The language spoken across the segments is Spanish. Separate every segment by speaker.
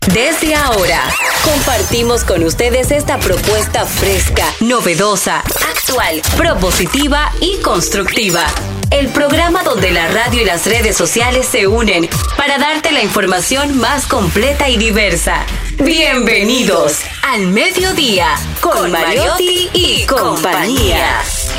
Speaker 1: Desde ahora, compartimos con ustedes esta propuesta fresca, novedosa, actual, propositiva y constructiva. El programa donde la radio y las redes sociales se unen para darte la información más completa y diversa. Bienvenidos al Mediodía con Mariotti y compañía.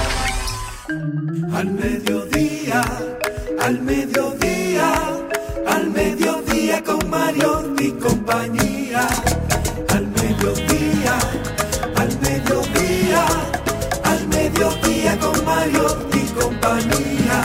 Speaker 2: Al mediodía, al mediodía, al mediodía con Mariotti y compañía. Al mediodía, al mediodía, al mediodía con Mariotti y compañía.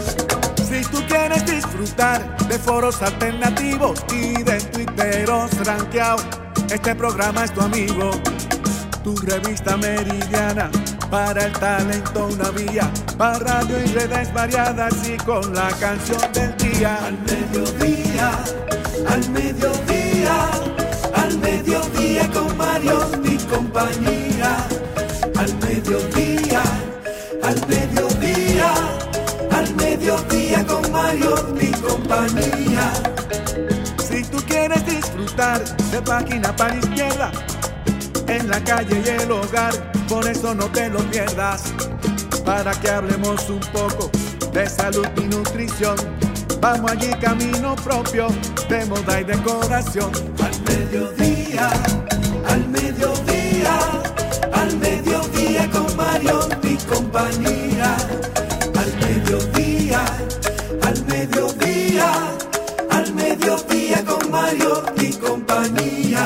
Speaker 2: Si tú quieres disfrutar de foros alternativos y de tuiteros rankeados, este programa es tu amigo. Tu revista meridiana, para el talento una vía, para radio y redes variadas y con la canción del día. Al mediodía, al mediodía, al mediodía con Mariotti y compañía. Al mediodía, al mediodía, al mediodía con Mariotti y compañía. Si tú quieres disfrutar de página para la izquierda, en la calle y el hogar, por eso no te lo pierdas. Para que hablemos un poco de salud y nutrición, vamos allí camino propio de moda y decoración. Al mediodía, al mediodía, al mediodía con Mariotti y compañía. Al mediodía, al mediodía, al mediodía con Mariotti y compañía.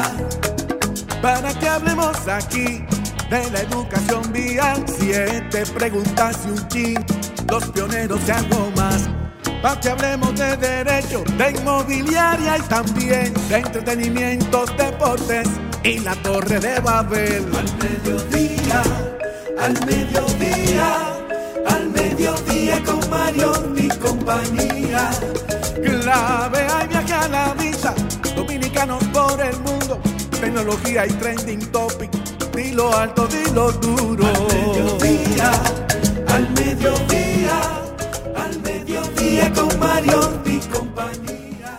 Speaker 2: Para que hablemos aquí de la educación vial, 7 preguntas y un chin, los pioneros y algo más. Para que hablemos de derecho, de inmobiliaria y también de entretenimientos, deportes y la Torre de Babel. Al mediodía, al mediodía, al mediodía con Mariotti y compañía. Clave hay viaje a la vista, dominicanos por el mundo. Tecnología y trending topic, dilo alto, dilo duro. Al mediodía, al mediodía, al mediodía con Mariotti y compañía.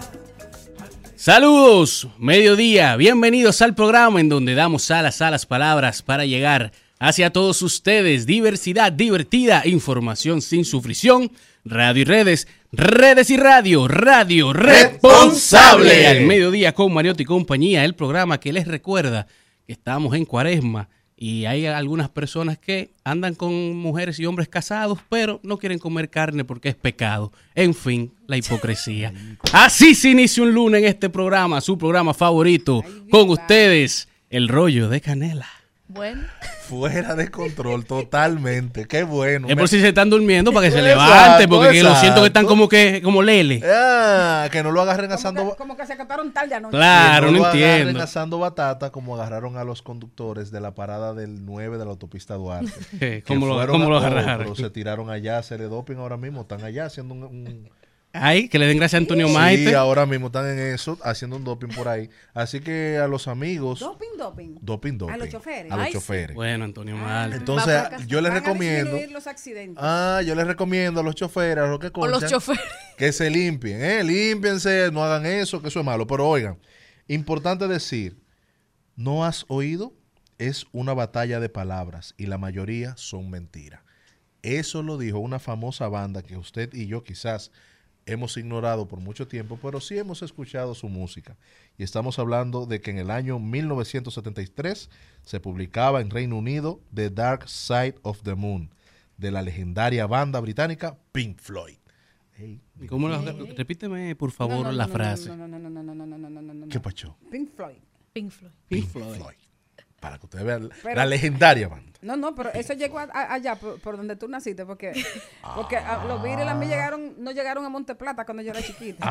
Speaker 3: Saludos, mediodía, bienvenidos al programa en donde damos alas a las palabras para llegar hacia todos ustedes. Diversidad divertida, información sin sufrición, radio y redes, redes y radio, radio responsable. Al mediodía con Mariotti y compañía, el programa que les recuerda que estamos en Cuaresma y hay algunas personas que andan con mujeres y hombres casados, pero no quieren comer carne porque es pecado. En fin, la hipocresía. Así se inicia un lunes en este programa, su programa favorito. Con ustedes, el rollo de canela.
Speaker 4: Bueno.
Speaker 5: Fuera de control, totalmente. Qué bueno.
Speaker 3: Es por si se están durmiendo para que se levanten, porque lo siento que están como lele.
Speaker 5: Que no lo agarren asando.
Speaker 4: Como que se acabaron tarde anoche.
Speaker 3: Claro, no entiendo.
Speaker 5: Agarren asando batata como agarraron a los conductores de la parada del 9 de la autopista Duarte.
Speaker 3: ¿Cómo lo agarraron?
Speaker 5: Pero se tiraron allá, se le doping ahora mismo. Están allá haciendo
Speaker 3: Ay, que le den gracias a Antonio Maite.
Speaker 5: Sí, ahora mismo están en eso, haciendo un doping por ahí. Así que a los amigos... Doping.
Speaker 4: A los choferes.
Speaker 5: A los choferes.
Speaker 3: Bueno, Antonio Maite.
Speaker 5: Entonces, yo les recomiendo...
Speaker 4: Los accidentes.
Speaker 5: Yo les recomiendo a los choferes, a los que conchan,
Speaker 4: los choferes.
Speaker 5: que se limpien. Límpiense, no hagan eso, que eso es malo. Pero oigan, importante decir, ¿no has oído? Es una batalla de palabras y la mayoría son mentiras. Eso lo dijo una famosa banda que usted y yo quizás hemos ignorado por mucho tiempo, pero sí hemos escuchado su música. Y estamos hablando de que en el año 1973 se publicaba en Reino Unido The Dark Side of the Moon, de la legendaria banda británica Pink Floyd. Hey,
Speaker 3: repíteme, por favor, la frase.
Speaker 4: No.
Speaker 5: ¿Qué pacho?
Speaker 4: Pink Floyd.
Speaker 5: Pink Floyd. Para que ustedes vean la legendaria banda.
Speaker 4: No, pero eso llegó allá por donde tú naciste, porque los Beatles a mí no llegaron a Monte Plata cuando yo era chiquita.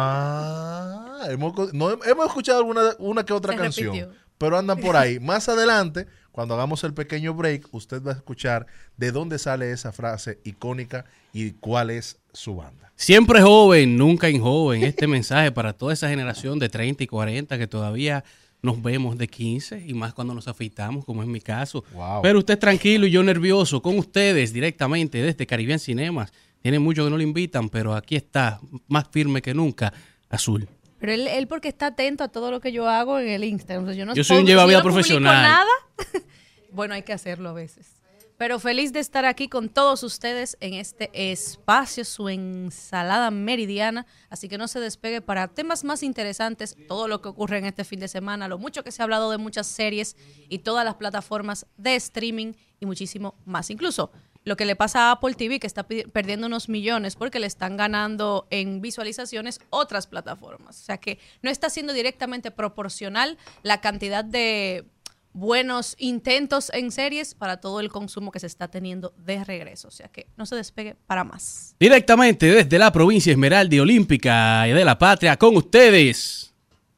Speaker 5: Hemos escuchado una que otra canción, repitió. Pero andan por ahí. Más adelante, cuando hagamos el pequeño break, usted va a escuchar de dónde sale esa frase icónica y cuál es su banda.
Speaker 3: Siempre joven, nunca injoven. Este mensaje para toda esa generación de 30 y 40 que todavía nos vemos de 15 y más cuando nos afeitamos, como es mi caso.
Speaker 5: Wow.
Speaker 3: Pero usted tranquilo y yo nervioso con ustedes directamente desde Caribbean Cinemas. Tiene mucho que no le invitan, pero aquí está, más firme que nunca, Azul.
Speaker 6: Pero él porque está atento a todo lo que yo hago en el Instagram. O sea,
Speaker 3: yo soy un llevavida
Speaker 6: no
Speaker 3: profesional.
Speaker 6: Nada, bueno, hay que hacerlo a veces. Pero feliz de estar aquí con todos ustedes en este espacio, su ensalada meridiana. Así que no se despegue para temas más interesantes, todo lo que ocurre en este fin de semana, lo mucho que se ha hablado de muchas series y todas las plataformas de streaming y muchísimo más. Incluso lo que le pasa a Apple TV, que está perdiendo unos millones porque le están ganando en visualizaciones otras plataformas. O sea que no está siendo directamente proporcional la cantidad de buenos intentos en series para todo el consumo que se está teniendo de regreso. O sea que no se despegue para más.
Speaker 3: Directamente desde la provincia Esmeralda y Olímpica y de la Patria, con ustedes.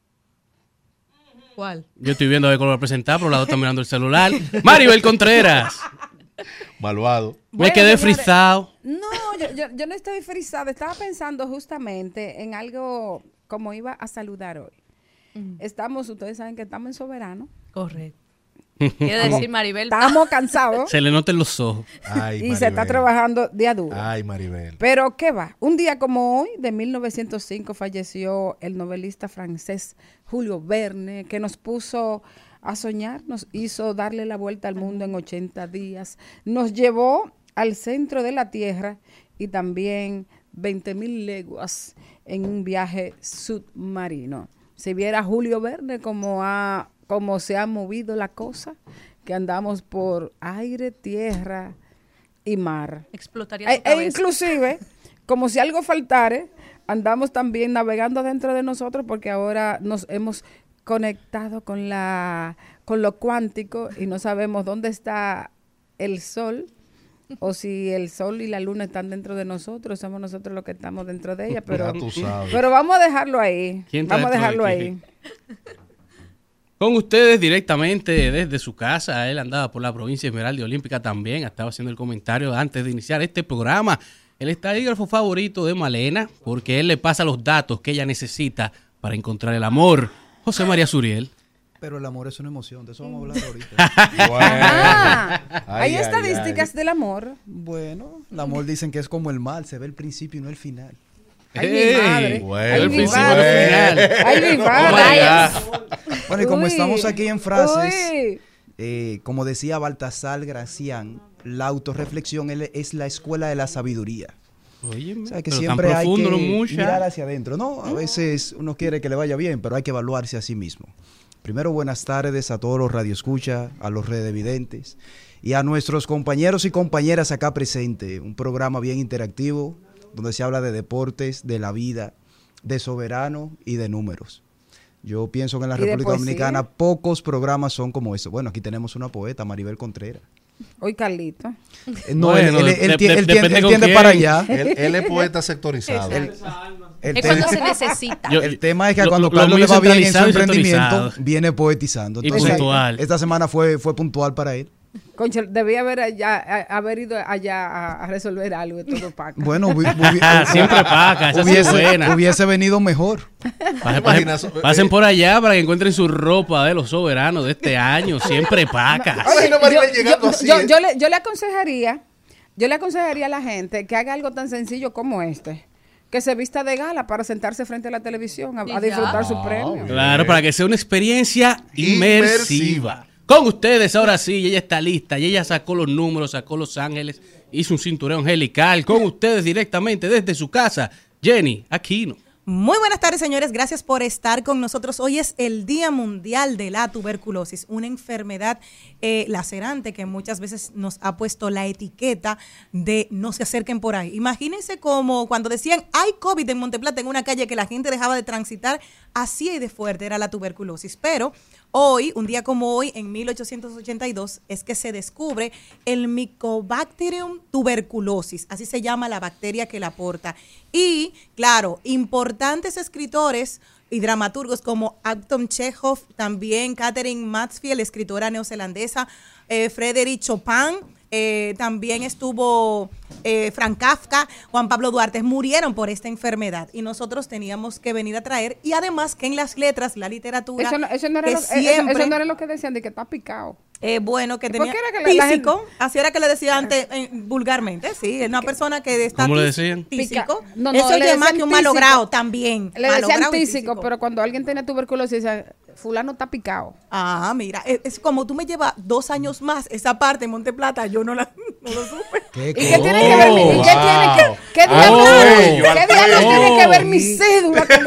Speaker 6: ¿Cuál?
Speaker 3: Yo estoy viendo a ver cómo lo va a presentar, pero la otra está mirando el celular. Maribel Contreras.
Speaker 5: Malvado.
Speaker 3: Me quedé frisado.
Speaker 4: No, yo no estoy frisada. Estaba pensando justamente en algo como iba a saludar hoy. Ustedes saben que estamos en soberano.
Speaker 6: Correcto. Quiere decir, Maribel.
Speaker 4: Estamos cansados.
Speaker 3: Se le notan los ojos.
Speaker 5: Ay,
Speaker 4: y se está trabajando día duro.
Speaker 5: Ay, Maribel.
Speaker 4: Pero, ¿qué va? Un día como hoy, de 1905, falleció el novelista francés Julio Verne, que nos puso a soñar, nos hizo darle la vuelta al mundo en 80 días, nos llevó al centro de la Tierra y también 20,000 leguas en un viaje submarino. Si viera Julio Verne como se ha movido la cosa, que andamos por aire, tierra y mar.
Speaker 6: Explotaría su cabeza.
Speaker 4: Inclusive, como si algo faltare, andamos también navegando dentro de nosotros porque ahora nos hemos conectado con lo cuántico y no sabemos dónde está el sol o si el sol y la luna están dentro de nosotros, somos nosotros los que estamos dentro de ella, pero vamos a dejarlo ahí. Vamos a dejarlo ahí.
Speaker 3: Con ustedes directamente desde su casa. Él andaba por la provincia Esmeralda y Olímpica también. Estaba haciendo el comentario antes de iniciar este programa. El estadígrafo favorito de Malena, porque él le pasa los datos que ella necesita para encontrar el amor. José María Suriel.
Speaker 7: Pero el amor es una emoción, de eso vamos a hablar ahorita.
Speaker 4: Hay estadísticas del amor.
Speaker 7: Bueno, el amor dicen que es como el mal, se ve el principio y no el final.
Speaker 4: Ay, mi madre.
Speaker 3: Bueno, el principio y el final.
Speaker 4: Ay, mi madre.
Speaker 7: Bueno, y como estamos aquí en frases, como decía Baltasar Gracián, la autorreflexión es la escuela de la sabiduría.
Speaker 3: Óyeme,
Speaker 7: o sea, que
Speaker 3: pero
Speaker 7: siempre
Speaker 3: tan profundo,
Speaker 7: hay que
Speaker 3: no mucha.
Speaker 7: mirar hacia adentro. No, a veces uno quiere que le vaya bien, pero hay que evaluarse a sí mismo. Primero, buenas tardes a todos los radioescuchas, a los redevidentes y a nuestros compañeros y compañeras acá presentes. Un programa bien interactivo, donde se habla de deportes, de la vida, de soberano y de números. Yo pienso que en la República Dominicana pocos programas son como eso. Bueno, aquí tenemos una poeta, Maribel Contreras.
Speaker 4: Hoy Carlito.
Speaker 7: No,
Speaker 3: bueno,
Speaker 7: él tiende para allá.
Speaker 5: Él es poeta sectorizado.
Speaker 6: Es cuando se necesita.
Speaker 7: El tema es que cuando Carlos le va bien en su emprendimiento, viene poetizando. Entonces,
Speaker 3: y puntual.
Speaker 7: Esta semana fue puntual para él.
Speaker 4: Concha, debía haber ido allá a resolver algo de todo Paca.
Speaker 7: Bueno,
Speaker 3: siempre Paca,
Speaker 7: hubiese venido mejor.
Speaker 3: Pasen por allá para que encuentren su ropa de los soberanos de este año. Siempre Paca.
Speaker 4: Yo le aconsejaría a la gente que haga algo tan sencillo como que se vista de gala para sentarse frente a la televisión a disfrutar su premio.
Speaker 3: Claro, para que sea una experiencia inmersiva. Con ustedes, ahora sí, ella está lista y ella sacó los números, sacó Los Ángeles, hizo un cinturón angelical. Con ustedes directamente desde su casa, Jenny Aquino.
Speaker 8: Muy buenas tardes, señores. Gracias por estar con nosotros. Hoy es el Día Mundial de la Tuberculosis, una enfermedad lacerante que muchas veces nos ha puesto la etiqueta de no se acerquen por ahí. Imagínense como cuando decían hay COVID en Monteplata, en una calle que la gente dejaba de transitar, así de fuerte era la tuberculosis. Pero hoy, un día como hoy, en 1882, es que se descubre el Mycobacterium tuberculosis, así se llama la bacteria que la porta. Y, claro, importantes escritores y dramaturgos como Anton Chekhov, también Catherine Mansfield, escritora neozelandesa, Frédéric Chopin, también estuvo Frank Kafka, Juan Pablo Duarte, murieron por esta enfermedad y nosotros teníamos que venir a traer, y además que en las letras, la literatura,
Speaker 4: eso no era lo que decían de que está picado.
Speaker 8: Bueno, que
Speaker 4: ¿Por
Speaker 8: tenía
Speaker 4: qué era que la
Speaker 8: físico, así era que le decía antes vulgarmente, sí, es una persona que está
Speaker 3: ¿Cómo le decían?
Speaker 8: físico.
Speaker 4: No,
Speaker 8: Eso
Speaker 4: le
Speaker 8: es más
Speaker 4: decían
Speaker 8: que un
Speaker 4: tísico.
Speaker 8: malogrado también.
Speaker 4: Le decían
Speaker 8: Malogrado y
Speaker 4: tísico, pero cuando alguien tenía tuberculosis, decía, fulano está picado.
Speaker 8: Ah, mira, es como tú me llevas 2 años más esa parte en Monte Plata, yo no lo supe.
Speaker 7: ¿Qué
Speaker 4: ¿Y qué tiene que ver?
Speaker 3: Oh,
Speaker 4: ¿Y qué tiene que ¿Qué diablos tiene que ver mi cédula con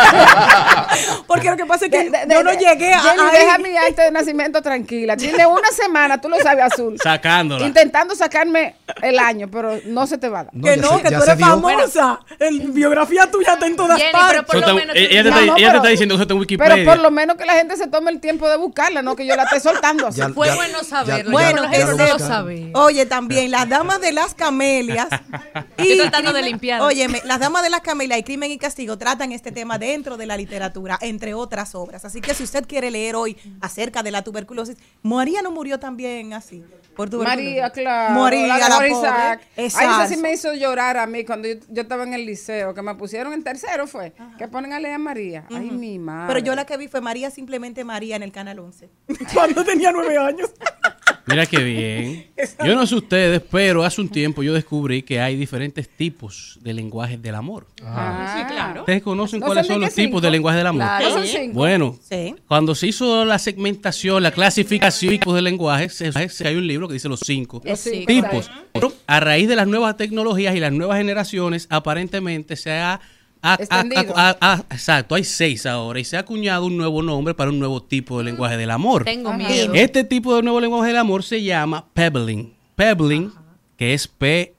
Speaker 4: eso?
Speaker 8: Porque lo que pasa es que yo no llegué a
Speaker 4: Jenny,
Speaker 8: ahí.
Speaker 4: deja mi acta de nacimiento tranquila. Tiene una semana, tú lo sabes, Azul.
Speaker 3: Sacándola.
Speaker 4: Intentando sacarme el año, pero no se te va a dar.
Speaker 8: Que no, que
Speaker 7: ya
Speaker 8: tú
Speaker 7: se
Speaker 8: eres
Speaker 7: dio.
Speaker 8: famosa. En biografía tuya está en todas
Speaker 6: Jenny,
Speaker 8: partes.
Speaker 6: pero por lo menos...
Speaker 3: Ella
Speaker 4: No,
Speaker 3: te
Speaker 4: pero-
Speaker 3: está diciendo que eso está en Wikipedia.
Speaker 4: Pero por lo menos que la gente se tome el tiempo de buscarla, no que yo la esté soltando así.
Speaker 6: Fue bueno saberlo.
Speaker 8: Bueno,
Speaker 6: Bueno, eso no lo
Speaker 8: buscaron.
Speaker 6: sabía.
Speaker 8: Oye, también las damas de las camelias.
Speaker 6: Estoy tratando de limpiar.
Speaker 8: Óyeme, las damas de las camelias y Crimen y Castigo tratan este tema dentro de la literatura, entre otras obras. Así que si usted quiere leer hoy acerca de la tuberculosis, María no murió también así. Por tuberculosis.
Speaker 4: María, claro.
Speaker 8: María,
Speaker 4: la de
Speaker 8: la
Speaker 4: Boris
Speaker 8: pobre.
Speaker 4: Isaac.
Speaker 8: Exacto.
Speaker 4: Ay, eso sí me hizo llorar a mí cuando yo estaba en el liceo, que me pusieron en tercero, fue, que ponen a leer a María. Ay, mi madre.
Speaker 8: Pero yo la que vi fue María, simplemente María en el Canal 11. Cuando tenía 9 años.
Speaker 3: Mira qué bien. Yo no sé ustedes, pero hace un tiempo yo descubrí que hay diferentes tipos de lenguajes del amor.
Speaker 4: Ah,
Speaker 6: Sí, claro.
Speaker 3: ¿Ustedes conocen
Speaker 4: ¿No
Speaker 3: cuáles
Speaker 4: son
Speaker 3: son
Speaker 4: de
Speaker 3: los
Speaker 4: que
Speaker 3: tipos
Speaker 4: 5?
Speaker 3: de lenguaje del amor?
Speaker 6: Claro.
Speaker 4: ¿no son 5?
Speaker 3: Bueno,
Speaker 8: Sí.
Speaker 3: cuando se hizo la segmentación, la clasificación de tipos de lenguaje, hay un libro que dice los 5
Speaker 4: Los cinco.
Speaker 3: tipos. Pero a raíz de las nuevas tecnologías y las nuevas generaciones, aparentemente se ha...
Speaker 4: Extendido.
Speaker 3: Exacto, hay 6 ahora y se ha acuñado un nuevo nombre para un nuevo tipo de lenguaje del amor.
Speaker 6: Tengo
Speaker 4: Ajá.
Speaker 6: miedo.
Speaker 3: Este tipo de nuevo lenguaje del amor se llama pebbling. Pebbling, que es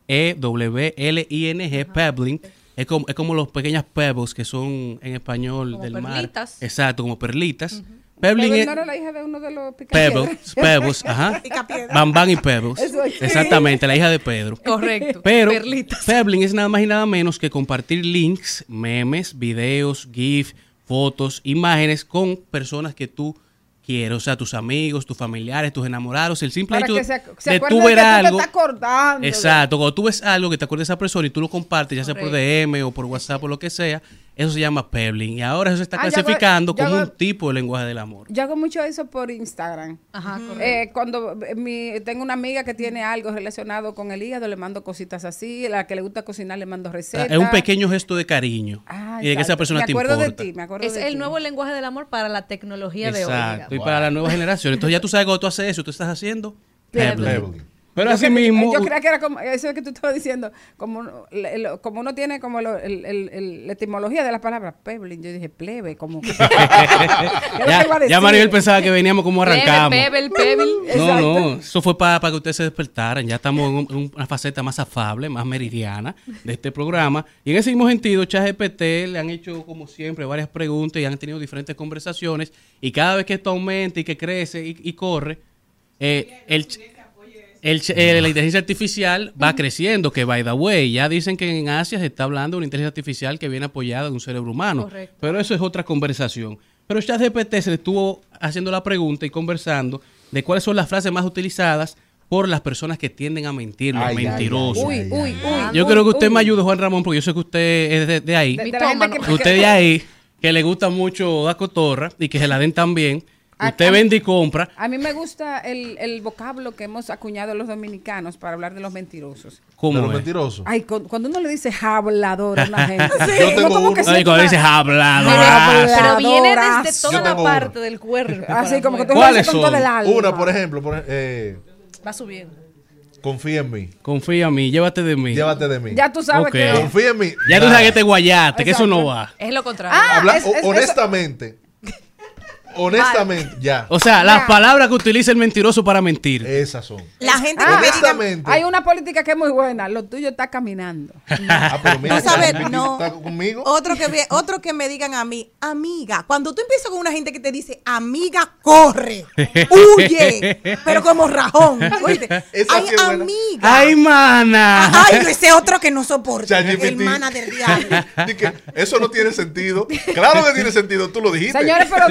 Speaker 3: P-E-W-L-I-N-G, pebbling, es como los pequeños pebbles que son en español
Speaker 6: Como
Speaker 3: del
Speaker 6: perlitas.
Speaker 3: mar. Exacto, como perlitas.
Speaker 4: Pero
Speaker 3: Pebbling es
Speaker 4: no era la hija de uno de los picapiedras.
Speaker 3: Pebbles, ajá.
Speaker 8: Picapiedra.
Speaker 3: Bam Bam y Pebbles.
Speaker 4: Eso es.
Speaker 3: Exactamente, la hija de Pedro.
Speaker 6: Correcto.
Speaker 3: Pero
Speaker 6: Perlitas.
Speaker 3: pebbling es nada más y nada menos que compartir links, memes, videos, GIF, fotos, imágenes con personas que tú quieres, o sea, tus amigos, tus familiares, tus enamorados, el simple
Speaker 4: Para
Speaker 3: hecho
Speaker 4: que se
Speaker 3: de
Speaker 4: acuerde
Speaker 3: tú
Speaker 4: de
Speaker 3: ver
Speaker 4: que tú te
Speaker 3: algo.
Speaker 4: estás acordando.
Speaker 3: Exacto, cuando tú ves algo que te acuerdas de esa persona y tú lo compartes, ya sea por
Speaker 6: Correcto.
Speaker 3: DM o por WhatsApp o lo que sea, eso se llama pebbling. Y ahora eso se está
Speaker 4: Ah, ya
Speaker 3: clasificando
Speaker 4: hago- ya
Speaker 3: como
Speaker 4: hago-
Speaker 3: un tipo de lenguaje del amor.
Speaker 4: Yo hago mucho eso por Instagram.
Speaker 6: Ajá, correcto.
Speaker 4: Cuando tengo una amiga que tiene algo relacionado con el hígado, le mando cositas así. La que le gusta cocinar, le mando recetas.
Speaker 3: Es un pequeño gesto de cariño
Speaker 4: Ah,
Speaker 3: y de que esa
Speaker 4: exacto.
Speaker 3: persona
Speaker 4: me
Speaker 3: te
Speaker 4: acuerdo
Speaker 3: importa.
Speaker 4: de ti, me acuerdo
Speaker 6: Es
Speaker 4: de
Speaker 6: el
Speaker 4: ti.
Speaker 6: nuevo lenguaje del amor para la tecnología de hoy.
Speaker 3: Exacto, y
Speaker 6: digamos.
Speaker 3: para la nueva generación. Entonces ya tú sabes cuando tú haces eso, tú estás haciendo pebbling.
Speaker 5: Pebbling.
Speaker 3: Pero
Speaker 4: Yo
Speaker 3: así
Speaker 4: cre-
Speaker 3: mismo,
Speaker 4: Yo creía que era como eso que tú estabas diciendo, como uno tiene como la etimología de las palabras pebbling. Yo dije plebe, como. ¿Qué
Speaker 3: ya,
Speaker 4: iba a decir?
Speaker 3: ya Maribel pensaba que veníamos como arrancamos.
Speaker 6: Pebble, pebble.
Speaker 3: No, no, eso fue para que ustedes se despertaran. Ya estamos en una faceta más afable, más meridiana de este programa. Y en ese mismo sentido, ChatGPT le han hecho, como siempre, varias preguntas y han tenido diferentes conversaciones. Y cada vez que esto aumenta y que crece y corre, la inteligencia artificial va creciendo, que by the way, ya dicen que en Asia se está hablando de una inteligencia artificial que viene apoyada de un cerebro humano.
Speaker 6: Correcto.
Speaker 3: Pero eso es otra conversación. Pero ChatGPT se le estuvo haciendo la pregunta y conversando de cuáles son las frases más utilizadas por las personas que tienden a mentir, los
Speaker 5: Ay, ay,
Speaker 3: mentirosos.
Speaker 4: Uy, uy, uy.
Speaker 3: Yo creo que usted
Speaker 4: uy.
Speaker 3: me ayude, Juan Ramón, porque yo sé que usted es de ahí.
Speaker 4: De la gente que-
Speaker 3: Usted de ahí, que le gusta mucho la cotorra y que se la den también.
Speaker 4: A-
Speaker 3: Usted
Speaker 4: a-
Speaker 3: vende y compra.
Speaker 4: A mí me gusta el vocablo que hemos acuñado los dominicanos para hablar de los mentirosos.
Speaker 5: De
Speaker 3: ¿Cómo
Speaker 5: los
Speaker 3: es?
Speaker 5: mentirosos.
Speaker 4: Ay, cuando uno le dice hablador a una gente.
Speaker 5: Yo tengo
Speaker 4: uno como
Speaker 5: uno.
Speaker 4: que
Speaker 3: Ay,
Speaker 4: siente
Speaker 3: cuando
Speaker 4: una-
Speaker 3: dices hablador.
Speaker 6: Pero viene desde
Speaker 4: Habladoras.
Speaker 6: toda
Speaker 5: Yo
Speaker 6: la
Speaker 5: tengo
Speaker 6: parte
Speaker 5: uno.
Speaker 6: del cuerpo.
Speaker 4: Así
Speaker 6: para
Speaker 4: como que tú
Speaker 6: afuera.
Speaker 4: lo dices con
Speaker 3: ¿Cuáles
Speaker 4: todo el
Speaker 3: son?
Speaker 4: alma.
Speaker 5: Una, por ejemplo,
Speaker 6: Va subiendo.
Speaker 5: confía en mí.
Speaker 3: Confía en mí, llévate de mí.
Speaker 5: Llévate de mí.
Speaker 4: Ya tú sabes
Speaker 3: Ok.
Speaker 4: que...
Speaker 5: Confía en mí.
Speaker 3: Ya tú
Speaker 5: Nada.
Speaker 3: sabes que te guayaste, que eso no
Speaker 4: Exacto.
Speaker 3: va.
Speaker 6: Es lo contrario.
Speaker 4: Ah,
Speaker 5: Honestamente. Honestamente, ya.
Speaker 3: O sea, las
Speaker 4: Ya.
Speaker 3: palabras que utiliza el mentiroso para mentir.
Speaker 5: Esas son.
Speaker 8: La gente que me diga,
Speaker 5: Honestamente.
Speaker 4: hay una política que es muy buena. Lo tuyo está caminando.
Speaker 5: Ah, pero mira,
Speaker 8: Tú sabes,
Speaker 5: ChatGPT
Speaker 8: no.
Speaker 5: está conmigo.
Speaker 8: otro que me digan a mí, amiga, cuando tú empiezas con una gente que te dice, amiga, corre, huye, pero como rajón, ¿oíste?
Speaker 5: Esa
Speaker 8: Ay,
Speaker 5: sí es buena.
Speaker 8: amiga.
Speaker 3: ¡Ay, mana!
Speaker 8: Ay, ese otro que no soporta,
Speaker 5: ChatGPT.
Speaker 8: el mana del diablo.
Speaker 5: Di que eso no tiene sentido. Claro que tiene sentido, tú lo dijiste.
Speaker 4: Señores, pero díganme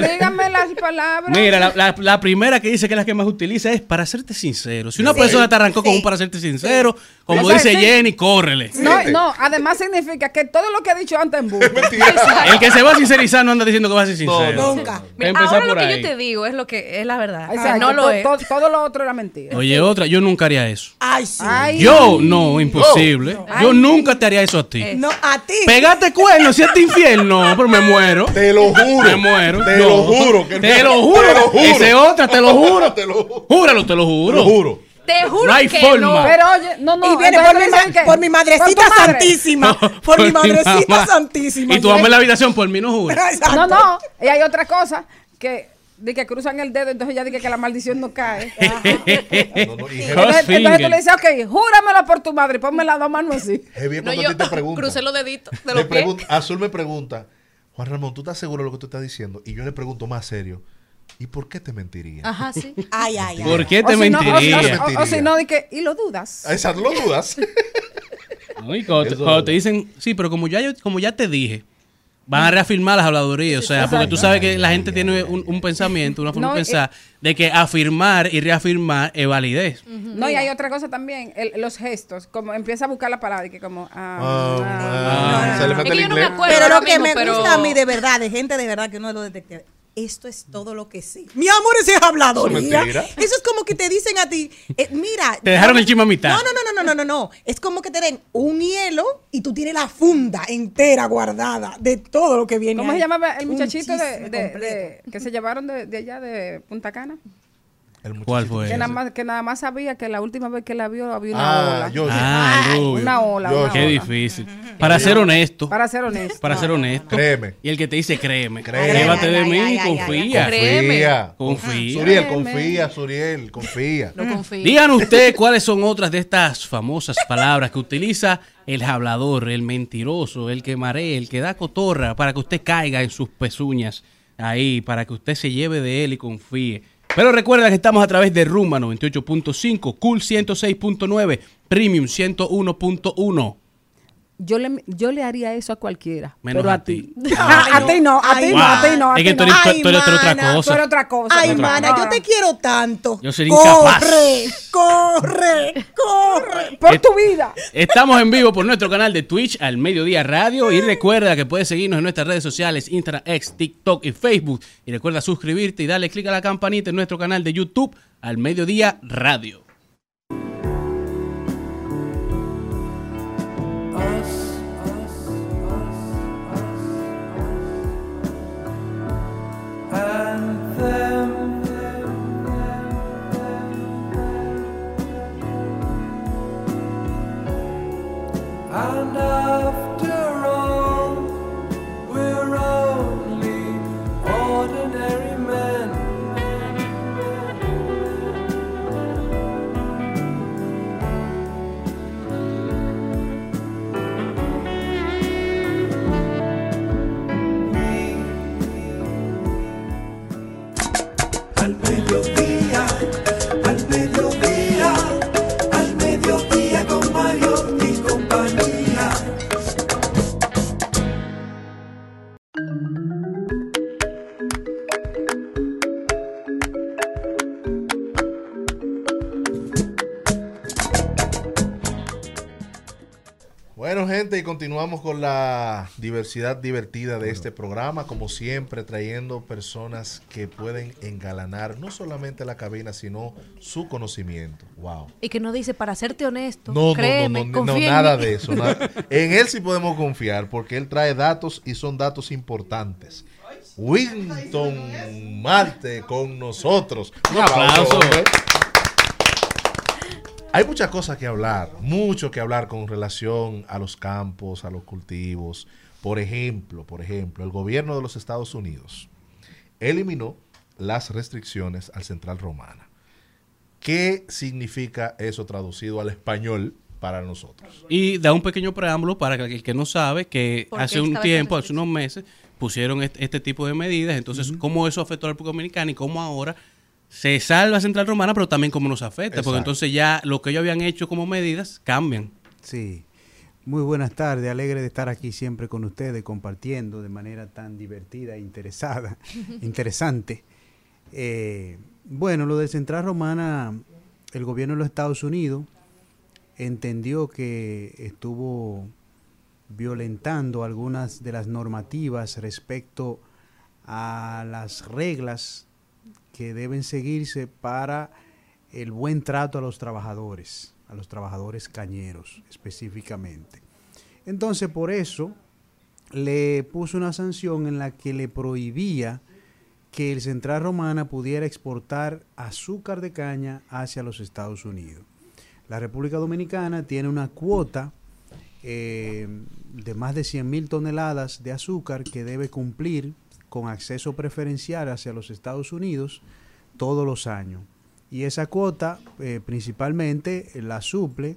Speaker 4: las palabras.
Speaker 3: Mira, la primera que dice que es la que más utiliza es para serte sincero. Si una persona te arrancó con un para serte sincero, como
Speaker 4: O sea,
Speaker 3: dice
Speaker 4: sí.
Speaker 3: Jenny, córrele.
Speaker 4: No, además significa que todo lo que ha dicho antes es
Speaker 3: El que se va a sincerizar no anda diciendo que va a ser sincero.
Speaker 8: Nunca.
Speaker 3: Voy a empezar
Speaker 6: Ahora lo
Speaker 3: por
Speaker 6: que
Speaker 3: ahí.
Speaker 6: yo te digo es lo que es la verdad.
Speaker 4: Exacto,
Speaker 6: No lo es.
Speaker 4: todo lo otro era mentira.
Speaker 3: Oye, otra, yo nunca haría eso.
Speaker 8: Ay, sí.
Speaker 4: Ay,
Speaker 3: Yo, no, imposible. Yo nunca te haría eso a ti.
Speaker 8: No, a ti.
Speaker 3: Pégate cuernos si es este infierno, pero me muero.
Speaker 5: Te lo juro.
Speaker 3: Me muero.
Speaker 5: Te
Speaker 3: No.
Speaker 5: lo juro. Que
Speaker 3: Te
Speaker 5: no.
Speaker 3: lo juro.
Speaker 5: Te lo juro.
Speaker 3: Esa es otra, te lo juro.
Speaker 5: Te lo juro.
Speaker 3: Júralo, te lo juro.
Speaker 5: Te lo juro.
Speaker 6: Te juro
Speaker 3: No hay
Speaker 6: que
Speaker 3: forma.
Speaker 6: no.
Speaker 4: Pero oye, no.
Speaker 8: Y viene
Speaker 4: entonces
Speaker 8: por mi,
Speaker 4: dicen que-
Speaker 8: por mi madrecita
Speaker 4: por tu madre.
Speaker 8: santísima. Por mi madrecita
Speaker 3: mamá.
Speaker 8: santísima.
Speaker 3: Y tú dame la habitación por mí, no juro.
Speaker 8: Exacto.
Speaker 4: No. Y hay otra cosa que de que cruzan el dedo, entonces ya dije que la maldición no cae.
Speaker 5: No, no, y
Speaker 4: Entonces tú
Speaker 3: finger.
Speaker 4: le dices, ok, júramelo por tu madre, ponme las dos manos así.
Speaker 5: heavy es
Speaker 6: No,
Speaker 5: cuando
Speaker 6: yo
Speaker 5: a ti te preguntan.
Speaker 6: crucé los deditos de
Speaker 5: Le
Speaker 6: los pies.
Speaker 5: Azul me pregunta, Juan Ramón, ¿tú estás seguro de lo que tú estás diciendo? Y yo le pregunto más serio, ¿y por qué te mentiría?
Speaker 6: Ajá, sí.
Speaker 8: Ay, ay, ay.
Speaker 3: ¿Por qué te
Speaker 4: O si no,
Speaker 3: mentiría?
Speaker 4: o si no, di que, y lo dudas.
Speaker 5: Esa lo dudas.
Speaker 3: No, y cuando te dicen, sí, pero como ya te dije, van a reafirmar las habladurías. O sea, porque tú sabes que la gente tiene un pensamiento, una forma
Speaker 4: No,
Speaker 3: de pensar, de que afirmar y reafirmar es validez.
Speaker 4: No, y hay otra cosa también, los gestos, como empieza a buscar la palabra y que como...
Speaker 5: Se le mete
Speaker 6: Es que
Speaker 5: el
Speaker 6: yo no me
Speaker 5: inglés.
Speaker 6: acuerdo.
Speaker 8: Pero
Speaker 6: ahora
Speaker 8: lo que
Speaker 6: mismo,
Speaker 8: me
Speaker 6: pero-
Speaker 8: gusta a mí de verdad, de gente de verdad que no lo detecte. Esto es todo lo que sé. Mi amor, ese es habladoría.
Speaker 5: Eso es mentira.
Speaker 8: Eso es como que te dicen a ti, mira.
Speaker 3: Te dejaron el chisme a mitad.
Speaker 8: No. Es como que te den un hielo y tú tienes la funda entera guardada de todo lo que viene.
Speaker 4: ¿Cómo
Speaker 8: ahí.
Speaker 4: se llamaba el
Speaker 8: Un
Speaker 4: muchachito
Speaker 8: chisme completo.
Speaker 4: que se llevaron de allá de Punta Cana?
Speaker 5: El muchachito.
Speaker 3: ¿Cuál fue?
Speaker 4: Que nada más sabía que la última vez que la vio había una ola.
Speaker 5: yo.
Speaker 4: Una ola.
Speaker 5: Yo-
Speaker 4: una
Speaker 3: Qué
Speaker 4: ola.
Speaker 3: difícil. Para ser honesto.
Speaker 4: Para ser honesto.
Speaker 3: Para ser honesto.
Speaker 5: Créeme.
Speaker 3: Y el que te dice, créeme.
Speaker 5: Créeme.
Speaker 3: Llévate de
Speaker 8: Ay,
Speaker 3: mí,
Speaker 8: ay, ay,
Speaker 3: confía.
Speaker 6: Créeme.
Speaker 3: Confía.
Speaker 5: Suriel, confía, Suriel, confía.
Speaker 6: No confío.
Speaker 3: Digan ustedes cuáles son otras de estas famosas palabras que utiliza el hablador, el mentiroso, el que marea, el que da cotorra, para que usted caiga en sus pezuñas ahí, para que usted se lleve de él y confíe. Pero recuerda que estamos a través de Rumba 98.5, Cool 106.9, Premium 101.1.
Speaker 4: Yo le haría eso a cualquiera,
Speaker 3: Menos
Speaker 4: pero
Speaker 3: a
Speaker 4: a
Speaker 3: ti.
Speaker 4: ti. A ti no, a ti
Speaker 3: Wow.
Speaker 4: no, a ti no. a
Speaker 3: Es que
Speaker 4: ti
Speaker 3: tú
Speaker 4: no.
Speaker 3: eres, tú eres otra
Speaker 8: mana,
Speaker 3: cosa.
Speaker 4: Tú eres otra cosa.
Speaker 8: Ay,
Speaker 4: tú eres
Speaker 8: mana,
Speaker 4: otra
Speaker 8: yo
Speaker 4: cosa.
Speaker 8: te quiero tanto.
Speaker 3: Yo sería incapaz.
Speaker 8: Corre.
Speaker 4: Por tu vida.
Speaker 3: Estamos en vivo por nuestro canal de Twitch al Mediodía Radio y recuerda que puedes seguirnos en nuestras redes sociales Instagram, X, TikTok y Facebook y recuerda suscribirte y darle clic a la campanita en nuestro canal de YouTube al Mediodía Radio.
Speaker 2: and them. And after all, we're only ordinary men. Al mediodía, al mediodía, al mediodía con Mario y compañía.
Speaker 5: Bueno, gente, y continuamos con la diversidad divertida de este programa, como siempre, trayendo personas que pueden engalanar no solamente la cabina, sino su conocimiento. Wow.
Speaker 6: Y que no dice, para serte honesto,
Speaker 5: No,
Speaker 6: créeme,
Speaker 5: no,
Speaker 6: confía en
Speaker 5: nada
Speaker 6: mí.
Speaker 5: de eso. En él sí podemos confiar, porque él trae datos y son datos importantes. Winton Marte con nosotros. Un
Speaker 3: aplauso.
Speaker 5: hombre. Hay muchas cosas que hablar, mucho que hablar con relación a los campos, a los cultivos. Por ejemplo, el gobierno de los Estados Unidos eliminó las restricciones al Central Romana. ¿Qué significa eso traducido al español para nosotros?
Speaker 3: Y da un pequeño preámbulo para que el que no sabe que
Speaker 6: ¿Por qué
Speaker 3: hace un
Speaker 6: estaba
Speaker 3: tiempo,
Speaker 6: esa
Speaker 3: hace unos meses, pusieron este tipo de medidas. Entonces, cómo eso afectó a la República Dominicana y cómo ahora se salva Central Romana, pero también cómo nos afecta.
Speaker 5: Exacto.
Speaker 3: Porque entonces ya lo que ellos habían hecho como medidas cambian.
Speaker 7: Sí.
Speaker 9: Muy buenas tardes, alegre de estar aquí siempre con ustedes, compartiendo de manera tan divertida e interesante. Bueno, lo de Central Romana, el gobierno de los Estados Unidos entendió que estuvo violentando algunas de las normativas respecto a las reglas que deben seguirse para el buen trato a los trabajadores cañeros específicamente. Entonces, por eso le puso una sanción en la que le prohibía que el Central Romana pudiera exportar azúcar de caña hacia los Estados Unidos. La República Dominicana tiene una cuota de más de 100,000 toneladas de azúcar que debe cumplir con acceso preferencial hacia los Estados Unidos todos los años. Y esa cuota principalmente la suple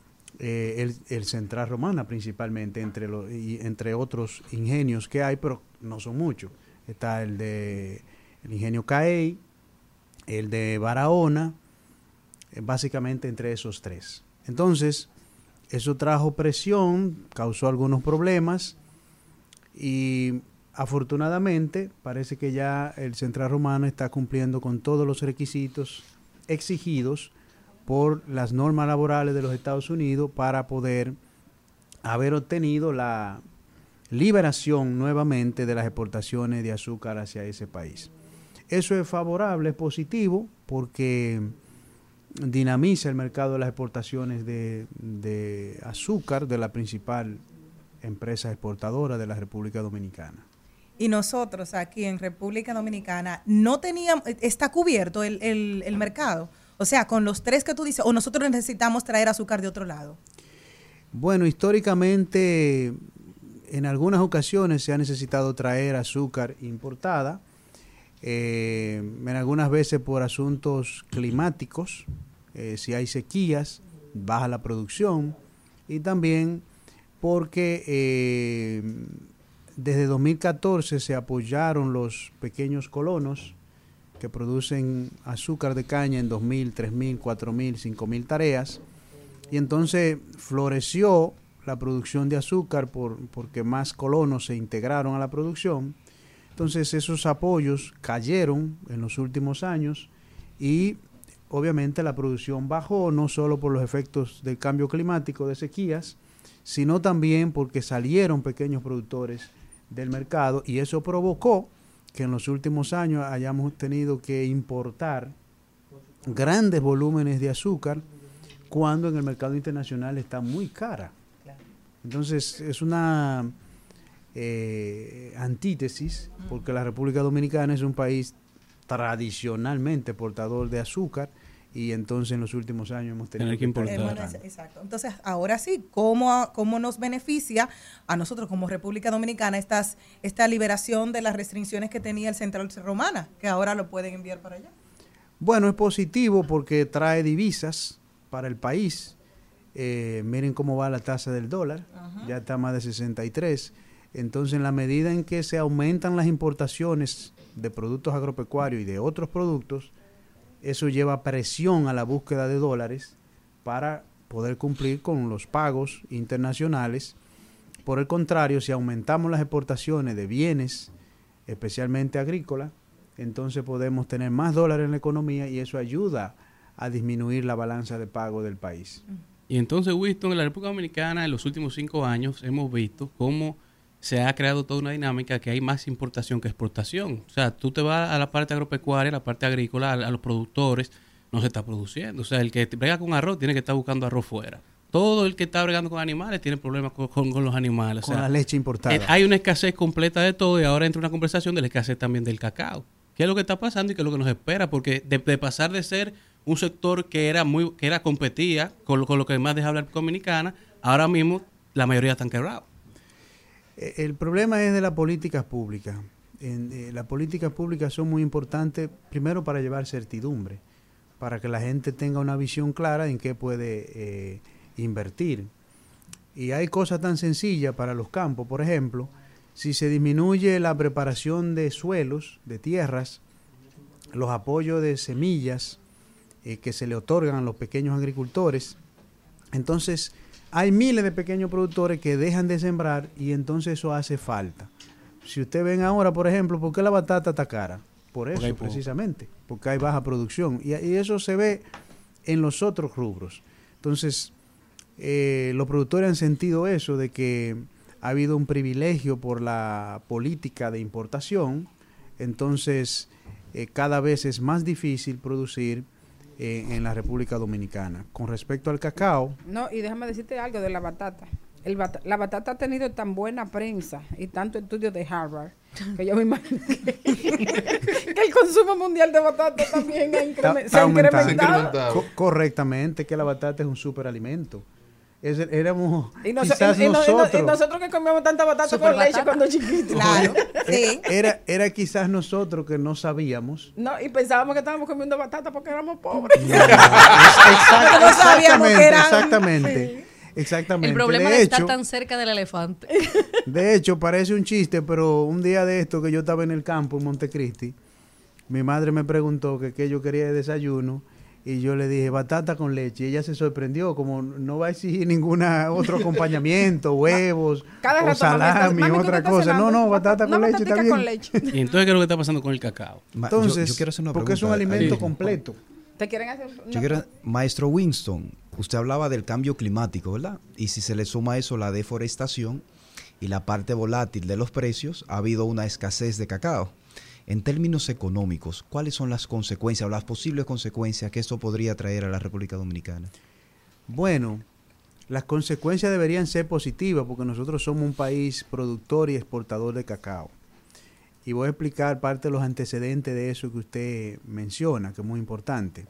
Speaker 9: el Central Romana, principalmente, entre otros ingenios que hay, pero no son muchos. Está el ingenio CAEI, el de Barahona, básicamente entre esos tres. Entonces, eso trajo presión, causó algunos problemas y afortunadamente parece que ya el Central Romana está cumpliendo con todos los requisitos exigidos por las normas laborales de los Estados Unidos para poder haber obtenido la liberación nuevamente de las exportaciones de azúcar hacia ese país. Eso es favorable, es positivo, porque dinamiza el mercado de las exportaciones de azúcar de la principal empresa exportadora de la República Dominicana.
Speaker 8: Y nosotros aquí en República Dominicana no teníamos, está cubierto el mercado. O sea, con los tres que tú dices, o nosotros necesitamos traer azúcar de otro lado.
Speaker 9: Bueno, históricamente en algunas ocasiones se ha necesitado traer azúcar importada, en algunas veces por asuntos climáticos, si hay sequías, baja la producción, y también porque desde 2014 se apoyaron los pequeños colonos que producen azúcar de caña en 2,000, 3,000, 4,000, 5,000 tareas, y entonces floreció la producción de azúcar porque más colonos se integraron a la producción. Entonces esos apoyos cayeron en los últimos años y obviamente la producción bajó, no solo por los efectos del cambio climático de sequías, sino también porque salieron pequeños productores del mercado, y eso provocó que en los últimos años hayamos tenido que importar grandes volúmenes de azúcar cuando en el mercado internacional está muy cara. Entonces es una antítesis, porque la República Dominicana es un país tradicionalmente portador de azúcar, y entonces en los últimos años hemos tenido que importar.
Speaker 8: Exacto. Entonces, ahora sí, ¿cómo nos beneficia a nosotros como República Dominicana esta liberación de las restricciones que tenía el Central Romana, que ahora lo pueden enviar para allá?
Speaker 9: Bueno, es positivo porque trae divisas para el país. Miren cómo va la tasa del dólar, ya está más de 63. Entonces, en la medida en que se aumentan las importaciones de productos agropecuarios y de otros productos, eso lleva presión a la búsqueda de dólares para poder cumplir con los pagos internacionales. Por el contrario, si aumentamos las exportaciones de bienes, especialmente agrícolas, entonces podemos tener más dólares en la economía, y eso ayuda a disminuir la balanza de pago del país.
Speaker 3: Y entonces, Winston, en la República Dominicana en los últimos 5 años hemos visto cómo se ha creado toda una dinámica que hay más importación que exportación. O sea, tú te vas a la parte agropecuaria, a la parte agrícola, a los productores, no se está produciendo. O sea, el que brega con arroz tiene que estar buscando arroz fuera. Todo el que está bregando con animales tiene problemas con los animales.
Speaker 9: Con la leche importada.
Speaker 3: Hay una escasez completa de todo, y ahora entra una conversación de la escasez también del cacao. ¿Qué es lo que está pasando y qué es lo que nos espera? Porque de pasar de ser un sector que competía con lo que más deja hablar Dominicana, ahora mismo la mayoría están quebrados.
Speaker 9: El problema es de las políticas públicas. Las políticas públicas son muy importantes, primero para llevar certidumbre, para que la gente tenga una visión clara en qué puede invertir. Y hay cosas tan sencillas para los campos. Por ejemplo, si se disminuye la preparación de suelos, de tierras, los apoyos de semillas que se le otorgan a los pequeños agricultores, entonces hay miles de pequeños productores que dejan de sembrar y entonces eso hace falta. Si ustedes ven ahora, por ejemplo, ¿por qué la batata está cara? Por eso, precisamente, porque hay baja producción. Y eso se ve en los otros rubros. Entonces, los productores han sentido eso, de que ha habido un privilegio por la política de importación. Entonces, cada vez es más difícil producir en la República Dominicana. Con respecto al cacao...
Speaker 4: No, y déjame decirte algo de la batata. La batata ha tenido tan buena prensa y tanto estudio de Harvard que yo me imagino que el consumo mundial de batata también se ha incrementado.
Speaker 9: Correctamente, que la batata es un superalimento. Éramos
Speaker 4: y nosotros que comíamos tanta batata con leche cuando chiquitos.
Speaker 8: Claro, sí.
Speaker 9: Era quizás nosotros que no sabíamos.
Speaker 4: No, y pensábamos que estábamos comiendo batata porque éramos pobres.
Speaker 9: Exactamente. Exactamente.
Speaker 6: El problema de estar tan cerca del elefante.
Speaker 9: De hecho, parece un chiste, pero un día de esto que yo estaba en el campo en Montecristi, mi madre me preguntó que qué yo quería de desayuno y yo le dije batata con leche y ella se sorprendió, como no va a exigir ningún otro acompañamiento, huevos o salami, otra cosa. No, batata con leche está bien.
Speaker 3: ¿Y entonces qué es lo que está pasando con el cacao?
Speaker 7: Entonces, yo quiero hacer una pregunta.
Speaker 9: Porque es un alimento completo.
Speaker 4: ¿Te quieren hacer
Speaker 7: Maestro Winston, usted hablaba del cambio climático, ¿verdad? Y si se le suma a eso la deforestación y la parte volátil de los precios, ha habido una escasez de cacao. En términos económicos, ¿cuáles son las consecuencias o las posibles consecuencias que esto podría traer a la República Dominicana?
Speaker 9: Bueno, las consecuencias deberían ser positivas porque nosotros somos un país productor y exportador de cacao. Y voy a explicar parte de los antecedentes de eso que usted menciona, que es muy importante.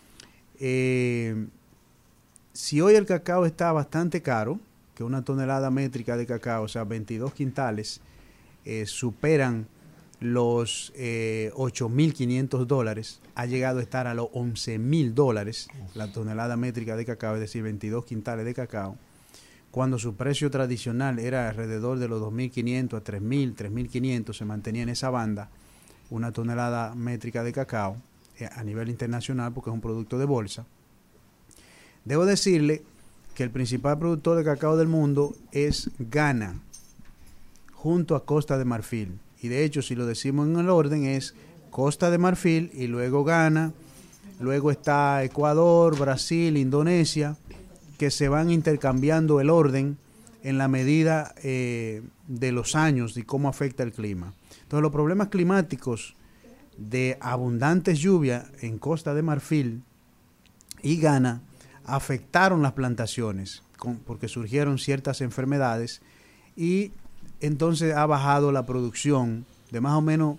Speaker 9: Si hoy el cacao está bastante caro, que una tonelada métrica de cacao, o sea, 22 quintales, superan los $8.500, ha llegado a estar a los $11.000 la tonelada métrica de cacao, es decir, 22 quintales de cacao, cuando su precio tradicional era alrededor de los 2.500 a 3.000, 3.500, se mantenía en esa banda, una tonelada métrica de cacao a nivel internacional, porque es un producto de bolsa. Debo decirle que el principal productor de cacao del mundo es Ghana, junto a Costa de Marfil. Y de hecho, si lo decimos en el orden, es Costa de Marfil y luego Ghana, luego está Ecuador, Brasil, Indonesia, que se van intercambiando el orden en la medida de los años y cómo afecta el clima. Entonces, los problemas climáticos de abundantes lluvias en Costa de Marfil y Ghana afectaron las plantaciones porque surgieron ciertas enfermedades y entonces ha bajado la producción de más o menos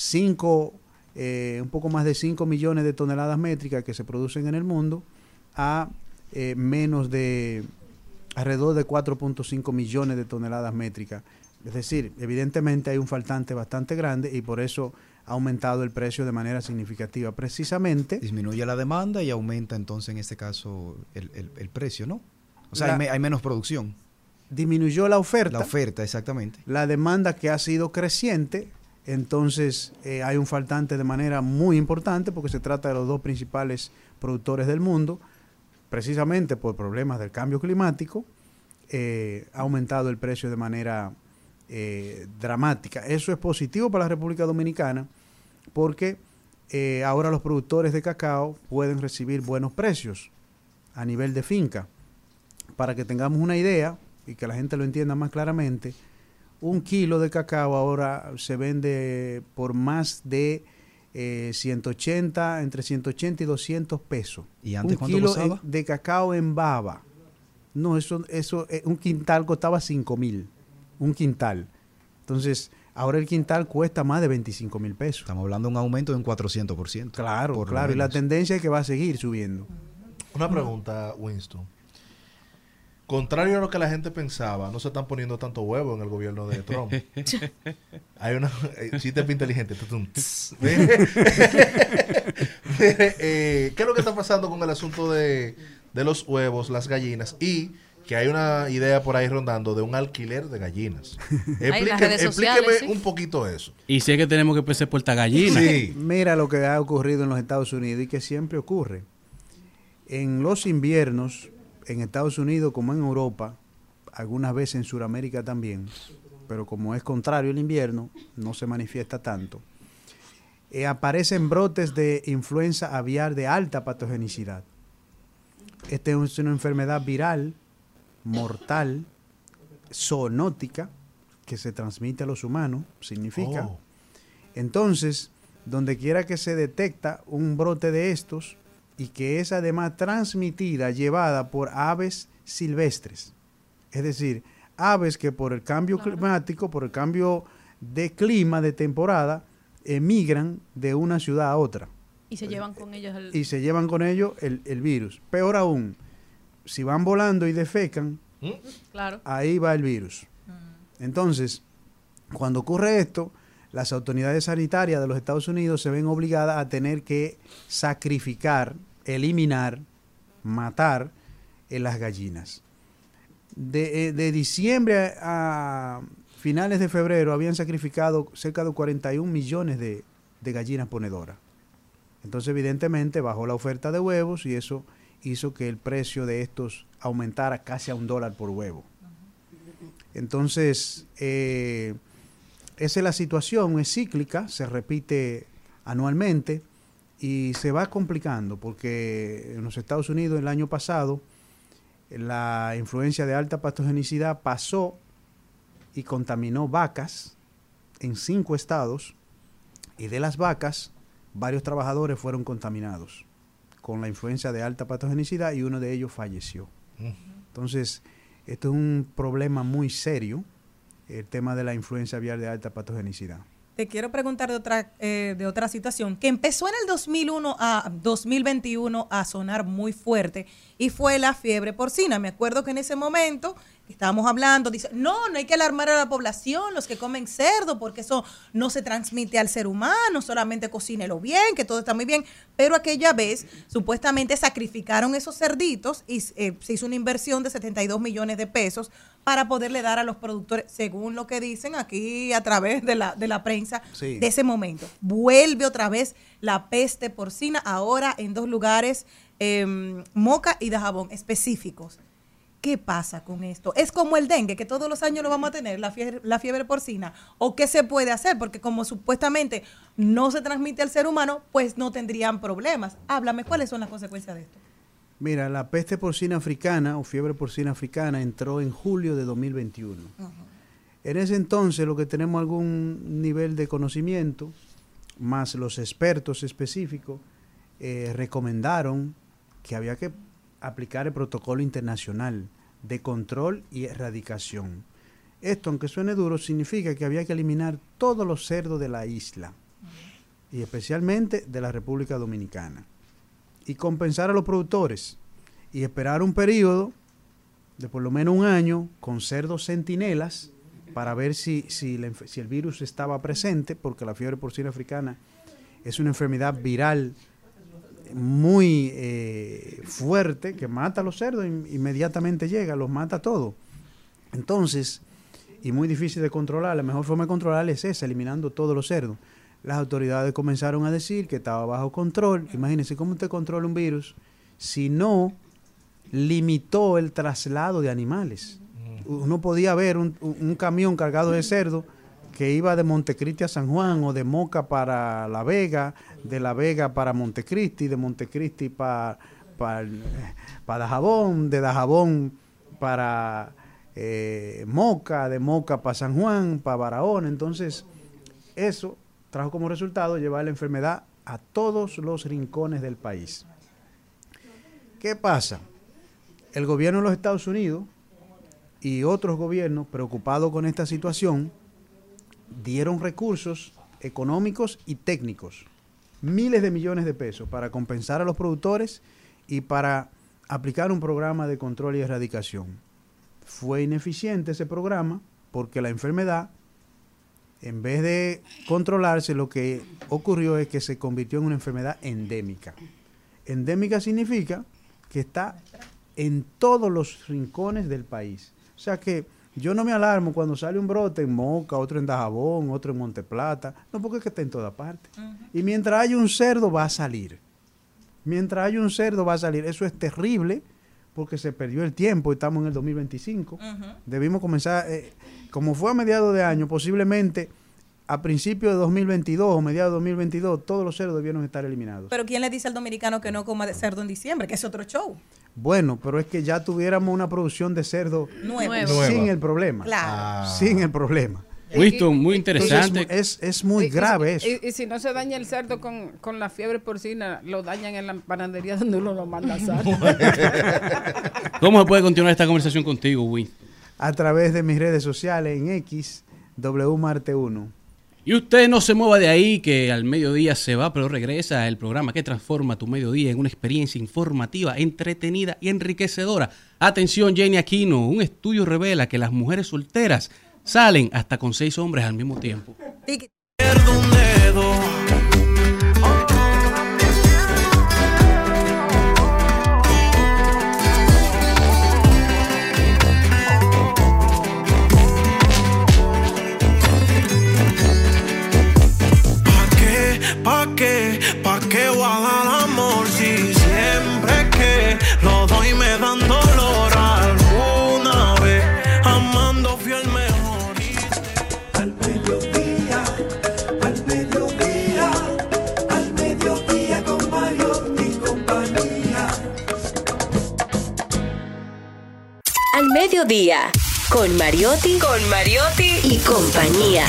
Speaker 9: un poco más de 5 millones de toneladas métricas que se producen en el mundo a menos de alrededor de 4.5 millones de toneladas métricas. Es decir, evidentemente hay un faltante bastante grande y por eso ha aumentado el precio de manera significativa. Precisamente...
Speaker 7: Disminuye la demanda y aumenta entonces en este caso el precio, ¿no? O sea, hay menos producción.
Speaker 9: Disminuyó la oferta.
Speaker 7: La oferta, exactamente.
Speaker 9: La demanda que ha sido creciente, entonces hay un faltante de manera muy importante porque se trata de los dos principales productores del mundo. Precisamente por problemas del cambio climático, ha aumentado el precio de manera dramática. Eso es positivo para la República Dominicana porque ahora los productores de cacao pueden recibir buenos precios a nivel de finca. Para que tengamos una idea y que la gente lo entienda más claramente, un kilo de cacao ahora se vende por más de 180, entre 180 y 200 pesos.
Speaker 7: ¿Y antes
Speaker 9: un
Speaker 7: cuánto
Speaker 9: kilo
Speaker 7: costaba?
Speaker 9: De cacao en baba. No, eso un quintal costaba 5,000. Un quintal. Entonces, ahora el quintal cuesta más de 25,000 pesos.
Speaker 7: Estamos hablando de un aumento de un 400%.
Speaker 9: Claro, claro. Y la tendencia es que va a seguir subiendo.
Speaker 5: Una pregunta, Winston. Contrario a lo que la gente pensaba, no se están poniendo tanto huevo en el gobierno de Trump. Hay una chiste inteligente. ¿Qué es lo que está pasando con el asunto de los huevos, las gallinas? Y que hay una idea por ahí rondando de un alquiler de gallinas. Explíqueme un poquito eso.
Speaker 3: Y sé que tenemos que empezar por esta gallina.
Speaker 9: Sí. Mira lo que ha ocurrido en los Estados Unidos y que siempre ocurre. En los inviernos en Estados Unidos como en Europa, algunas veces en Sudamérica también, pero como es contrario el invierno, no se manifiesta tanto. Aparecen brotes de influenza aviar de alta patogenicidad. Esta es una enfermedad viral, mortal, zoonótica, que se transmite a los humanos, significa.
Speaker 5: Oh.
Speaker 9: Entonces, donde quiera que se detecta un brote de estos y que es además transmitida, llevada por aves silvestres, es decir, aves que por el cambio climático, por el cambio de clima, de temporada, emigran de una ciudad a otra.
Speaker 6: Y se llevan con ellos
Speaker 9: el virus. Peor aún, si van volando y defecan,
Speaker 6: Claro.
Speaker 9: ahí va el virus. Entonces, cuando ocurre esto, las autoridades sanitarias de los Estados Unidos se ven obligadas a tener que sacrificar, eliminar, matar las gallinas. De diciembre a finales de febrero habían sacrificado cerca de 41 millones de gallinas ponedoras. Entonces, evidentemente, bajó la oferta de huevos y eso hizo que el precio de estos aumentara casi a $1 por huevo. Entonces, esa es la situación, es cíclica, se repite anualmente y se va complicando porque en los Estados Unidos el año pasado la influencia de alta patogenicidad pasó y contaminó vacas en 5 estados y de las vacas varios trabajadores fueron contaminados con la influencia de alta patogenicidad y uno de ellos falleció. Entonces, esto es un problema muy serio, el tema de la influencia aviar de alta patogenicidad.
Speaker 8: Te quiero preguntar de otra situación que empezó en el 2021 a sonar muy fuerte y fue la fiebre porcina. Me acuerdo que en ese momento estábamos hablando, dice, no hay que alarmar a la población, los que comen cerdo, porque eso no se transmite al ser humano, solamente cocínelo bien, que todo está muy bien. Pero aquella vez, supuestamente sacrificaron esos cerditos y se hizo una inversión de 72 millones de pesos para poderle dar a los productores, según lo que dicen aquí a través de la prensa,
Speaker 9: sí,
Speaker 8: de ese momento. Vuelve otra vez la peste porcina, ahora en 2 lugares, Moca y Dajabón, específicos. ¿Qué pasa con esto? ¿Es como el dengue, que todos los años lo vamos a tener, la fiebre porcina? ¿O qué se puede hacer? Porque como supuestamente no se transmite al ser humano, pues no tendrían problemas. Háblame, ¿cuáles son las consecuencias de esto?
Speaker 9: Mira, la peste porcina africana o fiebre porcina africana entró en julio de 2021. En ese entonces lo que tenemos algún nivel de conocimiento, más los expertos específicos, recomendaron que había que aplicar el protocolo internacional de control y erradicación. Esto, aunque suene duro, significa que había que eliminar todos los cerdos de la isla y especialmente de la República Dominicana y compensar a los productores y esperar un periodo de por lo menos un año con cerdos centinelas para ver si el virus estaba presente, porque la fiebre porcina africana es una enfermedad viral muy fuerte que mata a los cerdos, inmediatamente llega, los mata todos. Entonces, y muy difícil de controlar, la mejor forma de controlar es esa, eliminando todos los cerdos. Las autoridades comenzaron a decir que estaba bajo control. Imagínense cómo usted controla un virus si no limitó el traslado de animales. Uno podía ver un camión cargado de cerdo que iba de Montecristi a San Juan o de Moca para La Vega, de La Vega para Montecristi, de Montecristi para Dajabón, de Dajabón para Moca, de Moca para San Juan, para Barahona. Entonces, eso trajo como resultado llevar la enfermedad a todos los rincones del país. ¿Qué pasa? El gobierno de los Estados Unidos y otros gobiernos preocupados con esta situación dieron recursos económicos y técnicos, miles de millones de pesos para compensar a los productores y para aplicar un programa de control y erradicación. Fue ineficiente ese programa porque la enfermedad, en vez de controlarse, lo que ocurrió es que se convirtió en una enfermedad endémica. Endémica significa que está en todos los rincones del país. O sea que yo no me alarmo cuando sale un brote en Moca, otro en Dajabón, otro en Monteplata. No, porque es que está en toda parte. Y mientras haya un cerdo, va a salir. Mientras haya un cerdo, va a salir. Eso es terrible porque se perdió el tiempo, estamos en el 2025. Debimos comenzar, como fue a mediados de año, posiblemente a principios de 2022 o mediados de 2022, todos los cerdos debieron estar eliminados.
Speaker 8: Pero ¿quién le dice al dominicano que no coma de cerdo en diciembre? Que es otro show.
Speaker 9: Bueno, pero es que ya tuviéramos una producción de cerdo
Speaker 8: Nuevo.
Speaker 9: sin el problema.
Speaker 8: Claro.
Speaker 9: Sin el problema.
Speaker 3: Winston, muy interesante.
Speaker 9: Entonces, es muy grave eso.
Speaker 4: Y si no se daña el cerdo con la fiebre porcina, lo dañan en la panadería donde uno lo manda a asar.
Speaker 3: ¿Cómo se puede continuar esta conversación contigo, Winston?
Speaker 9: A través de mis redes sociales en X, WMarte1.
Speaker 3: Y usted no se mueva de ahí, que al mediodía se va, pero regresa el programa que transforma tu mediodía en una experiencia informativa, entretenida y enriquecedora. Atención, Jenny Aquino, un estudio revela que las mujeres solteras salen hasta con 6 hombres al mismo tiempo.
Speaker 2: ¿Pa' qué voy a dar amor si siempre que lo doy me dan dolor? Alguna vez amando fui el mejor.
Speaker 10: Al mediodía, al mediodía, al mediodía con Mariotti y compañía.
Speaker 1: Al mediodía, con Mariotti y compañía.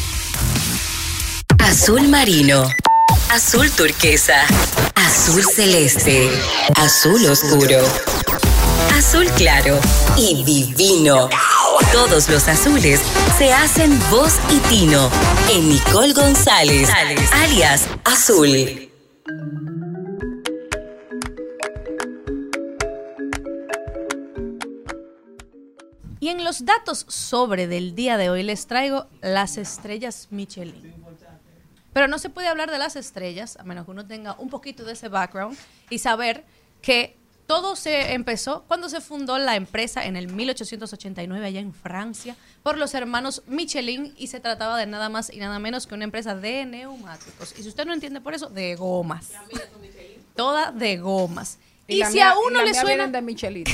Speaker 1: Azul marino, azul turquesa, azul celeste, azul oscuro, azul claro y divino. Todos los azules se hacen voz y tino en Nicole González, alias Azul.
Speaker 6: Y en los datos sobre del día de hoy les traigo las estrellas Michelin. Pero no se puede hablar de las estrellas, a menos que uno tenga un poquito de ese background y saber que todo se empezó cuando se fundó la empresa en el 1889 allá en Francia por los hermanos Michelin, y se trataba de nada más y nada menos que una empresa de neumáticos. Y si usted no entiende por eso, de gomas. Toda de gomas. Y si a uno le suena
Speaker 4: de Michelito.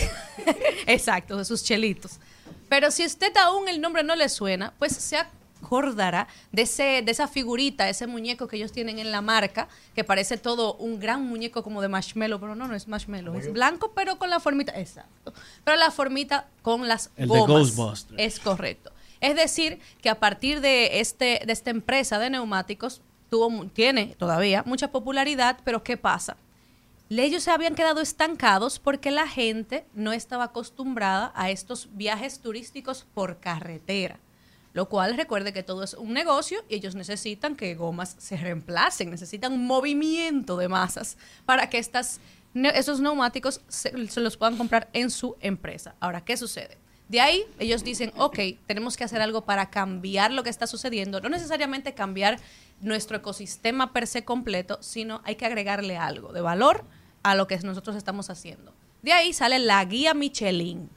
Speaker 6: Exacto, de sus chelitos. Pero si a usted aún el nombre no le suena, pues se acordará de esa figurita, ese muñeco que ellos tienen en la marca, que parece todo un gran muñeco como de marshmallow, pero no es marshmallow, es blanco, pero con la formita, exacto, pero la formita con las
Speaker 3: el
Speaker 6: gomas.
Speaker 3: de Ghostbusters.
Speaker 6: Es correcto. Es decir, que a partir de esta empresa de neumáticos tiene todavía mucha popularidad, pero ¿qué pasa? Ellos se habían quedado estancados porque la gente no estaba acostumbrada a estos viajes turísticos por carretera. Lo cual, recuerde que todo es un negocio y ellos necesitan que gomas se reemplacen, necesitan un movimiento de masas para que esos neumáticos se los puedan comprar en su empresa. Ahora, ¿qué sucede? De ahí ellos dicen, ok, tenemos que hacer algo para cambiar lo que está sucediendo. No necesariamente cambiar nuestro ecosistema per se completo, sino hay que agregarle algo de valor a lo que nosotros estamos haciendo. De ahí sale la guía Michelin.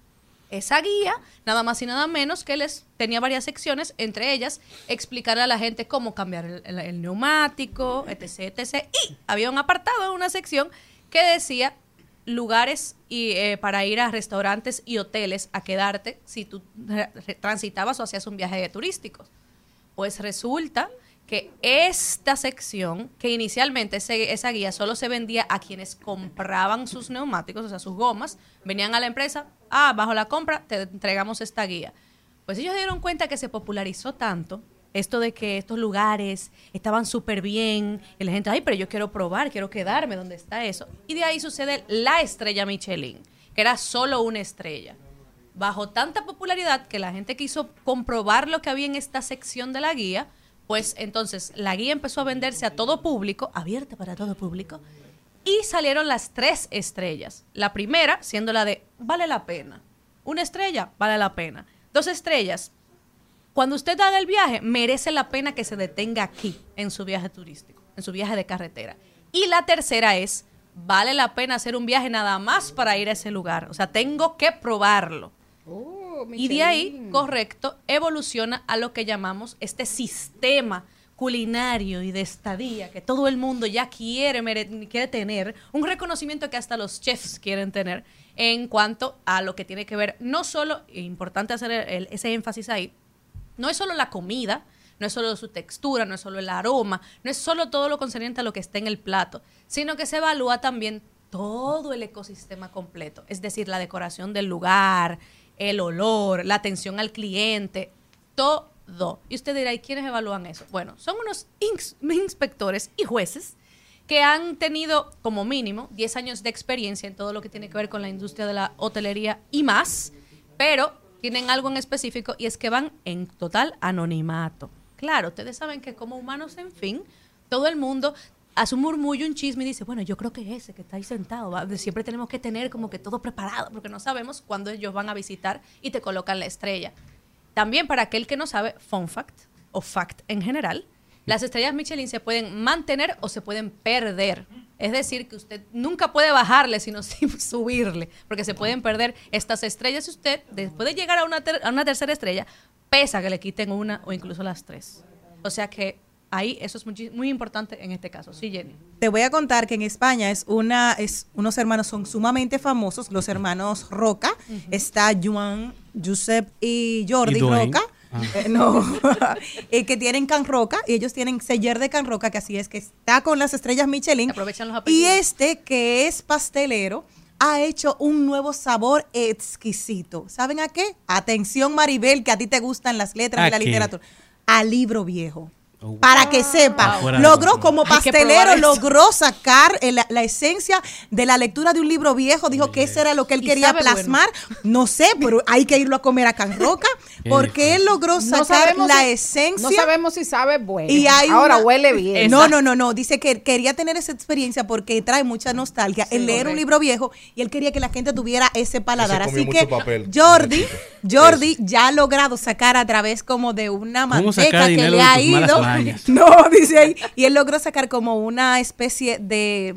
Speaker 6: Esa guía, nada más y nada menos que tenía varias secciones, entre ellas explicarle a la gente cómo cambiar el neumático, etc., etc. Y había un apartado en una sección que decía lugares para ir a restaurantes y hoteles a quedarte si tú transitabas o hacías un viaje turístico. Pues resulta que esta sección, que inicialmente esa guía solo se vendía a quienes compraban sus neumáticos, o sea, sus gomas, venían a la empresa, bajo la compra te entregamos esta guía. Pues ellos dieron cuenta que se popularizó tanto esto de que estos lugares estaban súper bien, y la gente, pero yo quiero probar, quiero quedarme donde está eso. Y de ahí sucede la estrella Michelin, que era solo una estrella. Bajo tanta popularidad que la gente quiso comprobar lo que había en esta sección de la guía, pues entonces la guía empezó a venderse a todo público, abierta para todo público, y salieron las 3 estrellas. La primera siendo la de vale la pena. 1 estrella, vale la pena. 2 estrellas, cuando usted haga el viaje, merece la pena que se detenga aquí, en su viaje turístico, en su viaje de carretera. Y la tercera es, vale la pena hacer un viaje nada más para ir a ese lugar. O sea, tengo que probarlo. Y de ahí, correcto, evoluciona a lo que llamamos este sistema culinario y de estadía que todo el mundo ya quiere tener, un reconocimiento que hasta los chefs quieren tener en cuanto a lo que tiene que ver, no solo, importante hacer ese énfasis ahí, no es solo la comida, no es solo su textura, no es solo el aroma, no es solo todo lo concerniente a lo que está en el plato, sino que se evalúa también todo el ecosistema completo, es decir, la decoración del lugar, el olor, la atención al cliente, todo. Y usted dirá, ¿y quiénes evalúan eso? Bueno, son unos inspectores y jueces que han tenido como mínimo 10 años de experiencia en todo lo que tiene que ver con la industria de la hotelería y más, pero tienen algo en específico y es que van en total anonimato. Claro, ustedes saben que como humanos, en fin, todo el mundo hace un murmullo, un chisme y dice, bueno, yo creo que ese que está ahí sentado, siempre tenemos que tener como que todo preparado porque no sabemos cuándo ellos van a visitar y te colocan la estrella. También para aquel que no sabe, fun fact o fact en general, las estrellas Michelin se pueden mantener o se pueden perder. Es decir, que usted nunca puede bajarle, sino subirle, porque se pueden perder estas estrellas y usted, después de llegar a una tercera estrella, pesa que le quiten una o incluso las 3. O sea que ahí eso es muy importante en este caso. Sí, Jenny.
Speaker 8: Te voy a contar que en España unos hermanos son sumamente famosos, los hermanos Roca. Está Joan, Josep y Jordi Roca. Que tienen Can Roca, y ellos tienen Celler de Can Roca, que así es, que está con las estrellas Michelin.
Speaker 6: Aprovechan los apellidos.
Speaker 8: Y que es pastelero, ha hecho un nuevo sabor exquisito. ¿Saben a qué? Atención, Maribel, que a ti te gustan las letras y la literatura. A libro viejo. Para que sepa, logró como pastelero, logró sacar la esencia de la lectura de un libro viejo, dijo que eso era lo que él quería plasmar, no sé, pero hay que irlo a comer a Can Roca, porque él logró sacar la esencia.
Speaker 4: No sabemos si sabe bueno,
Speaker 8: y
Speaker 4: ahora huele bien.
Speaker 8: No, dice que quería tener esa experiencia porque trae mucha nostalgia, el leer un libro viejo, y él quería que la gente tuviera ese paladar, así que Jordi ya ha logrado sacar a través como de una manteca que le ha ido. No, dice ahí. Y él logró sacar como una especie de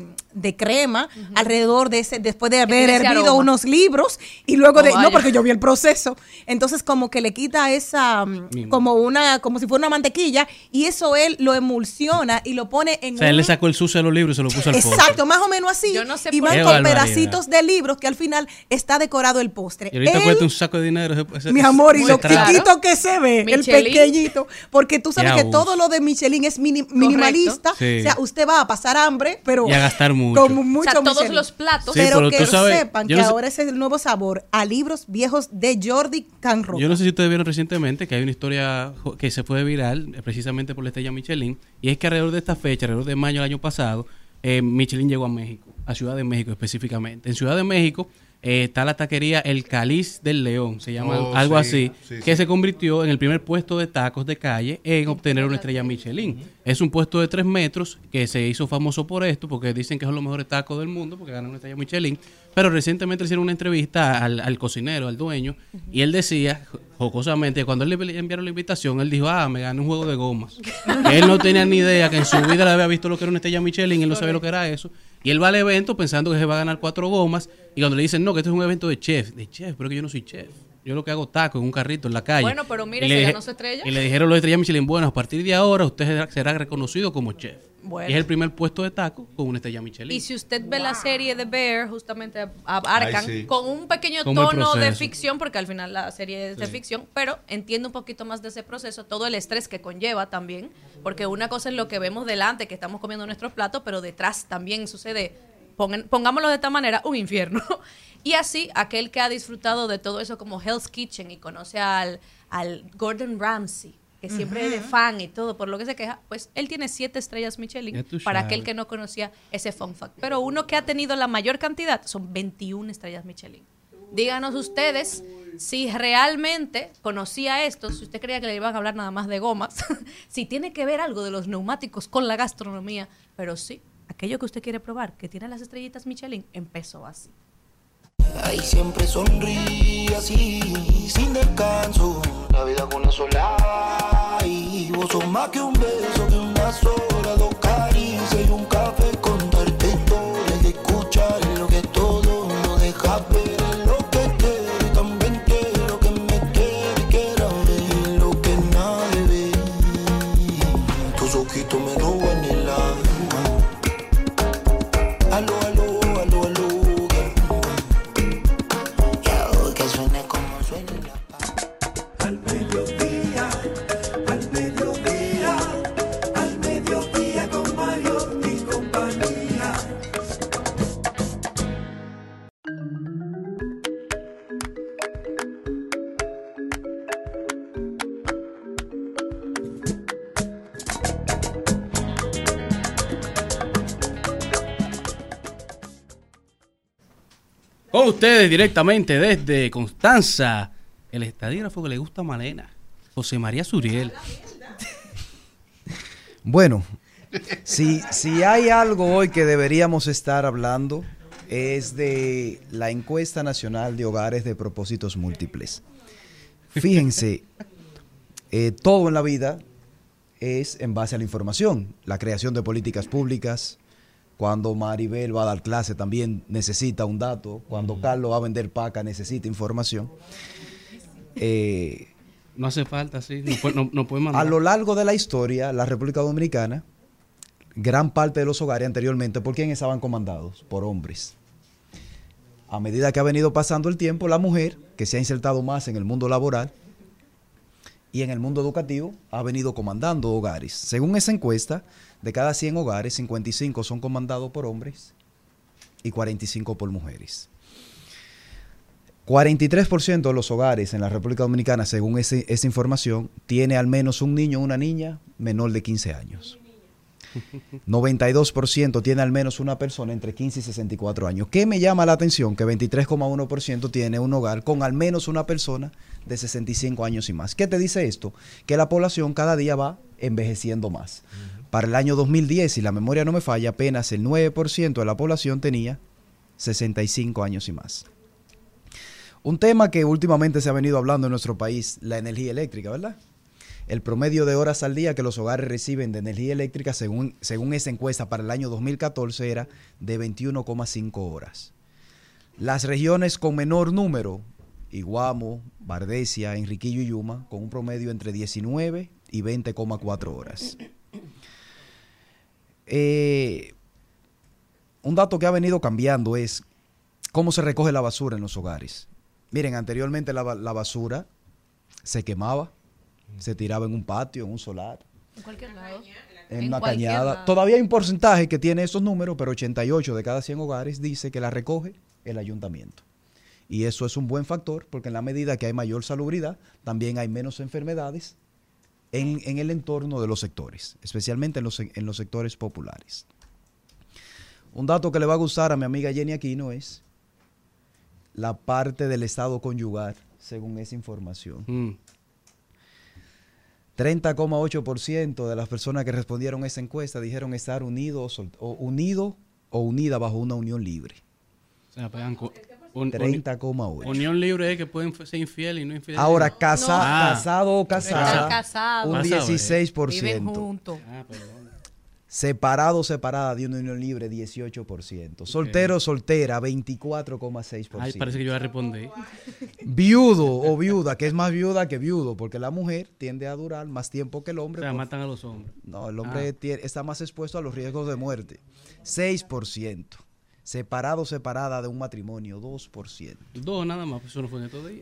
Speaker 8: crema alrededor de ese, después de haber hervido unos libros y luego no, porque yo vi el proceso. Entonces como que le quita esa, como si fuera una mantequilla, y eso él lo emulsiona y lo pone en
Speaker 3: él le sacó el sucio de los libros y se lo puso al postre.
Speaker 8: Exacto, más o menos así.
Speaker 6: Yo no sé
Speaker 8: y van con pedacitos de libros que al final está decorado el postre.
Speaker 3: Y ahorita cuesta un saco de dinero.
Speaker 8: Mi amor, y lo chiquito que se ve, Michelin, el pequeñito, porque tú sabes que todo lo de Michelin es minimalista. Sí. O sea, usted va a pasar hambre, pero
Speaker 3: y a gastar mucho.
Speaker 6: Como mucho, o sea, todos los platos.
Speaker 8: Sí, pero que sepan que ahora ese es el nuevo sabor a libros viejos de Jordi Can Roca.
Speaker 3: Yo no sé si ustedes vieron recientemente que hay una historia que se fue viral precisamente por la estrella Michelin, y es que alrededor de esta fecha, alrededor de mayo del año pasado, Michelin llegó a México, a Ciudad de México específicamente. En Ciudad de México está la taquería El Cáliz del León, se llama algo así, que se convirtió en el primer puesto de tacos de calle en obtener una estrella Michelin. Es un puesto de 3 metros que se hizo famoso por esto, porque dicen que son los mejores tacos del mundo, porque ganan una estrella Michelin. Pero recientemente hicieron una entrevista al cocinero, al dueño, y él decía, jocosamente, cuando él le enviaron la invitación, él dijo, me gané un juego de gomas. Él no tenía ni idea, que en su vida le había visto lo que era una estrella Michelin, él no sabía lo que era eso. Y él va al evento pensando que se va a ganar 4 gomas, y cuando le dicen, no, que este es un evento de chef, pero que yo no soy chef. Yo lo que hago tacos en un carrito en la calle.
Speaker 6: Bueno, pero mire, se ganó su estrella.
Speaker 3: Y le dijeron los estrellas Michelin, bueno, a partir de ahora usted será reconocido como chef.
Speaker 6: Bueno.
Speaker 3: Y es el primer puesto de taco con una estrella Michelin.
Speaker 6: Y si usted ve la serie de Bear, justamente abarcan con un pequeño tono de ficción, porque al final la serie es de ficción, pero entiende un poquito más de ese proceso, todo el estrés que conlleva también, porque una cosa es lo que vemos delante, que estamos comiendo nuestros platos, pero detrás también sucede, pongámoslo de esta manera, un infierno. Y así, aquel que ha disfrutado de todo eso como Hell's Kitchen y conoce al Gordon Ramsay, que siempre es de fan y todo, por lo que se queja, pues él tiene 7 estrellas Michelin para aquel que no conocía ese fun fact. Pero uno que ha tenido la mayor cantidad son 21 estrellas Michelin. Díganos ustedes si realmente conocía esto, si usted creía que le iban a hablar nada más de gomas, si tiene que ver algo de los neumáticos con la gastronomía, pero sí, aquello que usted quiere probar, que tiene las estrellitas Michelin, empezó así.
Speaker 11: Ahí siempre sonríe así, sin descanso. La vida con una sola. Y vos sos más que un beso, que una sola, 2 caricias y un café. Contarte historias y escuchar lo que todo no deja ver. Lo que quiero y también quiero que me quiera ver lo que nadie ve. Tú
Speaker 3: Con ustedes directamente desde Constanza, el estadígrafo que le gusta a Malena, José María Suriel.
Speaker 7: Bueno, si hay algo hoy que deberíamos estar hablando es de la encuesta nacional de hogares de propósitos múltiples. Fíjense, todo en la vida es en base a la información, la creación de políticas públicas. Cuando Maribel va a dar clase también necesita un dato. Cuando Carlos va a vender paca necesita información.
Speaker 3: No hace falta, sí. No puede mandar.
Speaker 7: A lo largo de la historia, la República Dominicana, gran parte de los hogares anteriormente, ¿por quién estaban comandados? Por hombres. A medida que ha venido pasando el tiempo, la mujer, que se ha insertado más en el mundo laboral y en el mundo educativo, ha venido comandando hogares. Según esa encuesta, de cada 100 hogares, 55 son comandados por hombres y 45 por mujeres. 43% de los hogares en la República Dominicana, según esa información, tiene al menos un niño o una niña menor de 15 años. 92% tiene al menos una persona entre 15 y 64 años. ¿Qué me llama la atención? Que 23,1% tiene un hogar con al menos una persona de 65 años y más. ¿Qué te dice esto? Que la población cada día va envejeciendo más. Para el año 2010, si la memoria no me falla, apenas el 9% de la población tenía 65 años y más. Un tema que últimamente se ha venido hablando en nuestro país, la energía eléctrica, ¿verdad? El promedio de horas al día que los hogares reciben de energía eléctrica, según esa encuesta para el año 2014, era de 21,5 horas. Las regiones con menor número, Iguamo, Bardesia, Enriquillo y Yuma, con un promedio entre 19 y 20,4 horas. Un dato que ha venido cambiando es cómo se recoge la basura en los hogares. Miren, anteriormente la basura se quemaba, se tiraba en un patio, en un solar,
Speaker 6: en cualquier lado,
Speaker 7: en una cañada. Todavía hay un porcentaje que tiene esos números, pero 88 de cada 100 hogares dice que la recoge el ayuntamiento. Y eso es un buen factor, porque en la medida que hay mayor salubridad, también hay menos enfermedades en el entorno de los sectores, especialmente en los sectores populares. Un dato que le va a gustar a mi amiga Jenny Aquino es la parte del estado conyugal, según esa información. 30,8% de las personas que respondieron a esa encuesta dijeron estar unido o unida bajo una unión libre.
Speaker 3: O sea, pegan
Speaker 7: 30,8.
Speaker 3: Unión libre es que pueden ser infieles y no infieles.
Speaker 7: Ahora, casado o casada, un 16%.
Speaker 6: Viven juntos.
Speaker 7: Separado o separada de una unión libre, 18%. Soltero o soltera, 24,6%.
Speaker 3: Ay, parece que yo ya respondí.
Speaker 7: Viudo o viuda, que es más viuda que viudo, porque la mujer tiende a durar más tiempo que el hombre.
Speaker 3: O sea, matan a los hombres.
Speaker 7: No, el hombre está más expuesto a los riesgos de muerte. 6%. Separado o separada de un matrimonio, 2%.
Speaker 3: Dos nada más, pues eso no fue en estos días.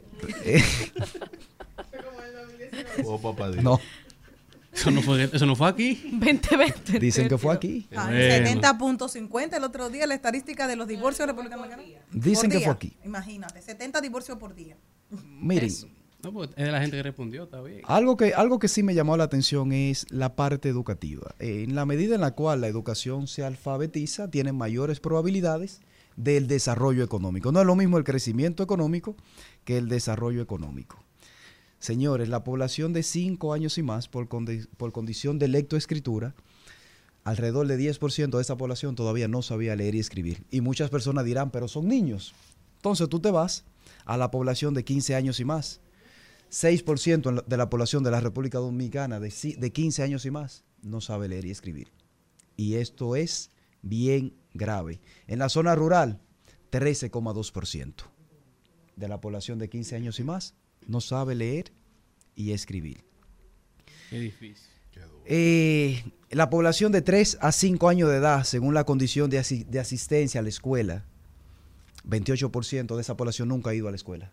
Speaker 7: No.
Speaker 3: Eso no fue aquí.
Speaker 6: 2020.
Speaker 7: Dicen que fue aquí.
Speaker 8: 70.50 el otro día, la estadística de los divorcios en República Dominicana.
Speaker 7: Dicen que fue aquí.
Speaker 8: Imagínate, 70 divorcios por día.
Speaker 7: Miren.
Speaker 3: No, pues es de la gente que respondió, está bien.
Speaker 7: Algo que sí me llamó la atención es la parte educativa. En la medida en la cual la educación se alfabetiza, tienen mayores probabilidades del desarrollo económico. No es lo mismo el crecimiento económico que el desarrollo económico. Señores, la población de 5 años y más, por condición de lectoescritura, alrededor de 10% de esa población todavía no sabía leer y escribir. Y muchas personas dirán, pero son niños. Entonces tú te vas a la población de 15 años y más. 6% de la población de la República Dominicana de 15 años y más no sabe leer y escribir. Y esto es bien grave. En la zona rural, 13,2% de la población de 15 años y más no sabe leer y escribir.
Speaker 3: Qué difícil.
Speaker 7: La población de 3 a 5 años de edad, según la condición de asistencia a la escuela, 28% de esa población nunca ha ido a la escuela.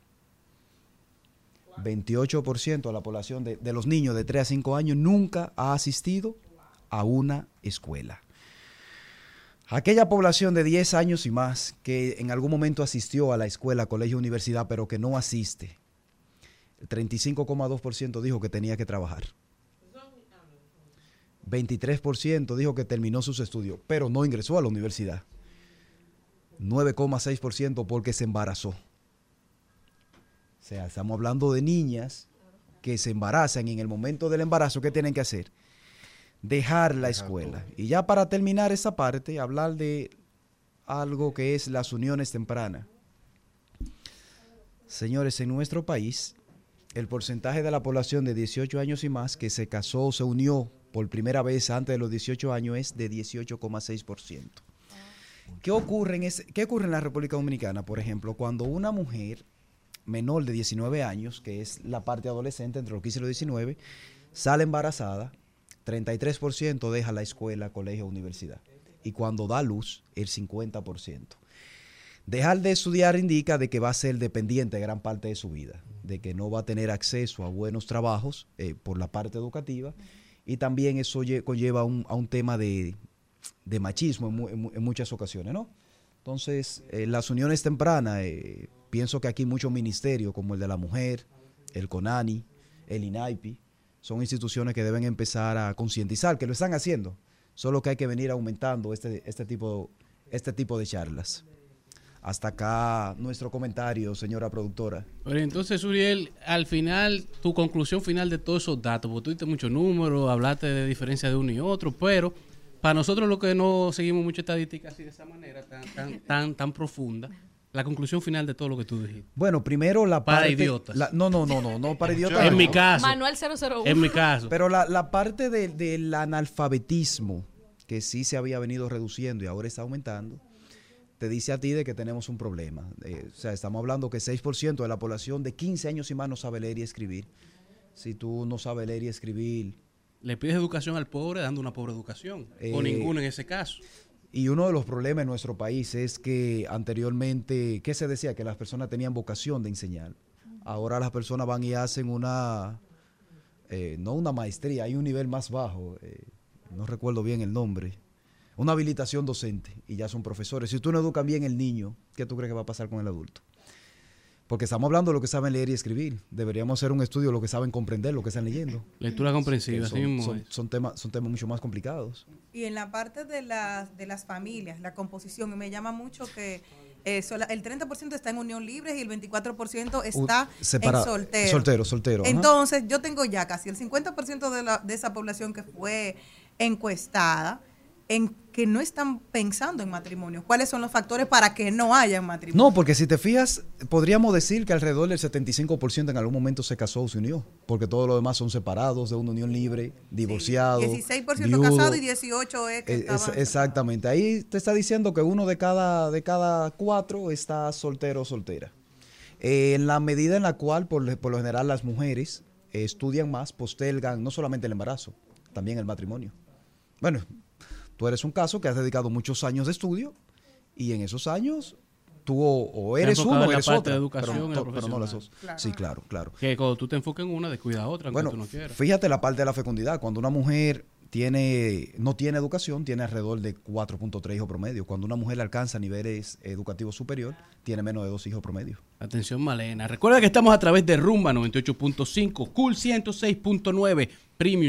Speaker 7: 28% de la población de los niños de 3 a 5 años nunca ha asistido a una escuela. Aquella población de 10 años y más que en algún momento asistió a la escuela, colegio, universidad, pero que no asiste, el 35,2% dijo que tenía que trabajar. 23% dijo que terminó sus estudios, pero no ingresó a la universidad. 9,6% porque se embarazó. O sea, estamos hablando de niñas que se embarazan y en el momento del embarazo, ¿qué tienen que hacer? Dejar la escuela. Y ya para terminar esa parte, hablar de algo que es las uniones tempranas. Señores, en nuestro país, el porcentaje de la población de 18 años y más que se casó o se unió por primera vez antes de los 18 años es de 18,6%. ¿Qué ocurre en la República Dominicana? Por ejemplo, cuando una mujer menor de 19 años, que es la parte adolescente entre los 15 y los 19, sale embarazada, 33% deja la escuela, colegio, universidad. Y cuando da luz, el 50%. Dejar de estudiar indica de que va a ser dependiente gran parte de su vida, de que no va a tener acceso a buenos trabajos por la parte educativa, y también eso conlleva a un tema de machismo en muchas ocasiones, ¿no? Entonces, las uniones tempranas, pienso que aquí muchos ministerios, como el de la mujer, el CONANI, el INAIPI, son instituciones que deben empezar a concientizar, que lo están haciendo, solo que hay que venir aumentando este tipo de charlas. Hasta acá nuestro comentario, señora productora.
Speaker 3: Pero entonces, Uriel, al final, tu conclusión final de todos esos datos, porque tú diste muchos números, hablaste de diferencia de uno y otro, pero para nosotros lo que no seguimos mucha estadística así de esa manera, tan profunda, la conclusión final de todo lo que tú dijiste.
Speaker 7: Bueno, primero la
Speaker 3: para
Speaker 7: parte...
Speaker 3: idiotas.
Speaker 7: No, para idiotas.
Speaker 3: En mi caso.
Speaker 6: Manuel 001.
Speaker 3: En mi caso.
Speaker 7: Pero la parte del analfabetismo, que sí se había venido reduciendo y ahora está aumentando, te dice a ti de que tenemos un problema. O sea, estamos hablando que 6% de la población de 15 años y más no sabe leer y escribir. Si tú no sabes leer y escribir...
Speaker 3: Le pides educación al pobre dando una pobre educación, o ninguna en ese caso.
Speaker 7: Y uno de los problemas en nuestro país es que anteriormente, ¿qué se decía? Que las personas tenían vocación de enseñar. Ahora las personas van y hacen no una maestría, hay un nivel más bajo, no recuerdo bien el nombre, una habilitación docente, y ya son profesores. Si tú no educas bien el niño, ¿qué tú crees que va a pasar con el adulto? Porque estamos hablando de lo que saben leer y escribir. Deberíamos hacer un estudio de lo que saben comprender, lo que están leyendo.
Speaker 3: Lectura comprensiva.
Speaker 7: Son temas mucho más complicados.
Speaker 8: Y en la parte de las familias, la composición, me llama mucho que el 30% está en unión libre y el 24% está en soltero. Entonces, yo tengo ya casi el 50% de esa población que fue encuestada en que no están pensando en matrimonio. ¿Cuáles son los factores para que no haya matrimonio?
Speaker 7: No, porque si te fijas, podríamos decir que alrededor del 75% en algún momento se casó o se unió, porque todos los demás son separados, de una unión libre, divorciados,
Speaker 8: 16%
Speaker 7: viudo,
Speaker 8: casado y 18% es que estaban
Speaker 7: exactamente. Ahí te está diciendo que uno de cada 4 está soltero o soltera. En la medida en la cual, por lo general, las mujeres estudian más, postergan no solamente el embarazo, también el matrimonio. Bueno, tú eres un caso que has dedicado muchos años de estudio y en esos años tú o eres uno o eres otra.
Speaker 3: De educación,
Speaker 7: pero no las dos. Claro. Sí, claro.
Speaker 3: Que cuando tú te enfoques en una, descuida otra, aunque tú no quieras.
Speaker 7: Fíjate la parte de la fecundidad. Cuando una mujer no tiene educación, tiene alrededor de 4.3 hijos promedio. Cuando una mujer alcanza niveles educativos superior, tiene menos de 2 hijos promedio.
Speaker 3: Atención, Malena. Recuerda que estamos a través de Rumba 98.5, Cool 106.9, Premium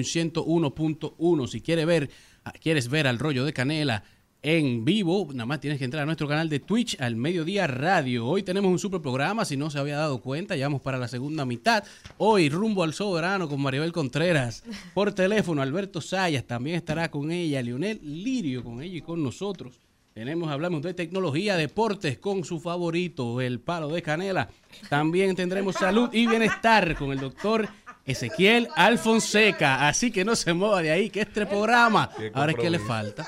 Speaker 3: 101.1. Si quieres ver al Rollo de Canela en vivo, nada más tienes que entrar a nuestro canal de Twitch, Al Mediodía Radio. Hoy tenemos un super programa, si no se había dado cuenta, ya vamos para la segunda mitad. Hoy, rumbo al soberano con Maribel Contreras. Por teléfono, Alberto Sayas, también estará con ella, Leonel Lirio, con ella y con nosotros. Hablamos de tecnología, deportes con su favorito, el Palo de Canela. También tendremos salud y bienestar con el doctor Ezequiel Alfonseca. Así que no se mueva de ahí, que este programa, ahora es que le falta.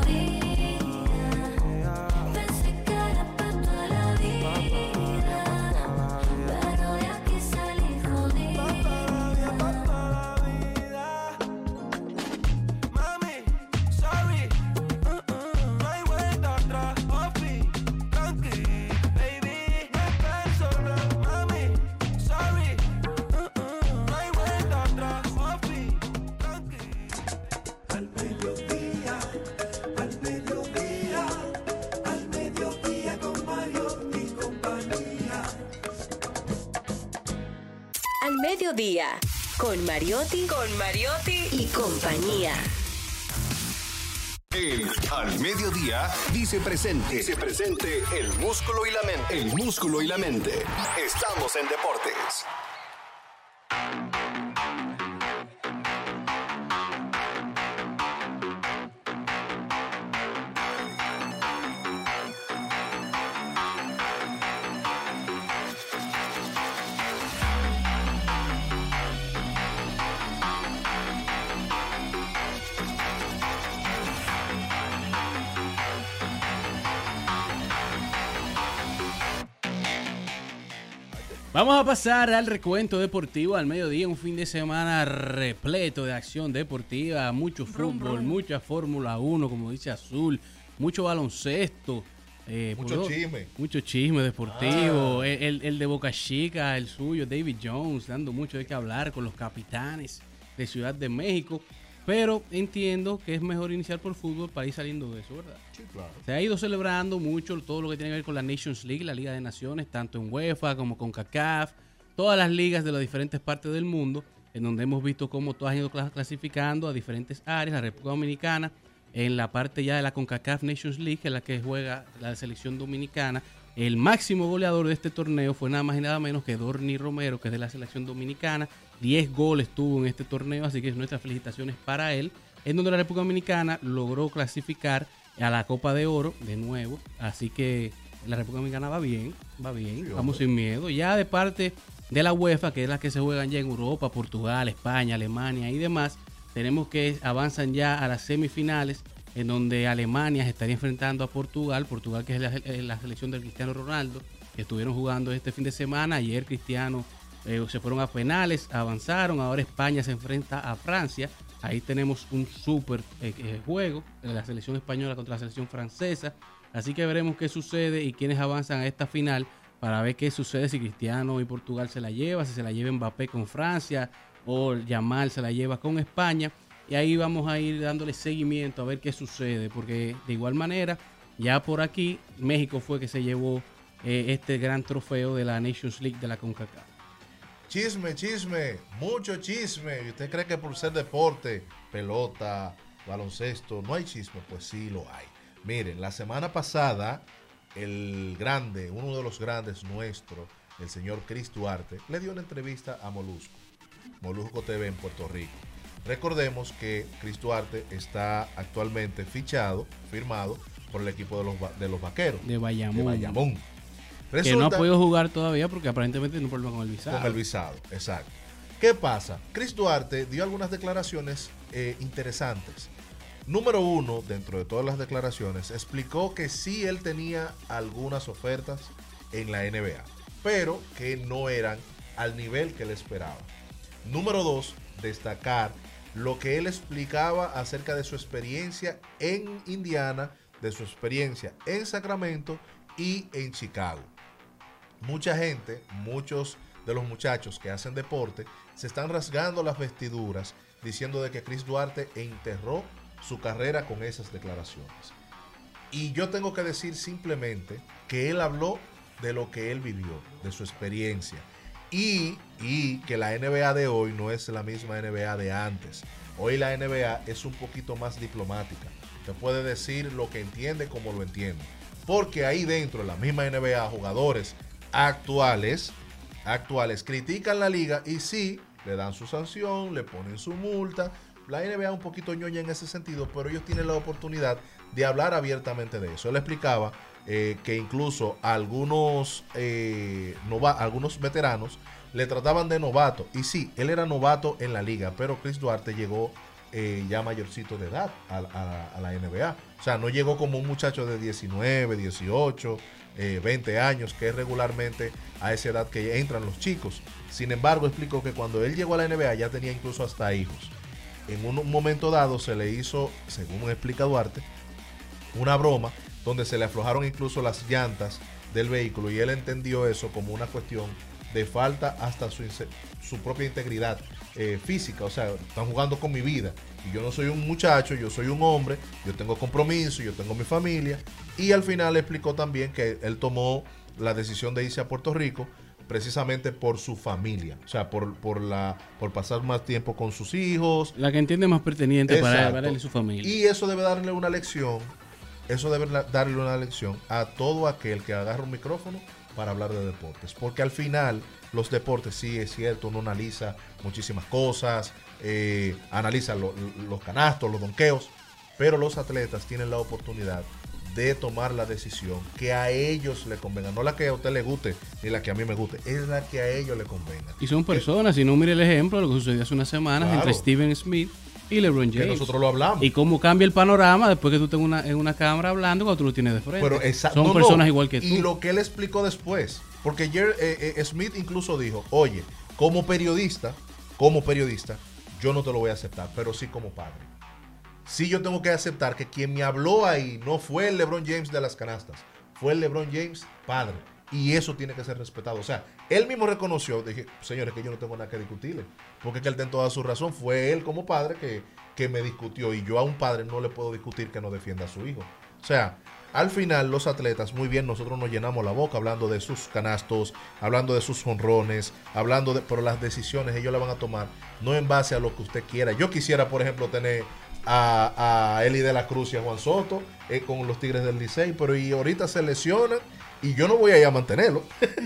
Speaker 1: Mediodía, con Mariotti y compañía.
Speaker 12: En Al Mediodía dice presente. Dice presente el músculo y la mente. El músculo y la mente. Estamos en deportes.
Speaker 3: Vamos a pasar al recuento deportivo al mediodía, un fin de semana repleto de acción deportiva, mucho fútbol, mucha Fórmula 1, como dice Azul, mucho baloncesto. Mucho chisme deportivo. El de Boca Chica, el suyo, David Jones, dando mucho de qué hablar con los capitanes de Ciudad de México. Pero entiendo que es mejor iniciar por fútbol para ir saliendo de eso, ¿verdad?
Speaker 5: Sí, claro.
Speaker 3: Se ha ido celebrando mucho todo lo que tiene que ver con la Nations League, la Liga de Naciones, tanto en UEFA como con CONCACAF, todas las ligas de las diferentes partes del mundo, en donde hemos visto cómo todas han ido clasificando a diferentes áreas. La República Dominicana, en la parte ya de la CONCACAF Nations League, en la que juega la selección dominicana, el máximo goleador de este torneo fue nada más y nada menos que Dorni Romero, que es de la selección dominicana. 10 goles tuvo en este torneo, así que nuestras felicitaciones para él, en donde la República Dominicana logró clasificar a la Copa de Oro de nuevo, así que la República Dominicana va bien, sí, vamos sin miedo. Ya de parte de la UEFA, que es la que se juegan ya en Europa, Portugal, España, Alemania y demás, tenemos que avanzan ya a las semifinales, en donde Alemania se estaría enfrentando a Portugal que es la selección de Cristiano Ronaldo, que estuvieron jugando este fin de semana. Ayer Cristiano se fueron a penales, avanzaron. Ahora España se enfrenta a Francia. Ahí tenemos un súper juego de la selección española contra la selección francesa. Así que veremos qué sucede y quiénes avanzan a esta final para ver qué sucede si Cristiano y Portugal se la lleva, si se la lleva Mbappé con Francia o Yamal se la lleva con España. Y ahí vamos a ir dándole seguimiento a ver qué sucede, porque de igual manera, ya por aquí, México fue que se llevó este gran trofeo de la Nations League de la CONCACAF.
Speaker 5: Chisme, mucho chisme. ¿Y usted cree que por ser deporte, pelota, baloncesto, no hay chisme? Pues sí lo hay. Miren, la semana pasada, uno de los grandes nuestros, el señor Chris Duarte, le dio una entrevista a Molusco TV en Puerto Rico. Recordemos que Chris Duarte está actualmente firmado por el equipo de los Vaqueros.
Speaker 3: De Bayamón.
Speaker 5: Resulta,
Speaker 3: que no ha podido jugar todavía porque aparentemente tiene un problema con el visado.
Speaker 5: Con el visado, exacto. ¿Qué pasa? Chris Duarte dio algunas declaraciones interesantes. Número uno, dentro de todas las declaraciones, explicó que sí él tenía algunas ofertas en la NBA, pero que no eran al nivel que él esperaba. Número dos, destacar lo que él explicaba acerca de su experiencia en Indiana, de su experiencia en Sacramento y en Chicago. Mucha gente, muchos de los muchachos que hacen deporte, se están rasgando las vestiduras diciendo de que Chris Duarte enterró su carrera con esas declaraciones. Y yo tengo que decir simplemente que él habló de lo que él vivió, de su experiencia. Y que la NBA de hoy no es la misma NBA de antes. Hoy la NBA es un poquito más diplomática. Te puede decir lo que entiende como lo entiende. Porque ahí dentro de la misma NBA, jugadores actuales critican la liga y sí, le dan su sanción, le ponen su multa. La NBA es un poquito ñoña en ese sentido, pero ellos tienen la oportunidad de hablar abiertamente de eso. Él explicaba que incluso algunos veteranos le trataban de novato. Y sí, él era novato en la liga, pero Chris Duarte llegó ya mayorcito de edad a la NBA. O sea, no llegó como un muchacho de 19, 18, 20 años, que es regularmente a esa edad que entran los chicos. Sin embargo, explicó que cuando él llegó a la NBA ya tenía incluso hasta hijos. En un momento dado se le hizo, según explica Duarte, una broma donde se le aflojaron incluso las llantas del vehículo y él entendió eso como una cuestión de falta hasta su propia integridad física. O sea, están jugando con mi vida y yo no soy un muchacho, yo soy un hombre, yo tengo compromiso, yo tengo mi familia. Y al final explicó también que él tomó la decisión de irse a Puerto Rico precisamente por su familia, o sea, por pasar más tiempo con sus hijos.
Speaker 3: La que entiende más pertinente para él y su familia.
Speaker 5: Y eso debe darle una lección, a todo aquel que agarra un micrófono para hablar de deportes, porque al final los deportes, sí es cierto, uno analiza muchísimas cosas, analiza los canastos, los donqueos, pero los atletas tienen la oportunidad de tomar la decisión que a ellos le convenga, no la que a usted le guste ni la que a mí me guste, es la que a ellos le convenga.
Speaker 3: Y son personas, si no mire el ejemplo de lo que sucedió hace unas semanas entre Steven Smith y LeBron James.
Speaker 5: Que nosotros lo hablamos.
Speaker 3: Y cómo cambia el panorama después que tú estés en una cámara hablando cuando tú lo tienes de frente.
Speaker 5: Pero
Speaker 3: son personas igual que tú.
Speaker 5: Y lo que él explicó después, porque ayer Smith incluso dijo, oye, como periodista, yo no te lo voy a aceptar, pero sí como padre. Sí, yo tengo que aceptar que quien me habló ahí no fue el LeBron James de las canastas, fue el LeBron James padre. Y eso tiene que ser respetado. O sea, él mismo reconoció, dije, señores, que yo no tengo nada que discutirle, porque que él tiene toda su razón. Fue él como padre que me discutió, y yo a un padre no le puedo discutir que no defienda a su hijo. O sea, al final los atletas, muy bien, nosotros nos llenamos la boca hablando de sus canastos, hablando de sus jonrones, pero las decisiones ellos las van a tomar no en base a lo que usted quiera. Yo quisiera, por ejemplo, tener a Eli de la Cruz y a Juan Soto con los Tigres del Licey, pero y ahorita se lesionan y yo no voy a ir a mantenerlo.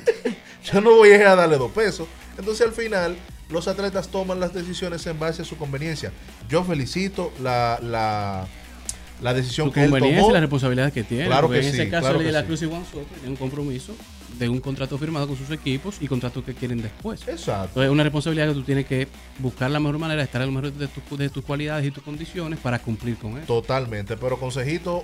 Speaker 5: Yo no voy a ir a darle 2 pesos. Entonces al final los atletas toman las decisiones en base a su conveniencia. Yo felicito la decisión que él tomó. Su conveniencia
Speaker 3: y la responsabilidad que tiene.
Speaker 5: Claro que
Speaker 3: en ese caso,
Speaker 5: claro
Speaker 3: Eli de la Cruz y Juan Soto tienen un compromiso de un contrato firmado con sus equipos y contratos que quieren después.
Speaker 5: Exacto.
Speaker 3: Entonces es una responsabilidad que tú tienes que buscar la mejor manera de estar a lo mejor de tus cualidades y tus condiciones para cumplir con eso.
Speaker 5: Totalmente, pero consejito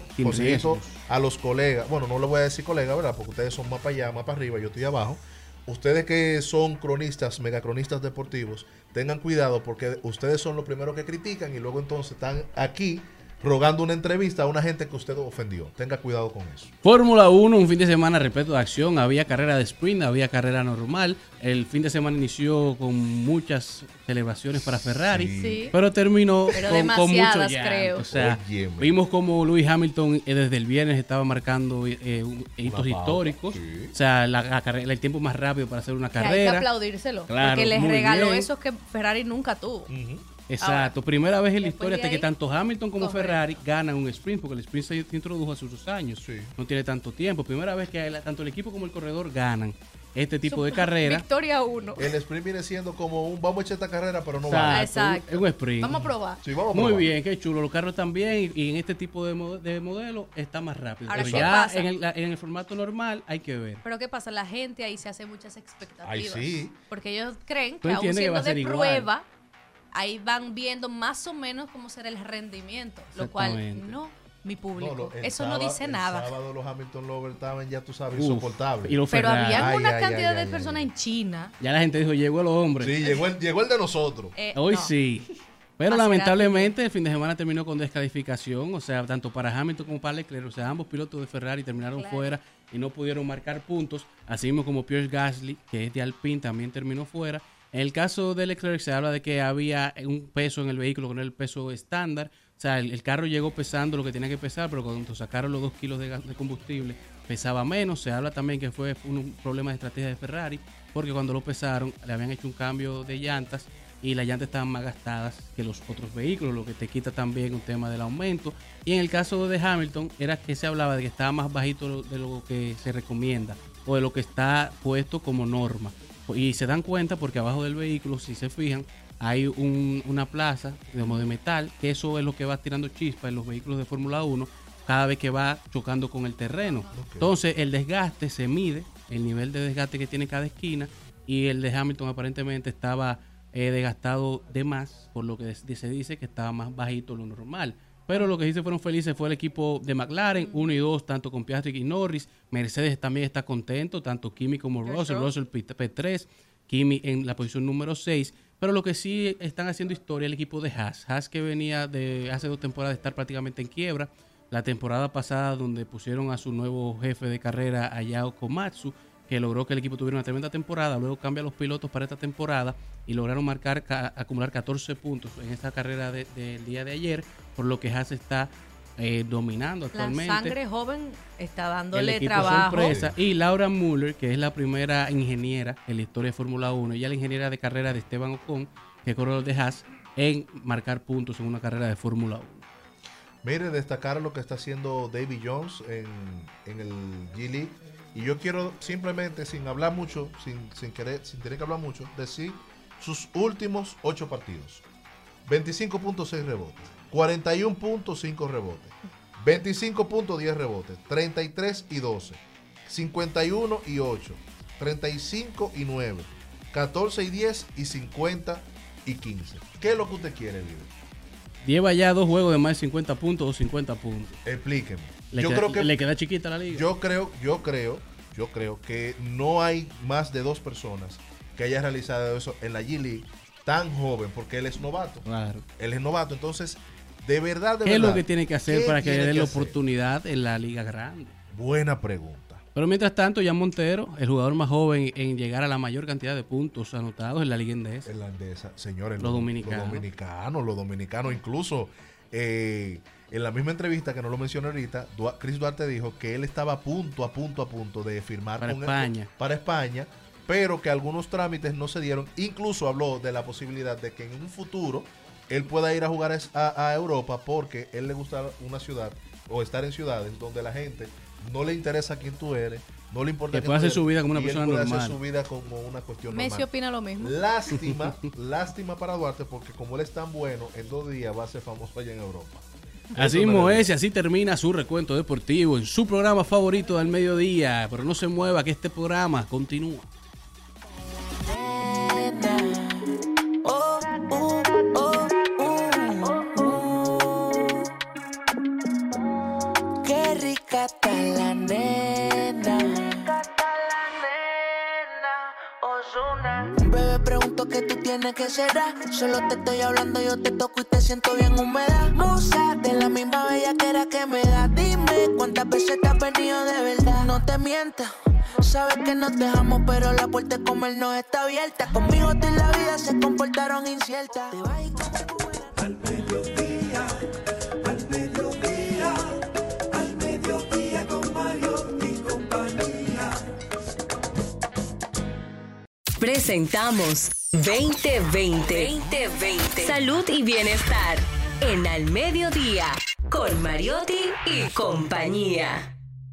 Speaker 5: a los colegas, bueno, no le voy a decir colegas, ¿verdad? Porque ustedes son más para allá, más para arriba, yo estoy abajo. Ustedes que son cronistas, megacronistas deportivos, tengan cuidado porque ustedes son los primeros que critican y luego entonces están aquí rogando una entrevista a una gente que usted ofendió. Tenga cuidado con eso.
Speaker 3: Fórmula 1, un fin de semana repleto de acción. Había carrera de sprint, había carrera normal. El fin de semana inició con muchas celebraciones para Ferrari,
Speaker 6: sí,
Speaker 3: pero terminó con mucho llanto.
Speaker 6: Creo.
Speaker 3: O sea, vimos como Lewis Hamilton desde el viernes estaba marcando hitos históricos. Sí. O sea, el tiempo más rápido para hacer una carrera.
Speaker 6: Hay que aplaudírselo, claro, porque les regaló eso que Ferrari nunca tuvo.
Speaker 3: Exacto, primera vez en la historia de que tanto Hamilton como Ferrari ganan un sprint, porque el sprint se introdujo hace unos años, no tiene tanto tiempo. Primera vez que tanto el equipo como el corredor ganan este tipo de carrera.
Speaker 6: Victoria 1.
Speaker 5: El sprint viene siendo como un vamos a echar esta carrera, pero no
Speaker 3: va. Exacto. Es un sprint.
Speaker 6: Vamos a probar.
Speaker 5: Sí, vamos a probar.
Speaker 3: Muy bien, qué chulo. Los carros también, y en este tipo de modelo está más rápido.
Speaker 6: Ahora,
Speaker 3: pero ya en el formato normal hay que ver.
Speaker 6: Pero ¿qué pasa? La gente ahí se hace muchas expectativas.
Speaker 5: Ay, sí.
Speaker 6: Porque ellos creen que aún siendo de prueba, ahí van viendo más o menos cómo será el rendimiento, lo cual no, mi público, eso no dice nada.
Speaker 5: El sábado los Hamilton Lovers estaban, ya tú sabes, insoportables.
Speaker 6: Pero había una cantidad de personas en China.
Speaker 3: Ya la gente dijo, llegó el hombre.
Speaker 5: Sí, llegó el de nosotros.
Speaker 3: Hoy no. Sí. Pero lamentablemente el fin de semana terminó con descalificación, o sea, tanto para Hamilton como para Leclerc, o sea, ambos pilotos de Ferrari terminaron fuera y no pudieron marcar puntos, así mismo como Pierre Gasly, que es de Alpine, también terminó fuera. En el caso de Leclerc se habla de que había un peso en el vehículo que no era el peso estándar. O sea, el carro llegó pesando lo que tenía que pesar, pero cuando sacaron los 2 kilos de combustible pesaba menos. Se habla también que fue un problema de estrategia de Ferrari, porque cuando lo pesaron le habían hecho un cambio de llantas y las llantas estaban más gastadas que los otros vehículos, lo que te quita también un tema del aumento. Y en el caso de Hamilton era que se hablaba de que estaba más bajito de lo que se recomienda o de lo que está puesto como norma. Y se dan cuenta porque abajo del vehículo, si se fijan, hay una plaza de metal, que eso es lo que va tirando chispas en los vehículos de Fórmula 1 cada vez que va chocando con el terreno. Okay. Entonces el desgaste se mide, el nivel de desgaste que tiene cada esquina, y el de Hamilton aparentemente estaba desgastado de más, por lo que se dice que estaba más bajito de lo normal. Pero lo que sí se fueron felices fue el equipo de McLaren, 1 y 2, tanto con Piastri y Norris. Mercedes también está contento, tanto Kimi como Russell P3, Kimi en la posición número 6. Pero lo que sí están haciendo historia es el equipo de Haas que venía de hace 2 temporadas de estar prácticamente en quiebra. La temporada pasada, donde pusieron a su nuevo jefe de carrera, a Yao Komatsu, que logró que el equipo tuviera una tremenda temporada. Luego cambia los pilotos para esta temporada y lograron acumular 14 puntos en esta carrera del día de ayer, por lo que Haas está dominando
Speaker 6: La
Speaker 3: actualmente.
Speaker 6: sangre joven está
Speaker 3: El
Speaker 6: dándole
Speaker 3: equipo
Speaker 6: trabajo.
Speaker 3: sorpresa. Y Laura Muller, que es la primera ingeniera en la historia de Fórmula 1, ella es la ingeniera de carrera de Esteban Ocon, que es corredor de Haas, en marcar puntos en una carrera de Fórmula 1.
Speaker 5: Mire, destacar lo que está haciendo Davy Jones en el G-League. Y yo quiero simplemente, sin hablar mucho, sin tener que hablar mucho, decir sus últimos 8 partidos. 25.6 rebotes, 41.5 rebotes, 25.10 rebotes, 33 y 12, 51 y 8, 35 y 9, 14 y 10 y 50 y 15. ¿Qué es lo que usted quiere, líder?
Speaker 3: Lleva ya 2 juegos de más de 50 puntos o 50 puntos.
Speaker 5: Explíqueme.
Speaker 3: Le queda chiquita la liga.
Speaker 5: Yo creo que no hay más de 2 personas que hayan realizado eso en la G-League tan joven, porque él es novato.
Speaker 3: Claro.
Speaker 5: Él es novato, entonces, de verdad,
Speaker 3: ¿Qué es lo que tiene que hacer para que le den la oportunidad en la liga grande?
Speaker 5: Buena pregunta.
Speaker 3: Pero mientras tanto, Jan Montero, el jugador más joven en llegar a la mayor cantidad de puntos anotados en la liga andesa.
Speaker 5: En la andesa, señores,
Speaker 3: Los
Speaker 5: dominicanos, incluso en la misma entrevista que no lo mencioné ahorita, Chris Duarte dijo que él estaba a punto de firmar para España, pero que algunos trámites no se dieron. Incluso habló de la posibilidad de que en un futuro él pueda ir a jugar a Europa, porque él le gusta una ciudad o estar en ciudades donde la gente no le interesa quién tú eres, no le importa
Speaker 3: que pueda hacer su vida como una persona normal.
Speaker 5: Hacer su vida como una cuestión normal.
Speaker 6: Messi opina lo mismo.
Speaker 5: Lástima para Duarte, porque como él es tan bueno, en 2 días va a ser famoso allá en Europa.
Speaker 3: Así mismo es, y así termina su recuento deportivo en su programa favorito del mediodía. Pero no se mueva, que este programa continúa.
Speaker 11: Qué rica está la nena. Bebé, pregunto qué tú tienes, que será. Solo te estoy hablando, yo te toco y te siento bien húmeda. Musa, de la misma bellaquera que me da. Dime cuántas veces te has venido de verdad. No te mientas, sabes que nos dejamos, pero la puerta de comer no está abierta. Conmigo tú y la vida se comportaron inciertas. Te vas y comes como era.
Speaker 2: Al mediodía, al mediodía, al mediodía con Mario y compañía.
Speaker 1: Presentamos 2020. Salud y bienestar en Al Mediodía con Mariotti y compañía.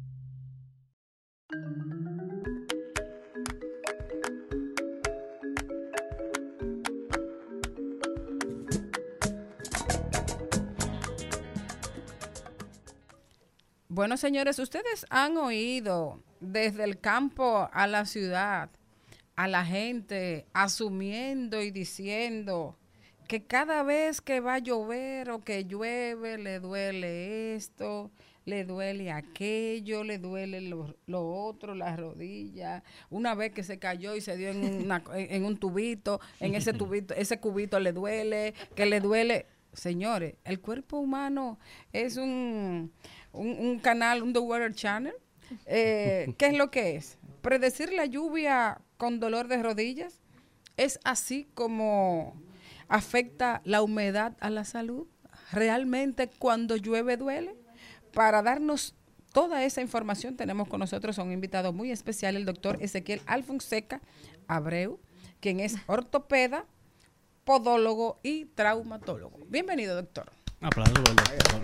Speaker 4: Bueno, señores, ustedes han oído desde el campo a la ciudad a la gente asumiendo y diciendo que cada vez que va a llover o que llueve le duele esto, le duele aquello, le duele lo otro, la rodilla. Una vez que se cayó y se dio en un tubito, en ese tubito, ese cubito le duele, que le duele. Señores, el cuerpo humano es un canal, un The Weather Channel. ¿Qué es lo que es? Predecir la lluvia con dolor de rodillas es así como afecta la humedad a la salud. Realmente cuando llueve duele. Para darnos toda esa información tenemos con nosotros a un invitado muy especial, el doctor Ezequiel Alfonseca Abreu, quien es ortopeda, podólogo y traumatólogo. Bienvenido, doctor.
Speaker 3: Aplausos, doctor.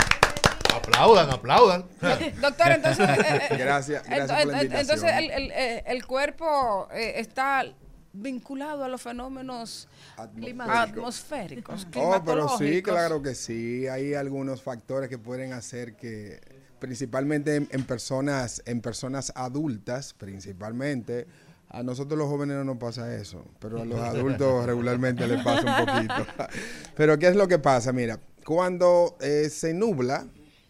Speaker 5: Aplaudan.
Speaker 4: Doctor, entonces...
Speaker 13: Gracias por la invitación.
Speaker 4: Entonces, el cuerpo está vinculado a los fenómenos atmosféricos,
Speaker 13: pero sí, claro que sí. Hay algunos factores que pueden hacer que, principalmente en personas adultas, principalmente, a nosotros los jóvenes no nos pasa eso, pero a los adultos regularmente les pasa un poquito. Pero ¿qué es lo que pasa? Mira, cuando se nubla,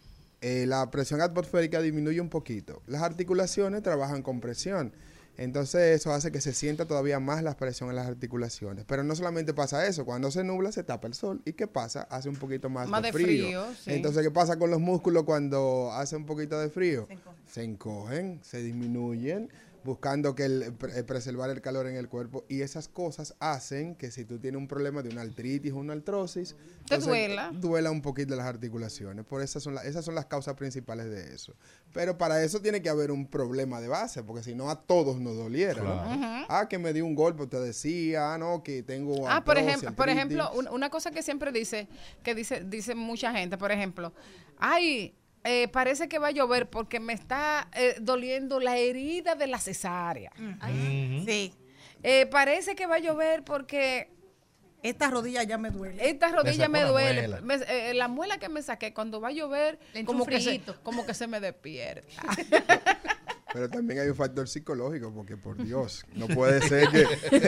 Speaker 13: la presión atmosférica disminuye un poquito. Las articulaciones trabajan con presión. Entonces eso hace que se sienta todavía más la presión en las articulaciones. Pero no solamente pasa eso, cuando se nubla se tapa el sol. ¿Y qué pasa? Hace un poquito más de frío. Sí. Entonces, ¿qué pasa con los músculos cuando hace un poquito de frío? Se encogen, se disminuyen, buscando que preservar el calor en el cuerpo, y esas cosas hacen que si tú tienes un problema de una artritis o una artrosis,
Speaker 4: te
Speaker 13: entonces, duela un poquito las articulaciones. Por esas son las causas principales de eso. Pero para eso tiene que haber un problema de base, porque si no a todos nos doliera.
Speaker 5: Claro.
Speaker 13: ¿No? Que me dio un golpe, usted decía, no, que tengo artrosis,
Speaker 4: por ejemplo, una cosa que siempre dice mucha gente, por ejemplo, parece que va a llover porque me está doliendo la herida de la cesárea.
Speaker 8: Sí.
Speaker 4: Parece que va a llover porque
Speaker 8: esta rodilla ya me duele.
Speaker 4: Esta rodilla me duele.
Speaker 5: Muela.
Speaker 4: La muela que me saqué, cuando va a llover, como que se me despierta.
Speaker 13: Pero también hay un factor psicológico, porque por Dios, no puede ser que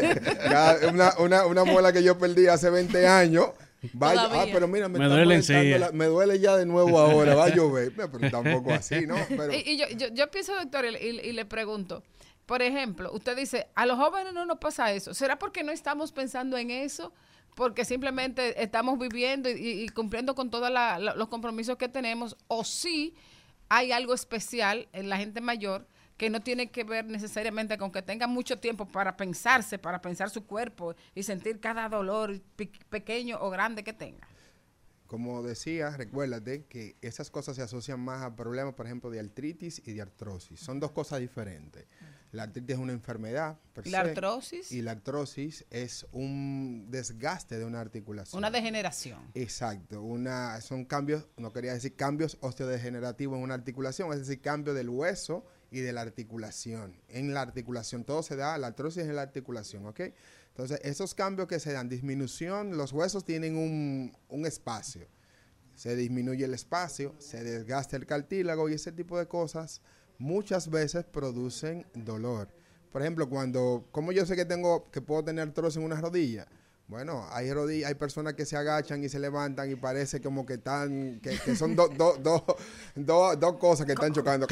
Speaker 13: una muela que yo perdí hace 20 años, vaya, pero mira, me duele ya de nuevo ahora, va a llover. Pero tampoco así, ¿no? Pero,
Speaker 4: y yo pienso, doctor, y le pregunto, por ejemplo, usted dice, a los jóvenes no nos pasa eso. ¿Será porque no estamos pensando en eso? Porque simplemente estamos viviendo y cumpliendo con todos los compromisos que tenemos, o sí hay algo especial en la gente mayor que no tiene que ver necesariamente con que tenga mucho tiempo para pensar su cuerpo y sentir cada dolor pequeño o grande que tenga.
Speaker 13: Como decía, recuérdate que esas cosas se asocian más a problemas, por ejemplo, de artritis y de artrosis. Son dos cosas diferentes. La artritis es una enfermedad per se.
Speaker 4: ¿La artrosis?
Speaker 13: Y la artrosis es un desgaste de una articulación.
Speaker 4: Una degeneración.
Speaker 13: Exacto. Son cambios, no quería decir cambios osteodegenerativos en una articulación, es decir, cambio del hueso y de la articulación. En la articulación todo se da, la artrosis en la articulación, ¿ok? Entonces, esos cambios que se dan, disminución, los huesos tienen un espacio. Se disminuye el espacio, se desgasta el cartílago y ese tipo de cosas muchas veces producen dolor. Por ejemplo, ¿cómo yo sé que puedo tener artrosis en una rodilla? Bueno, hay personas que se agachan y se levantan y parece como que están, que son dos cosas que están chocando.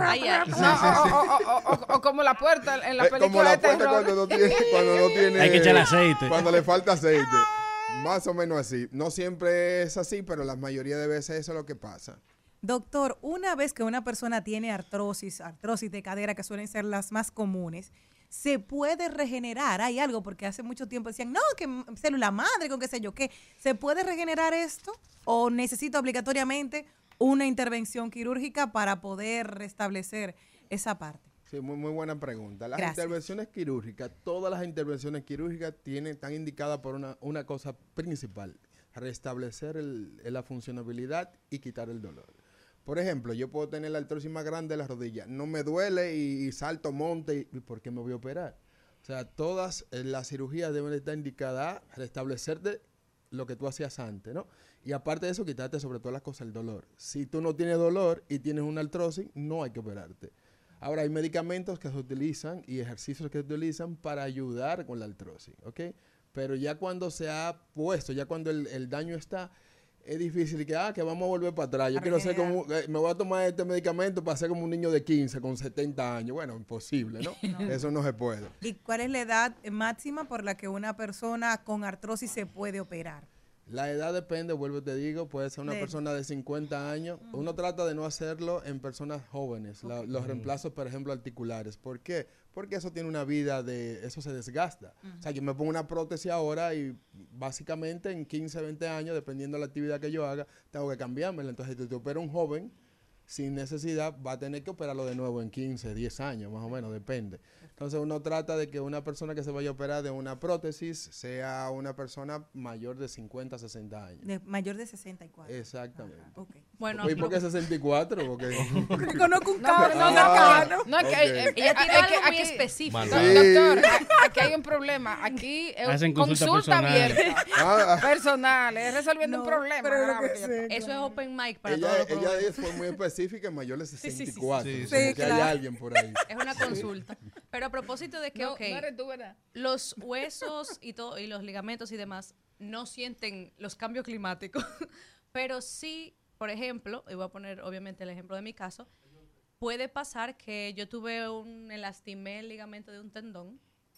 Speaker 4: O como la puerta en la película
Speaker 13: como la
Speaker 4: de
Speaker 13: puerta
Speaker 4: terror.
Speaker 13: cuando no tiene
Speaker 3: hay que echar aceite.
Speaker 13: Cuando le falta aceite. Más o menos así. No siempre es así, pero la mayoría de veces eso es lo que pasa.
Speaker 8: Doctor, una vez que una persona tiene artrosis de cadera, que suelen ser las más comunes, ¿se puede regenerar? Hay algo, porque hace mucho tiempo decían, no, que célula madre, con qué sé yo qué. ¿Se puede regenerar esto? ¿O necesita obligatoriamente una intervención quirúrgica para poder restablecer esa parte?
Speaker 13: Sí, muy buena pregunta. Las
Speaker 8: Gracias.
Speaker 13: intervenciones quirúrgicas, todas las intervenciones quirúrgicas están indicadas por una cosa principal: restablecer la funcionabilidad y quitar el dolor. Por ejemplo, yo puedo tener la artrosis más grande de la rodilla, no me duele y salto monte, ¿y por qué me voy a operar? O sea, todas las cirugías deben estar indicadas a restablecerte lo que tú hacías antes, ¿no? Y aparte de eso, quitarte sobre todas las cosas el dolor. Si tú no tienes dolor y tienes una artrosis, no hay que operarte. Ahora, hay medicamentos que se utilizan y ejercicios que se utilizan para ayudar con la artrosis, ¿ok? Pero ya cuando se ha puesto, ya cuando el daño está, es difícil que vamos a volver para atrás. Yo quiero ser como, me voy a tomar este medicamento para ser como un niño de 15 con 70 años. Bueno, imposible, ¿no? Eso no se puede.
Speaker 8: ¿Y cuál es la edad máxima por la que una persona con artrosis se puede operar?
Speaker 13: La edad depende, vuelvo te digo, puede ser una persona de 50 años. Uno trata de no hacerlo en personas jóvenes, los reemplazos, por ejemplo, articulares. ¿Por qué? Porque eso tiene una vida eso se desgasta. O sea, yo me pongo una prótesis ahora y básicamente en 15, 20 años, dependiendo de la actividad que yo haga, tengo que cambiármela. Entonces, si te opera un joven sin necesidad, va a tener que operarlo de nuevo en 15, 10 años, más o menos, depende. Entonces uno trata de que una persona que se vaya a operar de una prótesis sea una persona mayor de 50, 60 años.
Speaker 8: Mayor de 64.
Speaker 13: Exactamente.
Speaker 8: Okay.
Speaker 6: Bueno,
Speaker 13: ¿Y por qué 64?
Speaker 8: Porque conozco un cabrón cercano.
Speaker 4: No,
Speaker 6: ella tiene algo muy específico.
Speaker 4: Doctor, aquí hay un problema. Aquí es consulta abierta. Personal, es resolviendo un problema.
Speaker 6: Eso es open mic para
Speaker 13: ella,
Speaker 6: todos los
Speaker 13: ella
Speaker 6: problemas.
Speaker 13: fue muy específica, mayor de 64.
Speaker 6: Sí,
Speaker 13: Como que hay alguien por ahí.
Speaker 6: Es una consulta. Pero a propósito de que,
Speaker 4: no eres tú, ¿verdad?
Speaker 6: los huesos y los ligamentos y demás no sienten los cambios climáticos, pero sí, por ejemplo, y voy a poner obviamente el ejemplo de mi caso, puede pasar que yo me lastimé el ligamento de un tendón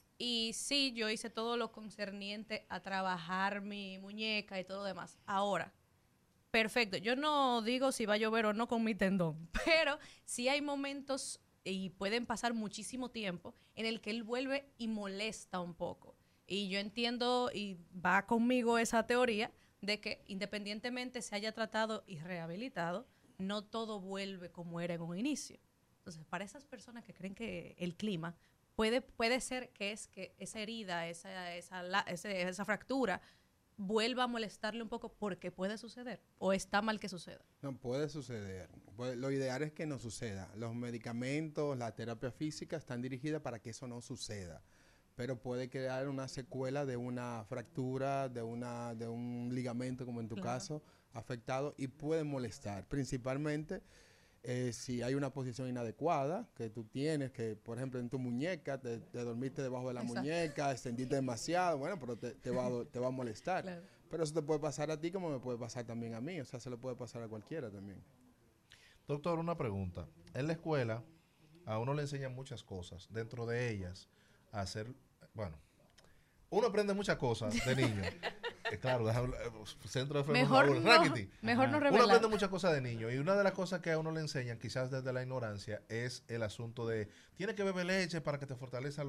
Speaker 6: y sí, yo hice todo lo concerniente a trabajar mi muñeca y todo lo demás. Ahora, perfecto, yo no digo si va a llover o no con mi tendón, pero sí hay momentos y pueden pasar muchísimo tiempo en el que él vuelve y molesta un poco. Y yo entiendo, y va conmigo esa teoría, de que independientemente se haya tratado y rehabilitado, no todo vuelve como era en un inicio. Entonces, para esas personas que creen que el clima puede ser que esa herida, esa fractura, vuelva a molestarle un poco porque puede suceder, o está mal que suceda.
Speaker 13: No puede suceder. Lo ideal es que no suceda. Los medicamentos, la terapia física están dirigidas para que eso no suceda. Pero puede crear una secuela de una fractura, de un ligamento, como en tu caso, afectado, y puede molestar. Principalmente si hay una posición inadecuada que tú tienes, que por ejemplo en tu muñeca, te dormiste debajo de la muñeca, extendiste demasiado, bueno, pero te va a molestar. Claro. Pero eso te puede pasar a ti como me puede pasar también a mí, o sea, se le puede pasar a cualquiera también.
Speaker 5: Doctor, una pregunta. En la escuela a uno le enseñan muchas cosas, dentro de ellas hacer, bueno, uno aprende muchas cosas de niño. Claro, centro de
Speaker 6: mejor no revelar.
Speaker 5: Uno aprende muchas cosas de niño y una de las cosas que a uno le enseñan, quizás desde la ignorancia, es el asunto de tiene que beber leche para que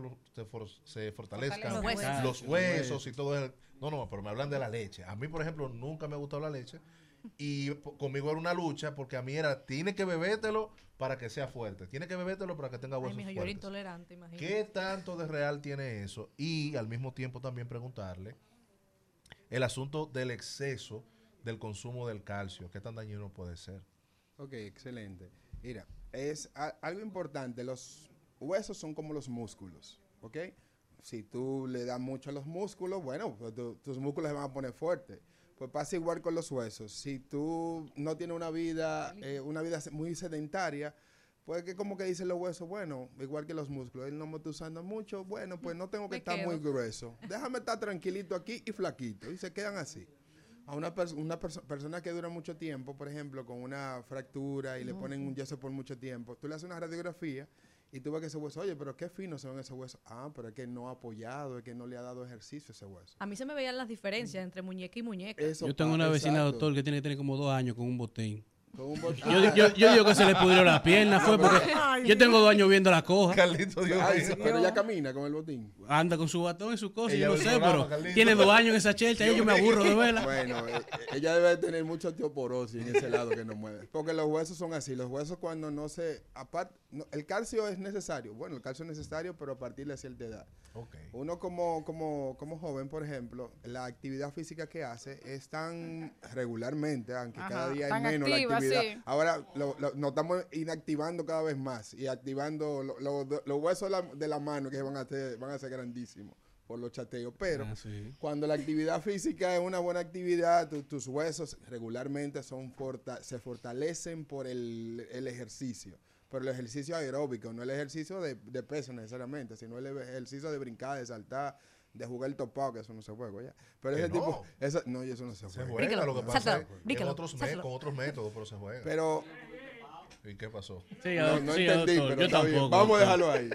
Speaker 5: se fortalezcan los huesos y todo eso. No, pero me hablan de la leche. A mí, por ejemplo, nunca me ha gustado la leche y conmigo era una lucha porque a mí era, tiene que bebértelo para que sea fuerte, tiene que bebértelo para que tenga huesos fuertes.
Speaker 6: Yo era intolerante, imagínate.
Speaker 5: ¿Qué tanto de real tiene eso? Y al mismo tiempo también preguntarle el asunto del exceso del consumo del calcio, ¿qué tan dañino puede ser?
Speaker 13: Ok, excelente. Mira, es algo importante, los huesos son como los músculos, ¿ok? Si tú le das mucho a los músculos, bueno, pues tus músculos se van a poner fuertes. Pues pasa igual con los huesos. Si tú no tienes una vida muy sedentaria, pues que como que dicen los huesos, bueno, igual que los músculos, él no me está usando mucho, bueno, pues no tengo que estar muy grueso. Déjame estar tranquilito aquí y flaquito. Y se quedan así. A una persona que dura mucho tiempo, por ejemplo, con una fractura y le ponen un yeso por mucho tiempo, tú le haces una radiografía y tú ves que ese hueso, oye, pero qué fino se ven esos huesos. Ah, pero es que no ha apoyado, es que no le ha dado ejercicio ese hueso.
Speaker 6: A mí se me veían las diferencias entre muñeca y muñeca.
Speaker 3: Yo tengo una vecina, doctor, que tiene como 2 años con un botín. Yo digo que se le pudrió la pierna, fue porque yo tengo 2 años viendo la coja.
Speaker 5: Carlito, Dios mío.
Speaker 13: Pero ella camina con el botín.
Speaker 3: Anda con su batón y su cosa, yo no sé, pero tiene 2 años en esa chelcha y yo me aburro de verla.
Speaker 13: Bueno, ella debe tener mucha osteoporosis en ese lado que no mueve. Porque los huesos son así, los huesos cuando no se... el calcio es necesario, bueno, el calcio es necesario, pero a partir de cierta edad. Okay. Uno como joven, por ejemplo, la actividad física que hace es tan regularmente, aunque cada día hay menos activa, la actividad. Sí. Ahora nos estamos inactivando cada vez más y activando los huesos de la mano que van a ser grandísimos por los chateos. Pero cuando la actividad física es una buena actividad, tus huesos regularmente se fortalecen por el ejercicio. Pero el ejercicio aeróbico, no el ejercicio de peso necesariamente, sino el ejercicio de brincar, de saltar, de jugar el topado, que eso no se juega ya. Pero ese tipo, eso no se juega.
Speaker 5: Se juega, lo que pasa es con otros métodos, pero se juega.
Speaker 13: Pero...
Speaker 5: ¿Y qué pasó?
Speaker 13: Sí, no entendí,
Speaker 3: doctor,
Speaker 13: pero
Speaker 3: yo
Speaker 13: está bien.
Speaker 3: tampoco.
Speaker 13: Vamos a dejarlo ahí.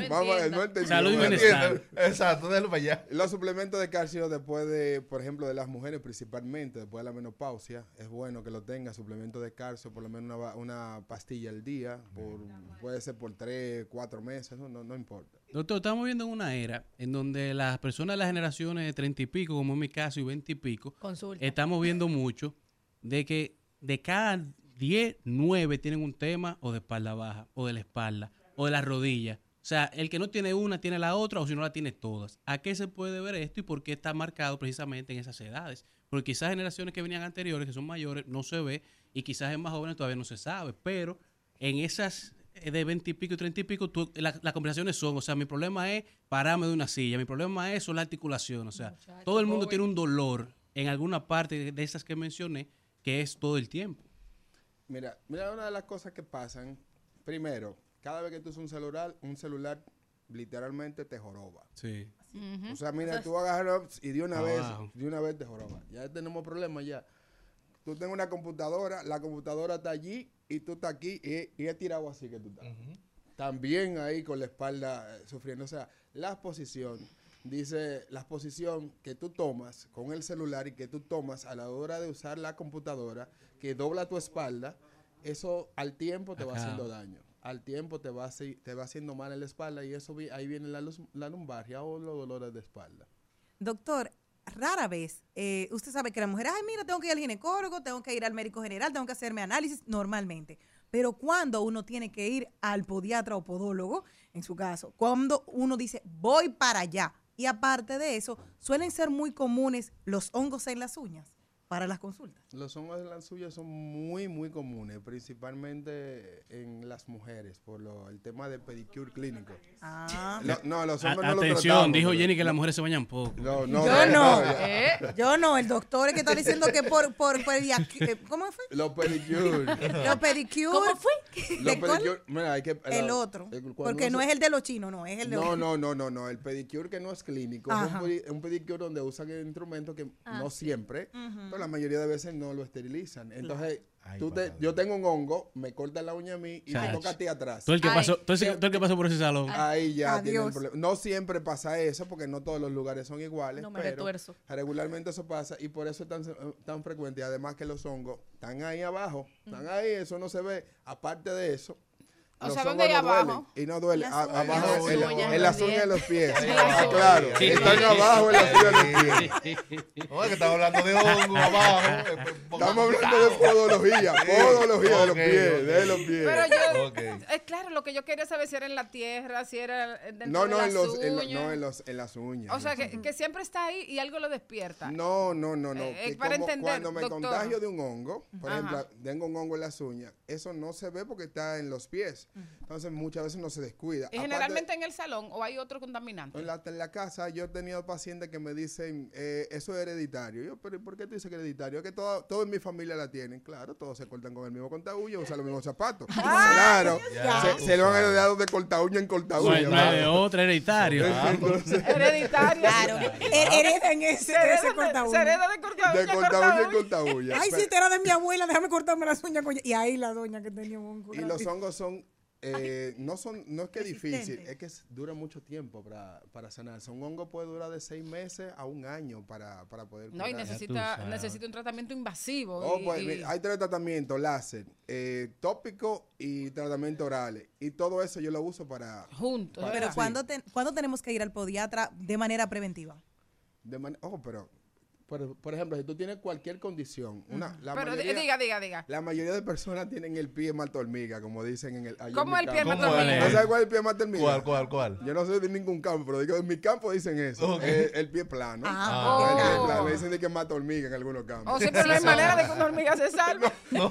Speaker 13: No entendí.
Speaker 3: Salud y bienestar.
Speaker 5: Exacto, déjalo para allá.
Speaker 13: Los suplementos de calcio después de, por ejemplo, de las mujeres principalmente, después de la menopausia, es bueno que lo tenga, suplemento de calcio, por lo menos una pastilla al día, puede ser por 3, 4 meses, no importa.
Speaker 3: Doctor, estamos viendo en una era en donde las personas de las generaciones de 30 y pico, como en mi caso, y 20 y pico, estamos viendo mucho de que de cada 10, 9 tienen un tema o de espalda baja, o de la espalda, o de la rodilla. O sea, el que no tiene una tiene la otra, o si no la tiene todas. ¿A qué se puede ver esto y por qué está marcado precisamente en esas edades? Porque quizás generaciones que venían anteriores, que son mayores, no se ve, y quizás en más jóvenes todavía no se sabe. Pero en esas de 20 y pico y 30 y pico, las conversaciones son, o sea, mi problema es pararme de una silla, mi problema es la articulación. O sea, todo el mundo tiene un dolor en alguna parte de esas que mencioné, que es todo el tiempo.
Speaker 13: Mira, una de las cosas que pasan, primero, cada vez que tú usas un celular literalmente te joroba.
Speaker 3: Sí.
Speaker 13: O sea, mira, tú agarras y de una vez te joroba. Ya tenemos problemas ya. Tú tienes una computadora, la computadora está allí y tú estás aquí y es tirado así que tú estás. También ahí con la espalda sufriendo. O sea, la exposición que tú tomas con el celular y que tú tomas a la hora de usar la computadora, que dobla tu espalda, eso al tiempo te va haciendo daño. al tiempo te va haciendo mal en la espalda y eso ahí viene la lumbalgia o los dolores de espalda.
Speaker 8: Doctor, rara vez, usted sabe que la mujer, ay, mira, tengo que ir al ginecólogo, tengo que ir al médico general, tengo que hacerme análisis normalmente. Pero cuando uno tiene que ir al podiatra o podólogo, en su caso, cuando uno dice, voy para allá. Y aparte de eso, suelen ser muy comunes los hongos en las uñas para las consultas.
Speaker 13: Los hongos en las uñas son muy, muy comunes, principalmente en las mujeres, por el tema del pedicure clínico. No, los hombres no lo tratamos.
Speaker 3: Atención, dijo Jenny que las mujeres se bañan poco.
Speaker 8: Yo no, el doctor es que está diciendo que por ¿cómo fue?
Speaker 13: Los pedicure.
Speaker 8: Los pedicure.
Speaker 6: ¿Cómo fue?
Speaker 13: Los pedicure, mira,
Speaker 8: el otro, porque no es el de los chinos, no, es el de
Speaker 13: No, el pedicure que no es clínico, es un pedicure donde usan el instrumento que no siempre, pero la mayoría de veces no lo esterilizan. Entonces, yo tengo un hongo, me cortan la uña a mí y me toca a ti atrás.
Speaker 3: Todo el que pasó por ese salón.
Speaker 13: Ahí ya tiene el problema. No siempre pasa eso, porque no todos los lugares son iguales, pero regularmente eso pasa y por eso es tan frecuente. Y además que los hongos están ahí abajo, están ahí, eso no se ve. Aparte de eso,
Speaker 14: o sea, ¿dónde hay abajo?
Speaker 13: Y no duele. Abajo,
Speaker 14: en
Speaker 13: las uñas de los pies. Claro. Están abajo en las uñas de los pies.
Speaker 5: No, es que estamos hablando de hongo abajo.
Speaker 13: Estamos hablando de podología. Podología de los pies.
Speaker 14: Pero yo, claro, lo que yo quería saber si era en la tierra, si era dentro de las uñas.
Speaker 13: En las uñas.
Speaker 14: O sea, que siempre está ahí y algo lo despierta.
Speaker 13: No.
Speaker 14: Para entender,
Speaker 13: cuando me
Speaker 14: doctor.
Speaker 13: contagio de un hongo, por ejemplo, tengo un hongo en las uñas, eso no se ve porque está en los pies. Entonces muchas veces no se descuida.
Speaker 14: ¿Y generalmente en el salón o hay otro contaminante?
Speaker 13: En la casa yo he tenido pacientes que me dicen, eso es hereditario. Yo, pero ¿por qué tú dices que es hereditario? Es que todo en mi familia la tienen. Claro, todos se cortan con el mismo cortaúña, usan los mismos zapatos. Claro, se lo han heredado de cortaúña en cortaúña.
Speaker 3: No hay de otra, hereditario.
Speaker 14: Hereditario.
Speaker 8: Claro, heredan ese cortaúña.
Speaker 14: Se hereda de cortaúña.
Speaker 13: De cortaúña en cortaúña.
Speaker 8: Ay, si te era de mi abuela, déjame cortarme las uñas. Y ahí la doña que tenía un hongo.
Speaker 13: Y los hongos son no es que es difícil, es que dura mucho tiempo para sanarse. Un hongo puede durar de 6 meses a 1 año para poder curar.
Speaker 14: No, y necesita un tratamiento invasivo.
Speaker 13: Hay 3 tratamientos, láser, tópico y tratamiento orales. Y todo eso yo lo uso para...
Speaker 14: Juntos.
Speaker 8: Pero ¿cuándo tenemos que ir al podiatra de manera preventiva?
Speaker 13: Por ejemplo, si tú tienes cualquier condición,
Speaker 14: diga.
Speaker 13: La mayoría de personas tienen el pie mata hormiga, como dicen en el...
Speaker 14: ¿Cómo el pie mata hormiga?
Speaker 13: ¿No sabes cuál es el pie mata hormiga?
Speaker 5: ¿Cuál?
Speaker 13: Yo no soy de ningún campo, pero digo, en mi campo dicen eso.
Speaker 5: Okay.
Speaker 13: El pie plano.
Speaker 14: El
Speaker 13: pie plano. Me dicen de que mata hormiga en algunos campos.
Speaker 14: Sí, pero no hay manera de que una hormiga se salve.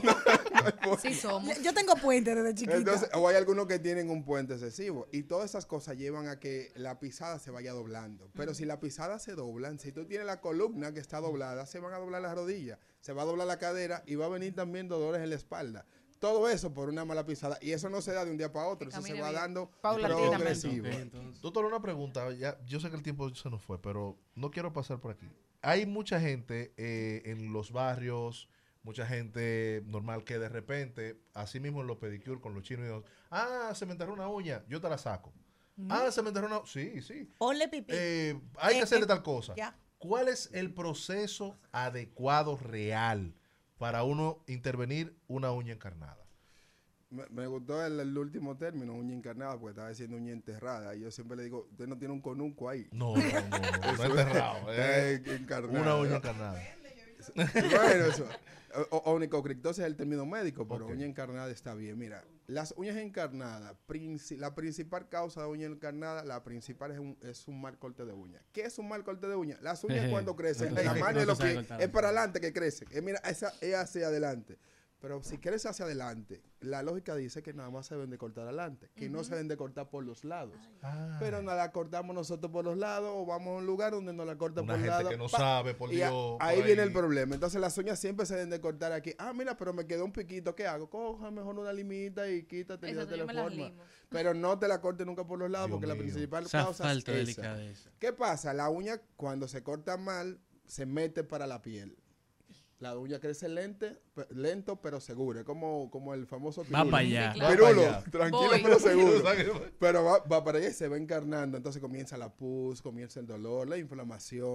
Speaker 8: Sí somos. Yo tengo puente desde chiquita.
Speaker 13: Entonces, o hay algunos que tienen un puente excesivo. Y todas esas cosas llevan a que la pisada se vaya doblando. Pero si la pisada se dobla, si tú tienes la columna que está doblada, se van a doblar las rodillas, se va a doblar la cadera y va a venir también dolores en la espalda. Todo eso por una mala pisada. Y eso no se da de un día para otro, eso se va dando progresivo.
Speaker 5: Doctor, una pregunta. Yo sé que el tiempo se nos fue, pero no quiero pasar por aquí. Hay mucha gente en los barrios, mucha gente normal que de repente, así mismo en los pedicure con los chinos, se me enterró una uña, yo te la saco. Se me enterró una... Sí.
Speaker 8: Ponle pipí.
Speaker 5: Hay que hacerle tal cosa.
Speaker 8: Ya.
Speaker 5: ¿Cuál es el proceso adecuado, real, para uno intervenir una uña encarnada?
Speaker 13: Me gustó el último término, uña encarnada, porque estaba diciendo uña enterrada. Y yo siempre le digo, usted no tiene un conunco ahí.
Speaker 5: No enterrado. Una uña encarnada.
Speaker 13: Bueno, eso. Onicocriptosis es el término médico, pero uña encarnada está bien. Mira, las uñas encarnadas, la principal causa de uña encarnada, la principal es un mal corte de uña. ¿Qué es un mal corte de uña? Las uñas cuando crecen, el tamaño de los pies es para adelante que crecen. Mira, esa es hacia adelante. Pero si crece hacia adelante, la lógica dice que nada más se deben de cortar adelante, que no se deben de cortar por los lados. Pero no la cortamos nosotros por los lados o vamos a un lugar donde no la cortan por los lados.
Speaker 5: Una gente que no sabe, por Dios.
Speaker 13: Ahí viene el problema. Entonces las uñas siempre se deben de cortar aquí. Mira, pero me quedó un piquito, ¿qué hago? Coja mejor una limita y quítate y date la forma. Pero no te la cortes nunca por los lados, porque la principal causa es esa. ¿Qué pasa? La uña cuando se corta mal se mete para la piel. La uña crece lento pero seguro. Es como el famoso pirulo.
Speaker 3: Va para allá.
Speaker 13: Pirulo, tranquilo pero seguro. Pero va para allá y se va encarnando. Entonces comienza la pus, comienza el dolor, la inflamación.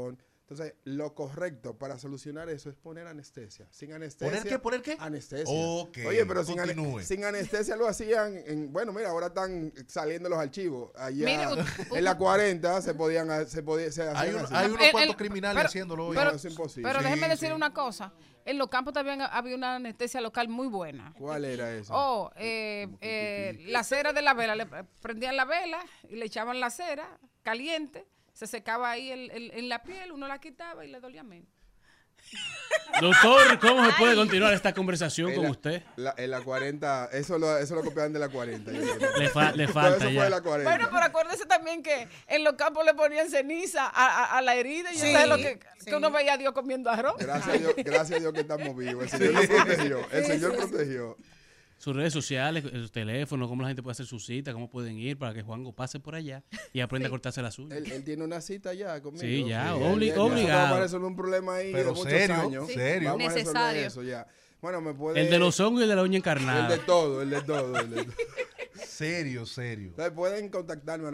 Speaker 13: Entonces, lo correcto para solucionar eso es poner anestesia. Sin anestesia.
Speaker 5: ¿Poner qué? ¿Poner qué?
Speaker 13: Anestesia.
Speaker 5: Ok,
Speaker 13: Oye, pero
Speaker 5: continúe.
Speaker 13: sin anestesia lo hacían bueno, mira, ahora están saliendo los archivos. Allá
Speaker 14: Mire,
Speaker 13: en la 40 se hacían así.
Speaker 5: Hay unos cuantos criminales haciéndolo hoy.
Speaker 14: Pero,
Speaker 13: es imposible.
Speaker 14: pero déjeme
Speaker 5: Sí,
Speaker 14: decir
Speaker 5: sí.
Speaker 14: una cosa. En los campos también había una anestesia local muy buena.
Speaker 13: ¿Cuál era esa?
Speaker 14: La cera de la vela. Le prendían la vela y le echaban la cera caliente. Se secaba ahí en la piel, uno la quitaba y le dolía menos.
Speaker 3: Doctor, ¿cómo se puede continuar esta conversación con usted?
Speaker 13: En la 40, eso lo copiaban de la 40.
Speaker 3: Le falta
Speaker 13: eso
Speaker 3: ya.
Speaker 13: fue de la 40.
Speaker 14: Bueno, pero acuérdese también que en los campos le ponían ceniza a la herida y
Speaker 8: Sí,
Speaker 14: eso es lo que
Speaker 8: sí.
Speaker 14: uno veía a Dios comiendo arroz.
Speaker 13: Gracias a Dios que estamos vivos. El Señor nos protegió. El Señor protegió.
Speaker 3: Sus redes sociales, sus teléfonos, cómo la gente puede hacer su cita, cómo pueden ir para que Juanjo pase por allá y aprenda a cortarse las uñas.
Speaker 13: Él tiene una cita ya conmigo.
Speaker 3: Sí, ya,
Speaker 13: Nosotros
Speaker 3: obligado.
Speaker 13: vamos a resolver un problema ahí
Speaker 5: Pero
Speaker 13: de muchos
Speaker 5: serio,
Speaker 13: años.
Speaker 5: serio.
Speaker 13: Vamos a resolver
Speaker 6: Necesario.
Speaker 13: eso ya. Bueno, me puede...
Speaker 3: El de los hongos y el de la uña
Speaker 13: El
Speaker 3: encarnada.
Speaker 13: de todo.
Speaker 5: Serio.
Speaker 13: Entonces pueden contactarme al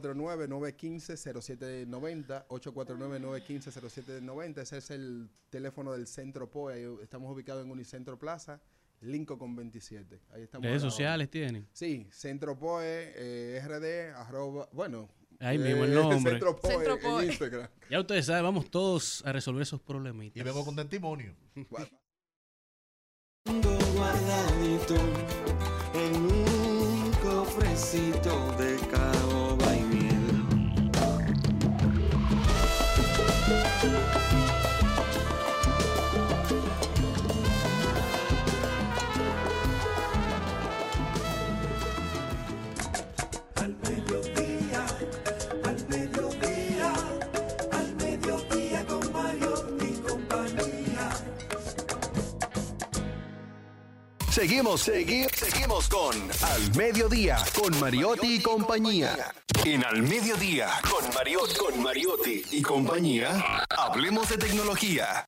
Speaker 13: 849-915-0790, 849-915-0790, ese es el teléfono del Centro POE, ahí estamos ubicados en Unicentro Plaza, Lincoln con 27. Ahí estamos.
Speaker 3: Redes sociales tienen.
Speaker 13: Sí, Centro POE, RD,
Speaker 3: Ahí mismo el nombre.
Speaker 13: Centro POE,
Speaker 6: Centro POE.
Speaker 13: en Instagram.
Speaker 3: Ya ustedes saben, vamos todos a resolver esos problemitas.
Speaker 5: Y vengo con testimonio.
Speaker 10: Guardadito en un cofrecito de caoba y miel.
Speaker 2: Al mediodía, al mediodía, al mediodía con Mario y compañía.
Speaker 12: Seguimos con Al Mediodía, con Mariotti y compañía. En Al Mediodía, con Mariotti y compañía, hablemos de tecnología.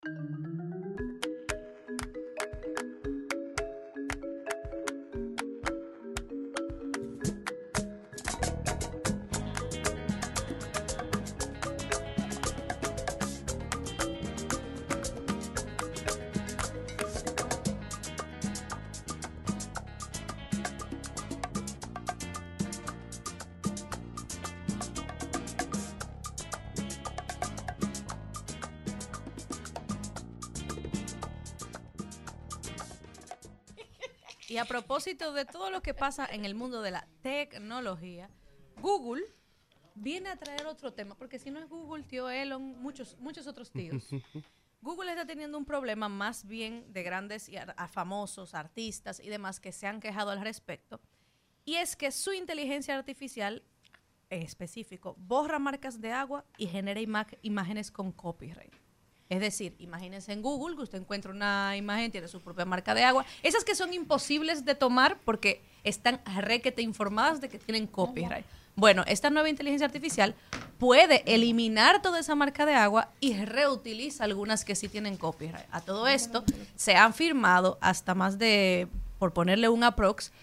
Speaker 6: Y a propósito de todo lo que pasa en el mundo de la tecnología, Google viene a traer otro tema, porque si no es Google, tío Elon, muchos otros tíos. Google está teniendo un problema más bien de grandes y famosos artistas y demás que se han quejado al respecto, y es que su inteligencia artificial, en específico, borra marcas de agua y genera imágenes con copyright. Es decir, imagínense en Google que usted encuentra una imagen, tiene su propia marca de agua. Esas que son imposibles de tomar porque están requete informadas de que tienen copyright. Bueno, esta nueva inteligencia artificial puede eliminar toda esa marca de agua y reutiliza algunas que sí tienen copyright. A todo esto se han firmado hasta más de, por ponerle un aprox,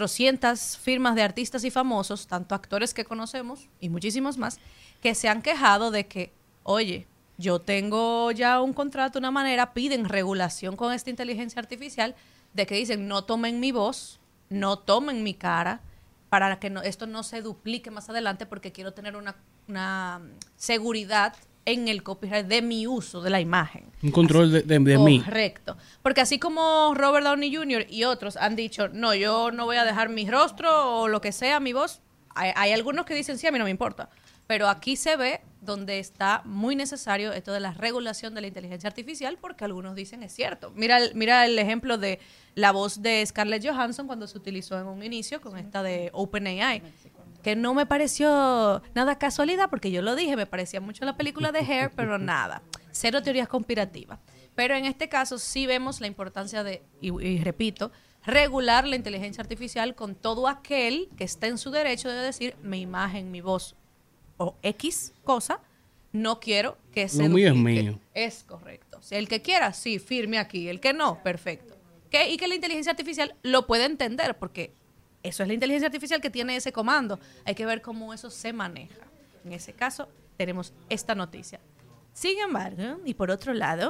Speaker 6: 400 firmas de artistas y famosos, tanto actores que conocemos y muchísimos más, que se han quejado de que, oye, yo tengo ya un contrato, una manera, piden regulación con esta inteligencia artificial de que dicen no tomen mi voz, no tomen mi cara, para que esto no se duplique más adelante porque quiero tener una seguridad en el copyright de mi uso de la imagen.
Speaker 3: Un control de mí.
Speaker 6: Correcto. Porque así como Robert Downey Jr. y otros han dicho, no, yo no voy a dejar mi rostro o lo que sea, mi voz, hay algunos que dicen, sí, a mí no me importa. Pero aquí se ve donde está muy necesario esto de la regulación de la inteligencia artificial, porque algunos dicen es cierto. Mira el ejemplo de la voz de Scarlett Johansson cuando se utilizó en un inicio con esta de OpenAI, que no me pareció nada casualidad, porque yo lo dije, me parecía mucho la película de Hair, pero nada, cero teorías conspirativas. Pero en este caso sí vemos la importancia de, y repito, regular la inteligencia artificial con todo aquel que está en su derecho de decir mi imagen, mi voz, o X cosa, no quiero que se
Speaker 3: Lo mío es
Speaker 6: duplique.
Speaker 3: mío.
Speaker 6: Es correcto. Si el que quiera, sí, firme aquí. El que no, perfecto. Y que la inteligencia artificial lo puede entender, porque eso es la inteligencia artificial que tiene ese comando. Hay que ver cómo eso se maneja. En ese caso, tenemos esta noticia. Sin embargo, y por otro lado,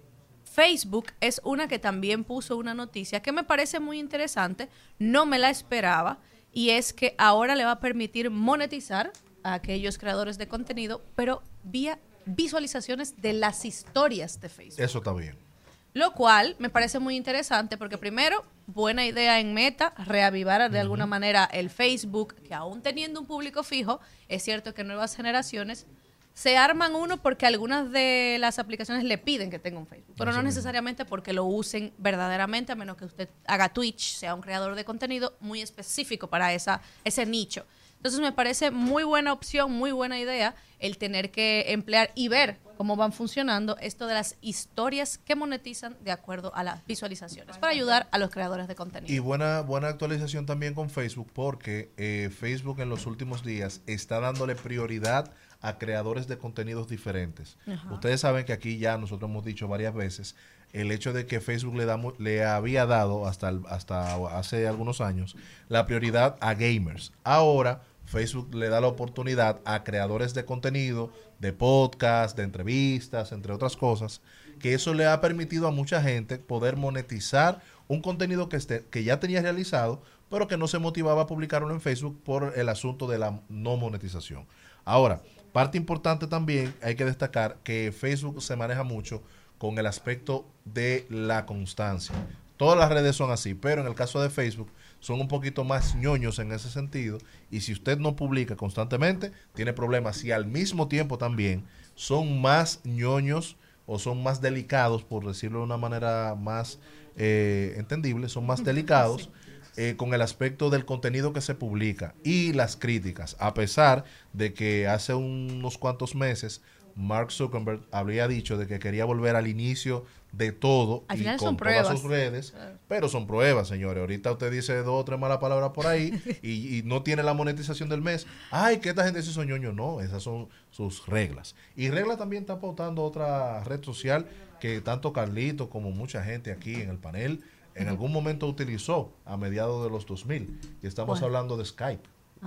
Speaker 6: Facebook es una que también puso una noticia que me parece muy interesante, no me la esperaba, y es que ahora le va a permitir monetizar a aquellos creadores de contenido, pero vía visualizaciones de las historias de Facebook.
Speaker 5: Eso está bien.
Speaker 6: Lo cual me parece muy interesante porque primero, buena idea en Meta, reavivar de alguna manera el Facebook, que aún teniendo un público fijo, es cierto que nuevas generaciones se arman uno porque algunas de las aplicaciones le piden que tenga un Facebook, pero no necesariamente porque lo usen verdaderamente, a menos que usted haga Twitch, sea un creador de contenido muy específico para ese nicho. Entonces me parece muy buena opción, muy buena idea el tener que emplear y ver cómo van funcionando esto de las historias que monetizan de acuerdo a las visualizaciones para ayudar a los creadores de contenido.
Speaker 5: Y buena actualización también con Facebook porque Facebook en los últimos días está dándole prioridad a creadores de contenidos diferentes. Ajá. Ustedes saben que aquí ya nosotros hemos dicho varias veces el hecho de que Facebook le había dado hasta hace algunos años la prioridad a gamers. Ahora Facebook le da la oportunidad a creadores de contenido, de podcast, de entrevistas, entre otras cosas, que eso le ha permitido a mucha gente poder monetizar un contenido que ya tenía realizado, pero que no se motivaba a publicarlo en Facebook por el asunto de la no monetización. Ahora, parte importante también, hay que destacar que Facebook se maneja mucho con el aspecto de la constancia. Todas las redes son así, pero en el caso de Facebook son un poquito más ñoños en ese sentido, y si usted no publica constantemente, tiene problemas. Y al mismo tiempo también son más ñoños o son más delicados, por decirlo de una manera más entendible, son más delicados con el aspecto del contenido que se publica y las críticas, a pesar de que hace unos cuantos meses Mark Zuckerberg habría dicho de que quería volver al inicio de todo
Speaker 6: al
Speaker 5: y
Speaker 6: final
Speaker 5: con
Speaker 6: son
Speaker 5: todas
Speaker 6: pruebas.
Speaker 5: sus redes, pero son pruebas, señores. Ahorita usted dice 2 o 3 malas palabras por ahí y no tiene la monetización del mes. Ay, que esta gente se soñoño. No, esas son sus reglas. Y regla también está pautando otra red social que tanto Carlito como mucha gente aquí en el panel en algún momento utilizó a mediados de los 2000. Y estamos hablando de Skype.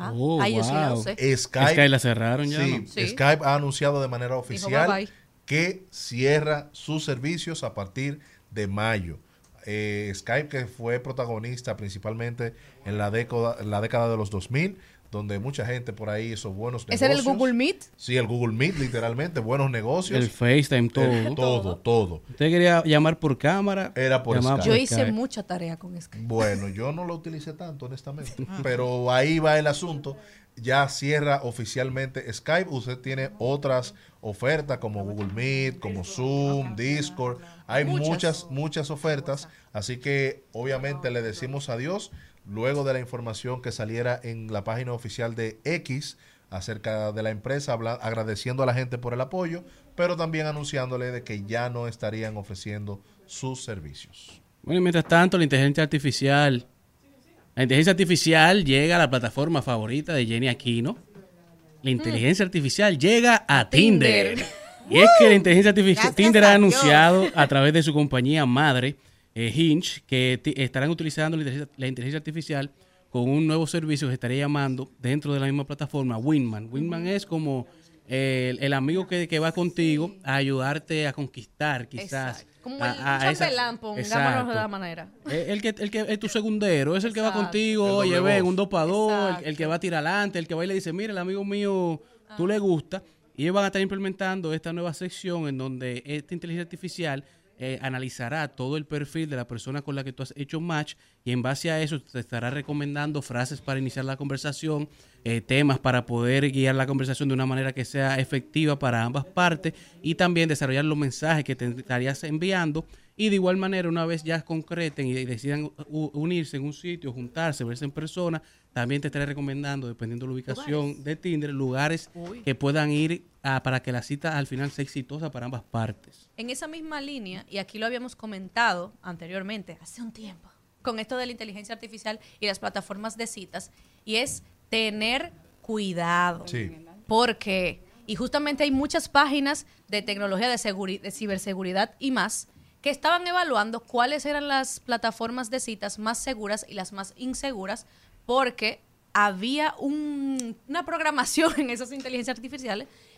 Speaker 6: Yo sí la usé.
Speaker 3: Skype la cerraron ya.
Speaker 5: Sí,
Speaker 3: ¿no?
Speaker 6: Sí.
Speaker 5: Skype ha anunciado de manera oficial
Speaker 6: bye, bye.
Speaker 5: que cierra sus servicios a partir de mayo. Skype, que fue protagonista principalmente en la década de los 2000, donde mucha gente por ahí hizo buenos negocios.
Speaker 6: ¿Ese era el Google Meet?
Speaker 5: Sí, el Google Meet, literalmente, buenos negocios.
Speaker 3: El FaceTime, todo.
Speaker 5: Todo.
Speaker 3: Usted quería llamar por cámara.
Speaker 5: Era por
Speaker 3: llamaba
Speaker 5: Skype.
Speaker 6: Yo
Speaker 3: por
Speaker 6: hice
Speaker 3: Skype.
Speaker 6: mucha tarea con Skype.
Speaker 5: Bueno, yo no lo utilicé tanto, honestamente. Pero ahí va el asunto. Ya cierra oficialmente Skype. Usted tiene otras ofertas como Google Meet, como Zoom, Discord. Hay muchas ofertas. Así que obviamente le decimos adiós luego de la información que saliera en la página oficial de X acerca de la empresa, agradeciendo a la gente por el apoyo, pero también anunciándole de que ya no estarían ofreciendo sus servicios.
Speaker 3: Bueno, y mientras tanto, la inteligencia artificial llega a la plataforma favorita de Jenny Aquino. La inteligencia artificial llega a Tinder. Y es que la inteligencia artificial, Tinder ha anunciado a través de su compañía madre, Hinge, que estarán utilizando la inteligencia artificial con un nuevo servicio que se estaría llamando dentro de la misma plataforma Wingman. Wingman es como el amigo que va contigo a ayudarte a conquistar, quizás.
Speaker 6: Exacto. Como el chambelán, pongámonos de la manera.
Speaker 3: El que es tu segundero, es el que va contigo,
Speaker 5: El
Speaker 3: oye,
Speaker 5: doble
Speaker 3: ven,
Speaker 5: voz.
Speaker 3: un 2 para 2, el que va a tirar adelante, el que va y le dice, mira, el amigo mío, tú le gusta. Y ellos van a estar implementando esta nueva sección en donde esta inteligencia artificial analizará todo el perfil de la persona con la que tú has hecho match y en base a eso te estará recomendando frases para iniciar la conversación, temas para poder guiar la conversación de una manera que sea efectiva para ambas partes y también desarrollar los mensajes que te estarías enviando y de igual manera una vez ya concreten y decidan unirse en un sitio, juntarse, verse en persona, también te estaré recomendando, dependiendo de la ubicación de Tinder, lugares que puedan ir para que la cita al final sea exitosa para ambas partes.
Speaker 6: En esa misma línea, y aquí lo habíamos comentado anteriormente, hace un tiempo, con esto de la inteligencia artificial y las plataformas de citas, y es tener cuidado.
Speaker 5: Sí.
Speaker 6: Porque, y justamente hay muchas páginas de tecnología de ciberseguridad y más, que estaban evaluando cuáles eran las plataformas de citas más seguras y las más inseguras, porque había una programación en esas inteligencias artificiales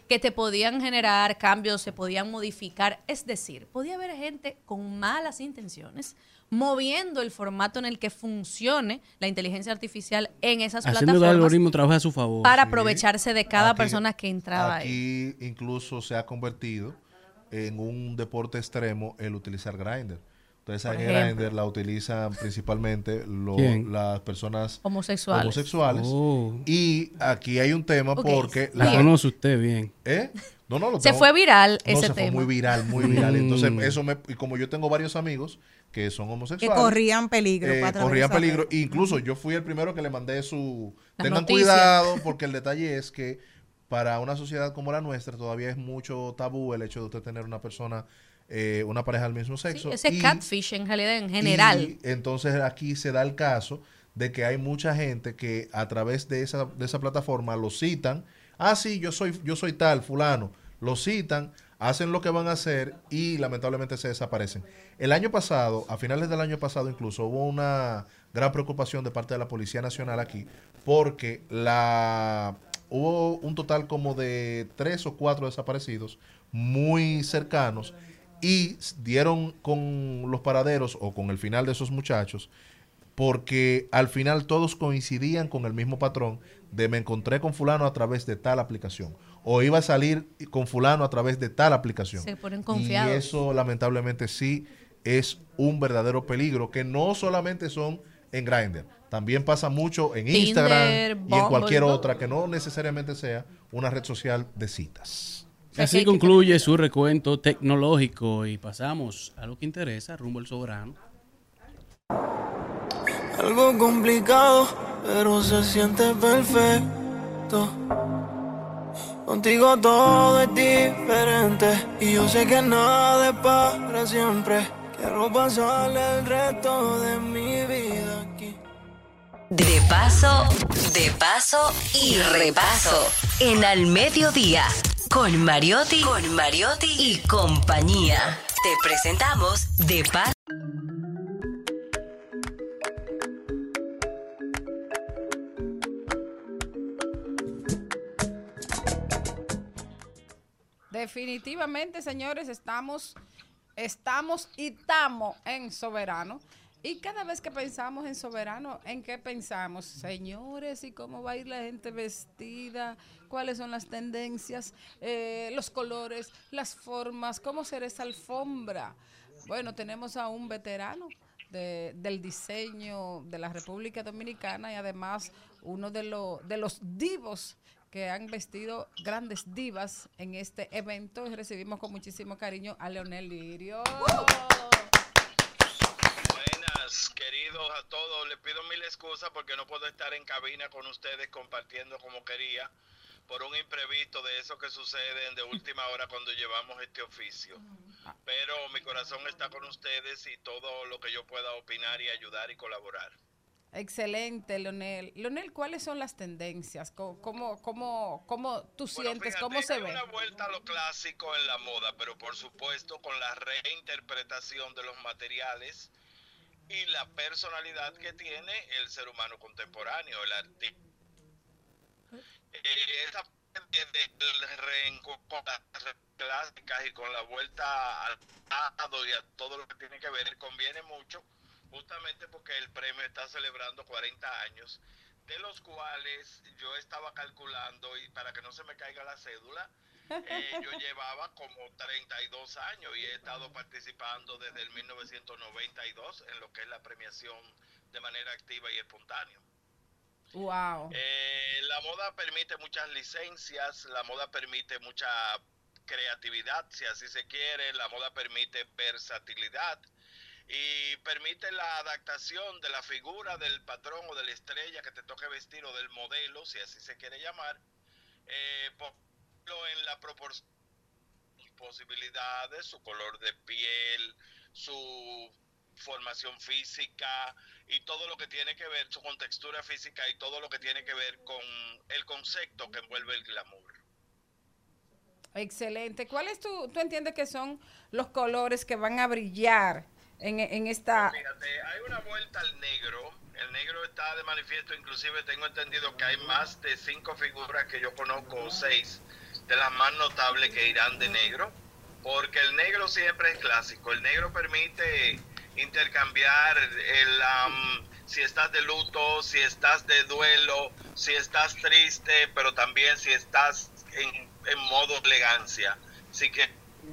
Speaker 6: que te podían generar cambios, se podían modificar. Es decir, podía haber gente con malas intenciones moviendo el formato en el que funcione la inteligencia artificial en esas
Speaker 3: haciendo
Speaker 6: plataformas.
Speaker 3: que el algoritmo trabaje a su favor.
Speaker 6: Para aprovecharse de cada persona que entraba ahí.
Speaker 5: Aquí incluso se ha convertido en un deporte extremo el utilizar Grindr. Ustedes saben que Grindr la utilizan principalmente las personas homosexuales.
Speaker 3: Oh.
Speaker 5: Y aquí hay un tema porque...
Speaker 3: La conoce usted bien.
Speaker 6: Se fue viral ese tema.
Speaker 5: Fue muy viral, muy viral. Entonces, y como yo tengo varios amigos que son homosexuales.
Speaker 8: Que corrían peligro.
Speaker 5: Corrían peligro. Incluso yo fui el primero que le mandé tengan
Speaker 6: noticias.
Speaker 5: Cuidado, porque el detalle es que para una sociedad como la nuestra todavía es mucho tabú el hecho de usted tener una persona, una pareja del mismo sexo.
Speaker 6: Sí, ese catfish en realidad, en general.
Speaker 5: Y entonces aquí se da el caso de que hay mucha gente que a través de esa plataforma lo citan. Sí, yo soy tal, fulano. Lo citan, hacen lo que van a hacer y lamentablemente se desaparecen. El año pasado, a finales del año pasado incluso, hubo una gran preocupación de parte de la Policía Nacional aquí porque hubo un total como de 3 o 4 desaparecidos muy cercanos y dieron con los paraderos o con el final de esos muchachos porque al final todos coincidían con el mismo patrón de me encontré con fulano a través de tal aplicación o iba a salir con fulano a través de tal aplicación.
Speaker 6: Se ponen confiados.
Speaker 5: Y eso lamentablemente sí es un verdadero peligro que no solamente son en Grindr, también pasa mucho en
Speaker 6: Tinder,
Speaker 5: Instagram y en cualquier
Speaker 6: Bumble.
Speaker 5: otra que no necesariamente sea una red social de citas.
Speaker 3: Así concluye su recuento tecnológico y pasamos a lo que interesa, rumbo al soberano.
Speaker 10: Algo complicado, pero se siente perfecto. Contigo todo es diferente y yo sé que nada es para siempre. Quiero pasarle el resto de mi vida aquí.
Speaker 1: De paso y repaso. En Al Mediodía, con Mariotti y compañía. Te presentamos De Paso.
Speaker 14: Definitivamente, señores, estamos en soberano. Y cada vez que pensamos en soberano, ¿en qué pensamos? Señores, ¿y cómo va a ir la gente vestida? ¿Cuáles son las tendencias? Los colores, las formas, ¿cómo será esa alfombra? Bueno, tenemos a un veterano del diseño de la República Dominicana y además uno de los divos que han vestido grandes divas en este evento y recibimos con muchísimo cariño a Leonel Lirio.
Speaker 15: Buenas, queridos a todos. Les pido mil excusas porque no puedo estar en cabina con ustedes compartiendo como quería por un imprevisto de eso que suceden de última hora cuando llevamos este oficio. Pero mi corazón está con ustedes y todo lo que yo pueda opinar y ayudar y colaborar.
Speaker 14: Excelente, Leonel. Leonel, ¿cuáles son las tendencias? ¿Cómo tú sientes?
Speaker 15: Fíjate,
Speaker 14: ¿Cómo se ve?
Speaker 15: Hay una vuelta a lo clásico en la moda, pero por supuesto con la reinterpretación de los materiales y la personalidad que tiene el ser humano contemporáneo, el artista. Esa del reencuentro con las clásicas y con la vuelta al pasado y a todo lo que tiene que ver conviene mucho, justamente porque el premio está celebrando 40 años, de los cuales yo estaba calculando, y para que no se me caiga la cédula, yo llevaba como 32 años y he estado participando desde el 1992 en lo que es la premiación de manera activa y espontánea.
Speaker 14: Wow.
Speaker 15: La moda permite muchas licencias, la moda permite mucha creatividad, si así se quiere, la moda permite versatilidad y permite la adaptación de la figura del patrón o de la estrella que te toque vestir o del modelo, si así se quiere llamar, en la proporción, sus posibilidades, su color de piel, su formación física y todo lo que tiene que ver, su contextura física y todo lo que tiene que ver con el concepto que envuelve el glamour.
Speaker 14: Excelente. ¿Cuáles tú entiendes que son los colores que van a brillar en esta?
Speaker 15: Fíjate, hay una vuelta al negro. El negro está de manifiesto, inclusive tengo entendido que hay más de 5 figuras que yo conozco, 6, de las más notables que irán de negro, porque el negro siempre es clásico. El negro permite intercambiar si estás de luto, si estás de duelo, si estás triste, pero también si estás en modo elegancia. Así que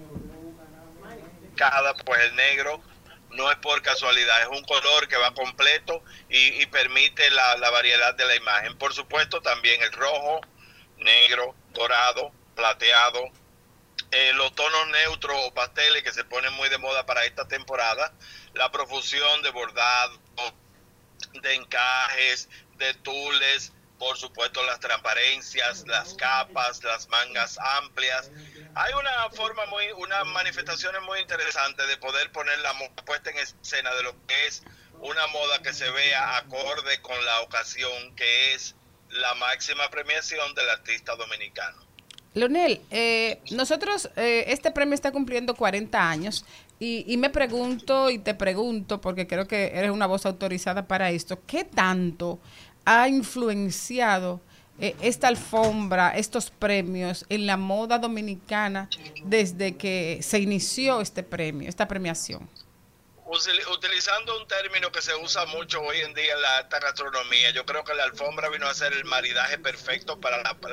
Speaker 15: pues el negro no es por casualidad, es un color que va completo y permite la variedad de la imagen. Por supuesto también el rojo, negro, dorado, plateado, los tonos neutros o pasteles que se ponen muy de moda para esta temporada, la profusión de bordados, de encajes, de tules, por supuesto las transparencias, las capas, las mangas amplias. Hay unas manifestaciones muy interesantes de poder poner la moda puesta en escena de lo que es una moda que se vea acorde con la ocasión, que es la máxima premiación del artista dominicano.
Speaker 14: Leonel, nosotros, este premio está cumpliendo 40 años y me pregunto y te pregunto, porque creo que eres una voz autorizada para esto, ¿qué tanto ha influenciado esta alfombra, estos premios en la moda dominicana desde que se inició este premio, esta premiación?
Speaker 15: Utilizando un término que se usa mucho hoy en día en la alta gastronomía, yo creo que la alfombra vino a ser el maridaje perfecto para la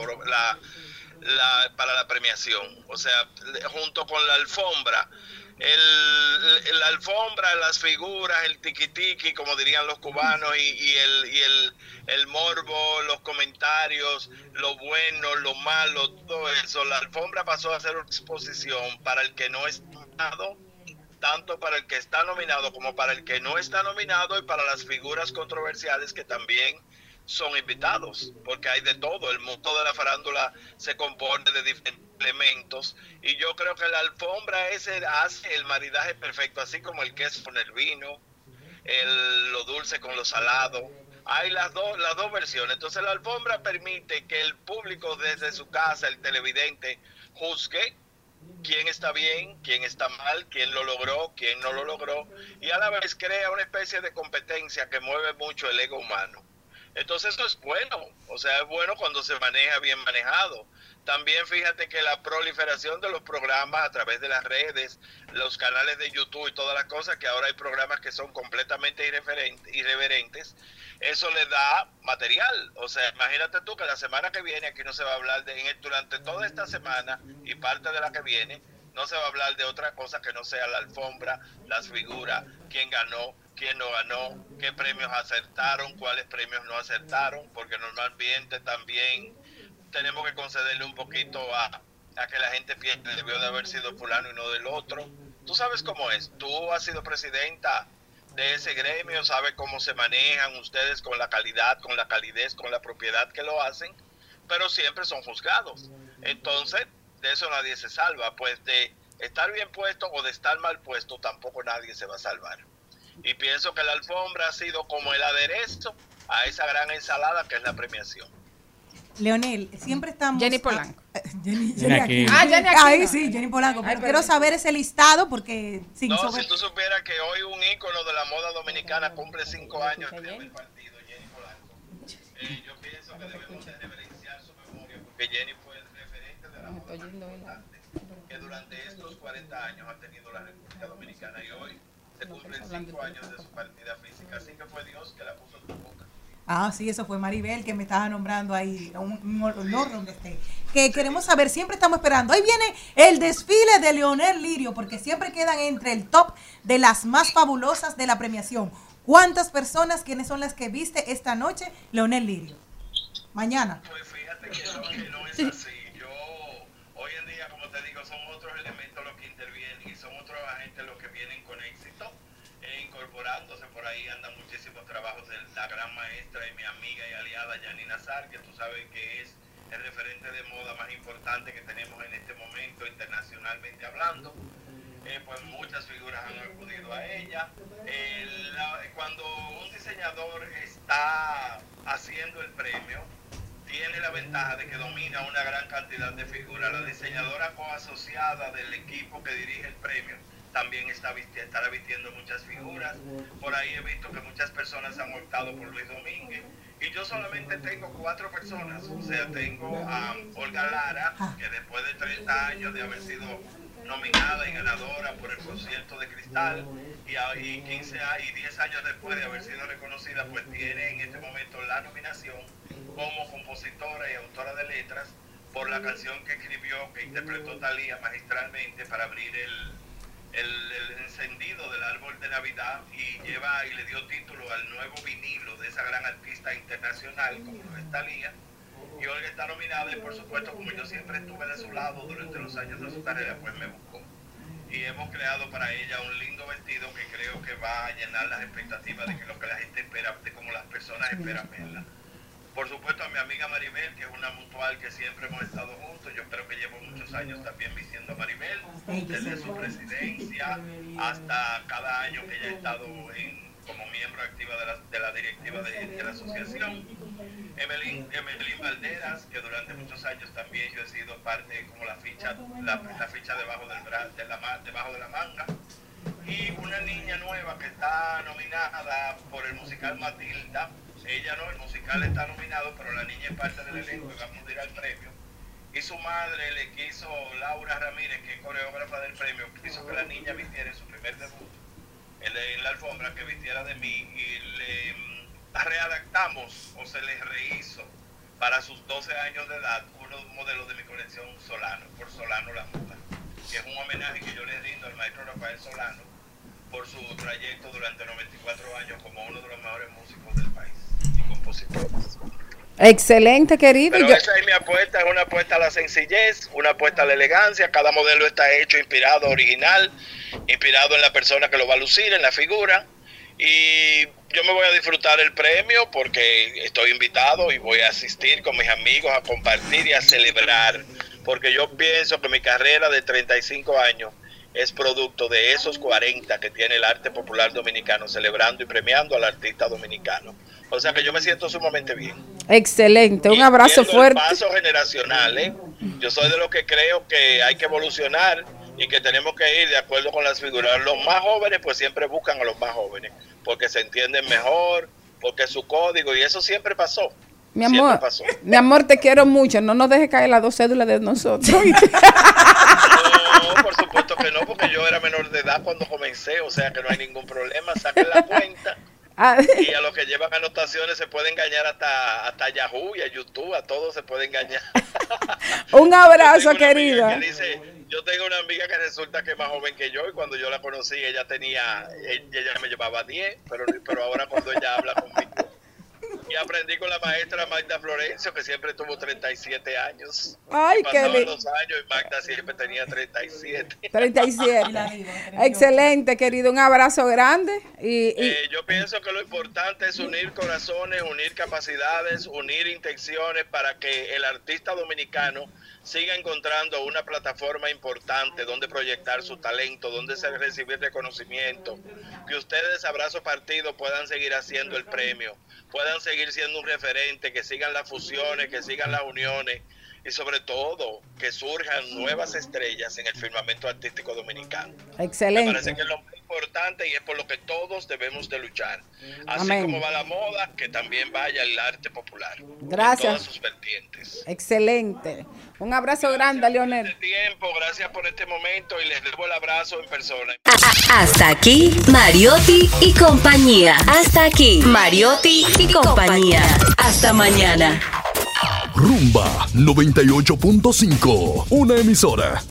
Speaker 15: premiación. O sea, junto con la alfombra, la alfombra, las figuras, el tiquitiqui, como dirían los cubanos, y el morbo, los comentarios, lo bueno, lo malo, todo eso. La alfombra pasó a ser una exposición para el que no es nominado, tanto para el que está nominado como para el que no está nominado, y para las figuras controversiales que también son invitados, porque hay de todo. El mundo de la farándula se compone de diferentes elementos, y yo creo que la alfombra hace el maridaje perfecto, así como el queso con el vino, lo dulce con lo salado. Hay las dos versiones. Entonces la alfombra permite que el público desde su casa, el televidente, juzgue quién está bien, quién está mal, quién lo logró, quién no lo logró, y a la vez crea una especie de competencia que mueve mucho el ego humano. Entonces eso es bueno, o sea, es bueno cuando se maneja bien manejado. También fíjate que la proliferación de los programas a través de las redes, los canales de YouTube y todas las cosas, que ahora hay programas que son completamente irreverentes, eso le da material. O sea, imagínate tú que la semana que viene aquí no se va a hablar durante toda esta semana y parte de la que viene, no se va a hablar de otra cosa que no sea la alfombra, las figuras, quién ganó, quién no ganó, qué premios acertaron, cuáles premios no acertaron, porque normalmente también tenemos que concederle un poquito a que la gente piense que debió de haber sido fulano y no del otro. Tú sabes cómo es, tú has sido presidenta de ese gremio, sabes cómo se manejan ustedes con la calidad, con la calidez, con la propiedad que lo hacen, pero siempre son juzgados. Entonces, de eso nadie se salva, pues de estar bien puesto o de estar mal puesto tampoco nadie se va a salvar. Y pienso que la alfombra ha sido como el aderezo a esa gran ensalada que es la premiación.
Speaker 8: Leonel, siempre estamos...
Speaker 14: Jenny Polanco.
Speaker 8: Jenny aquí.
Speaker 14: Jenny aquí.
Speaker 8: Ahí sí, Jenny Polanco. Pero quiero saber ese listado porque...
Speaker 15: Si tú supieras que hoy un ícono de la moda dominicana cumple 5 años del partido, Jenny Polanco. Yo pienso que debemos de reverenciar su memoria, porque Jenny fue el referente de la moda que durante estos 40 años ha tenido la República Dominicana, y hoy se cumplen 5 años de su partida física, así que fue Dios que la puso en tu boca.
Speaker 8: Ah, sí, eso fue Maribel que me estaba nombrando ahí, un honor donde esté. Que queremos saber, siempre estamos esperando. Ahí viene el desfile de Leonel Lirio, porque siempre quedan entre el top de las más fabulosas de la premiación. ¿Cuántas personas, quiénes son las que viste esta noche, Leonel Lirio? Mañana.
Speaker 15: Pues fíjate que no es así. Hoy en día, como te digo, son otros elementos los que intervienen y son otros agentes los que vienen con éxito, incorporándose. Por ahí andan muchísimos trabajos de la gran maestra y mi amiga y aliada Yanina Nazar, que tú sabes que es el referente de moda más importante que tenemos en este momento, internacionalmente hablando. Pues muchas figuras han acudido a ella. Cuando un diseñador está haciendo el premio, tiene la ventaja de que domina una gran cantidad de figuras. La diseñadora coasociada del equipo que dirige el premio también estará vistiendo muchas figuras. Por ahí he visto que muchas personas han optado por Luis Domínguez, Y yo solamente tengo 4 personas, o sea, tengo a Olga Lara, que después de 30 años de haber sido nominada y ganadora por el concierto de Cristal, y 10 años después de haber sido reconocida, pues tiene en este momento la nominación como compositora y autora de letras por la canción que escribió, que interpretó Thalía magistralmente para abrir el encendido del árbol de Navidad, y le dio título al nuevo vinilo de esa gran artista internacional como lo es Thalía. Y Olga está nominada, y por supuesto, como yo siempre estuve de su lado durante los años de su carrera, pues me buscó. Y hemos creado para ella un lindo vestido que creo que va a llenar las expectativas de que lo que la gente espera, de como las personas esperan verla. Por supuesto, a mi amiga Maribel, que es una mutual que siempre hemos estado juntos. Yo creo que llevo muchos años también vistiendo a Maribel, desde su presidencia hasta cada año que ella ha estado como miembro activa de la directiva de la asociación. Emelín Valderas, que durante muchos años también yo he sido parte como la ficha debajo de la manga. Y una niña nueva que está nominada por el musical Matilda. Ella no, el musical está nominado, pero la niña es parte del elenco y vamos a ir al premio. Y su madre le quiso, Laura Ramírez, que es coreógrafa del premio, quiso que la niña vistiera en su primer debut en la alfombra, que vistiera de mí, y le readaptamos, o se le rehizo para sus 12 años de edad un modelo de mi colección Solano, por Solano La Moda, que es un homenaje que yo le rindo al maestro Rafael Solano por su trayecto durante 94 años como uno de los mejores músicos del país y compositores.
Speaker 4: Excelente, querido.
Speaker 15: Pero esa es mi apuesta, es una apuesta a la sencillez, una apuesta a la elegancia. Cada modelo está hecho inspirado, original, inspirado en la persona que lo va a lucir, en la figura. Y yo me voy a disfrutar el premio porque estoy invitado y voy a asistir con mis amigos a compartir y a celebrar. Porque yo pienso que mi carrera de 35 años es producto de esos 40 que tiene el arte popular dominicano, celebrando y premiando al artista dominicano. O sea que yo me siento sumamente bien.
Speaker 4: Excelente, un abrazo fuerte.
Speaker 15: El paso generacional, ¿eh? Yo soy de los que creo que hay que evolucionar y que tenemos que ir de acuerdo con las figuras. Los más jóvenes pues siempre buscan a los más jóvenes, porque se entienden mejor, porque es su código, y eso siempre pasó.
Speaker 4: Mi amor, te quiero mucho. No nos dejes caer las 2 cédulas de nosotros.
Speaker 15: No, por supuesto que no, porque yo era menor de edad cuando comencé, o sea que no hay ningún problema. Saquen la cuenta. Y a los que llevan anotaciones se puede engañar hasta Yahoo y a YouTube, a todos se puede engañar.
Speaker 4: Un abrazo, querida.
Speaker 15: Yo tengo una amiga que resulta que es más joven que yo, y cuando yo la conocí ella me llevaba 10, pero ahora cuando ella habla conmigo. Y aprendí con la maestra Magda Florencio, que siempre tuvo 37 años.
Speaker 4: Ay, qué lindo.
Speaker 15: Los años y Magda siempre tenía 37.
Speaker 4: 37. Excelente, querido. Un abrazo grande.
Speaker 15: Yo pienso que lo importante es unir corazones, unir capacidades, unir intenciones para que el artista dominicano siga encontrando una plataforma importante donde proyectar su talento, donde recibir reconocimiento. Que ustedes, Abrazo Partido, puedan seguir haciendo el premio, puedan seguir siendo un referente, que sigan las fusiones, que sigan las uniones y sobre todo que surjan nuevas estrellas en el firmamento artístico dominicano.
Speaker 4: Excelente.
Speaker 15: Me parece que es lo más importante y es por lo que todos debemos de luchar. Así
Speaker 4: Amén.
Speaker 15: como va la moda, que también vaya el arte popular.
Speaker 4: Gracias.
Speaker 15: En todas sus vertientes.
Speaker 4: Excelente. Un abrazo grande, Leonel.
Speaker 15: Gracias por este momento y les debo el abrazo en persona.
Speaker 1: Hasta aquí, Mariotti y compañía. Hasta aquí, Mariotti y compañía. Hasta mañana.
Speaker 12: Rumba 98.5, una emisora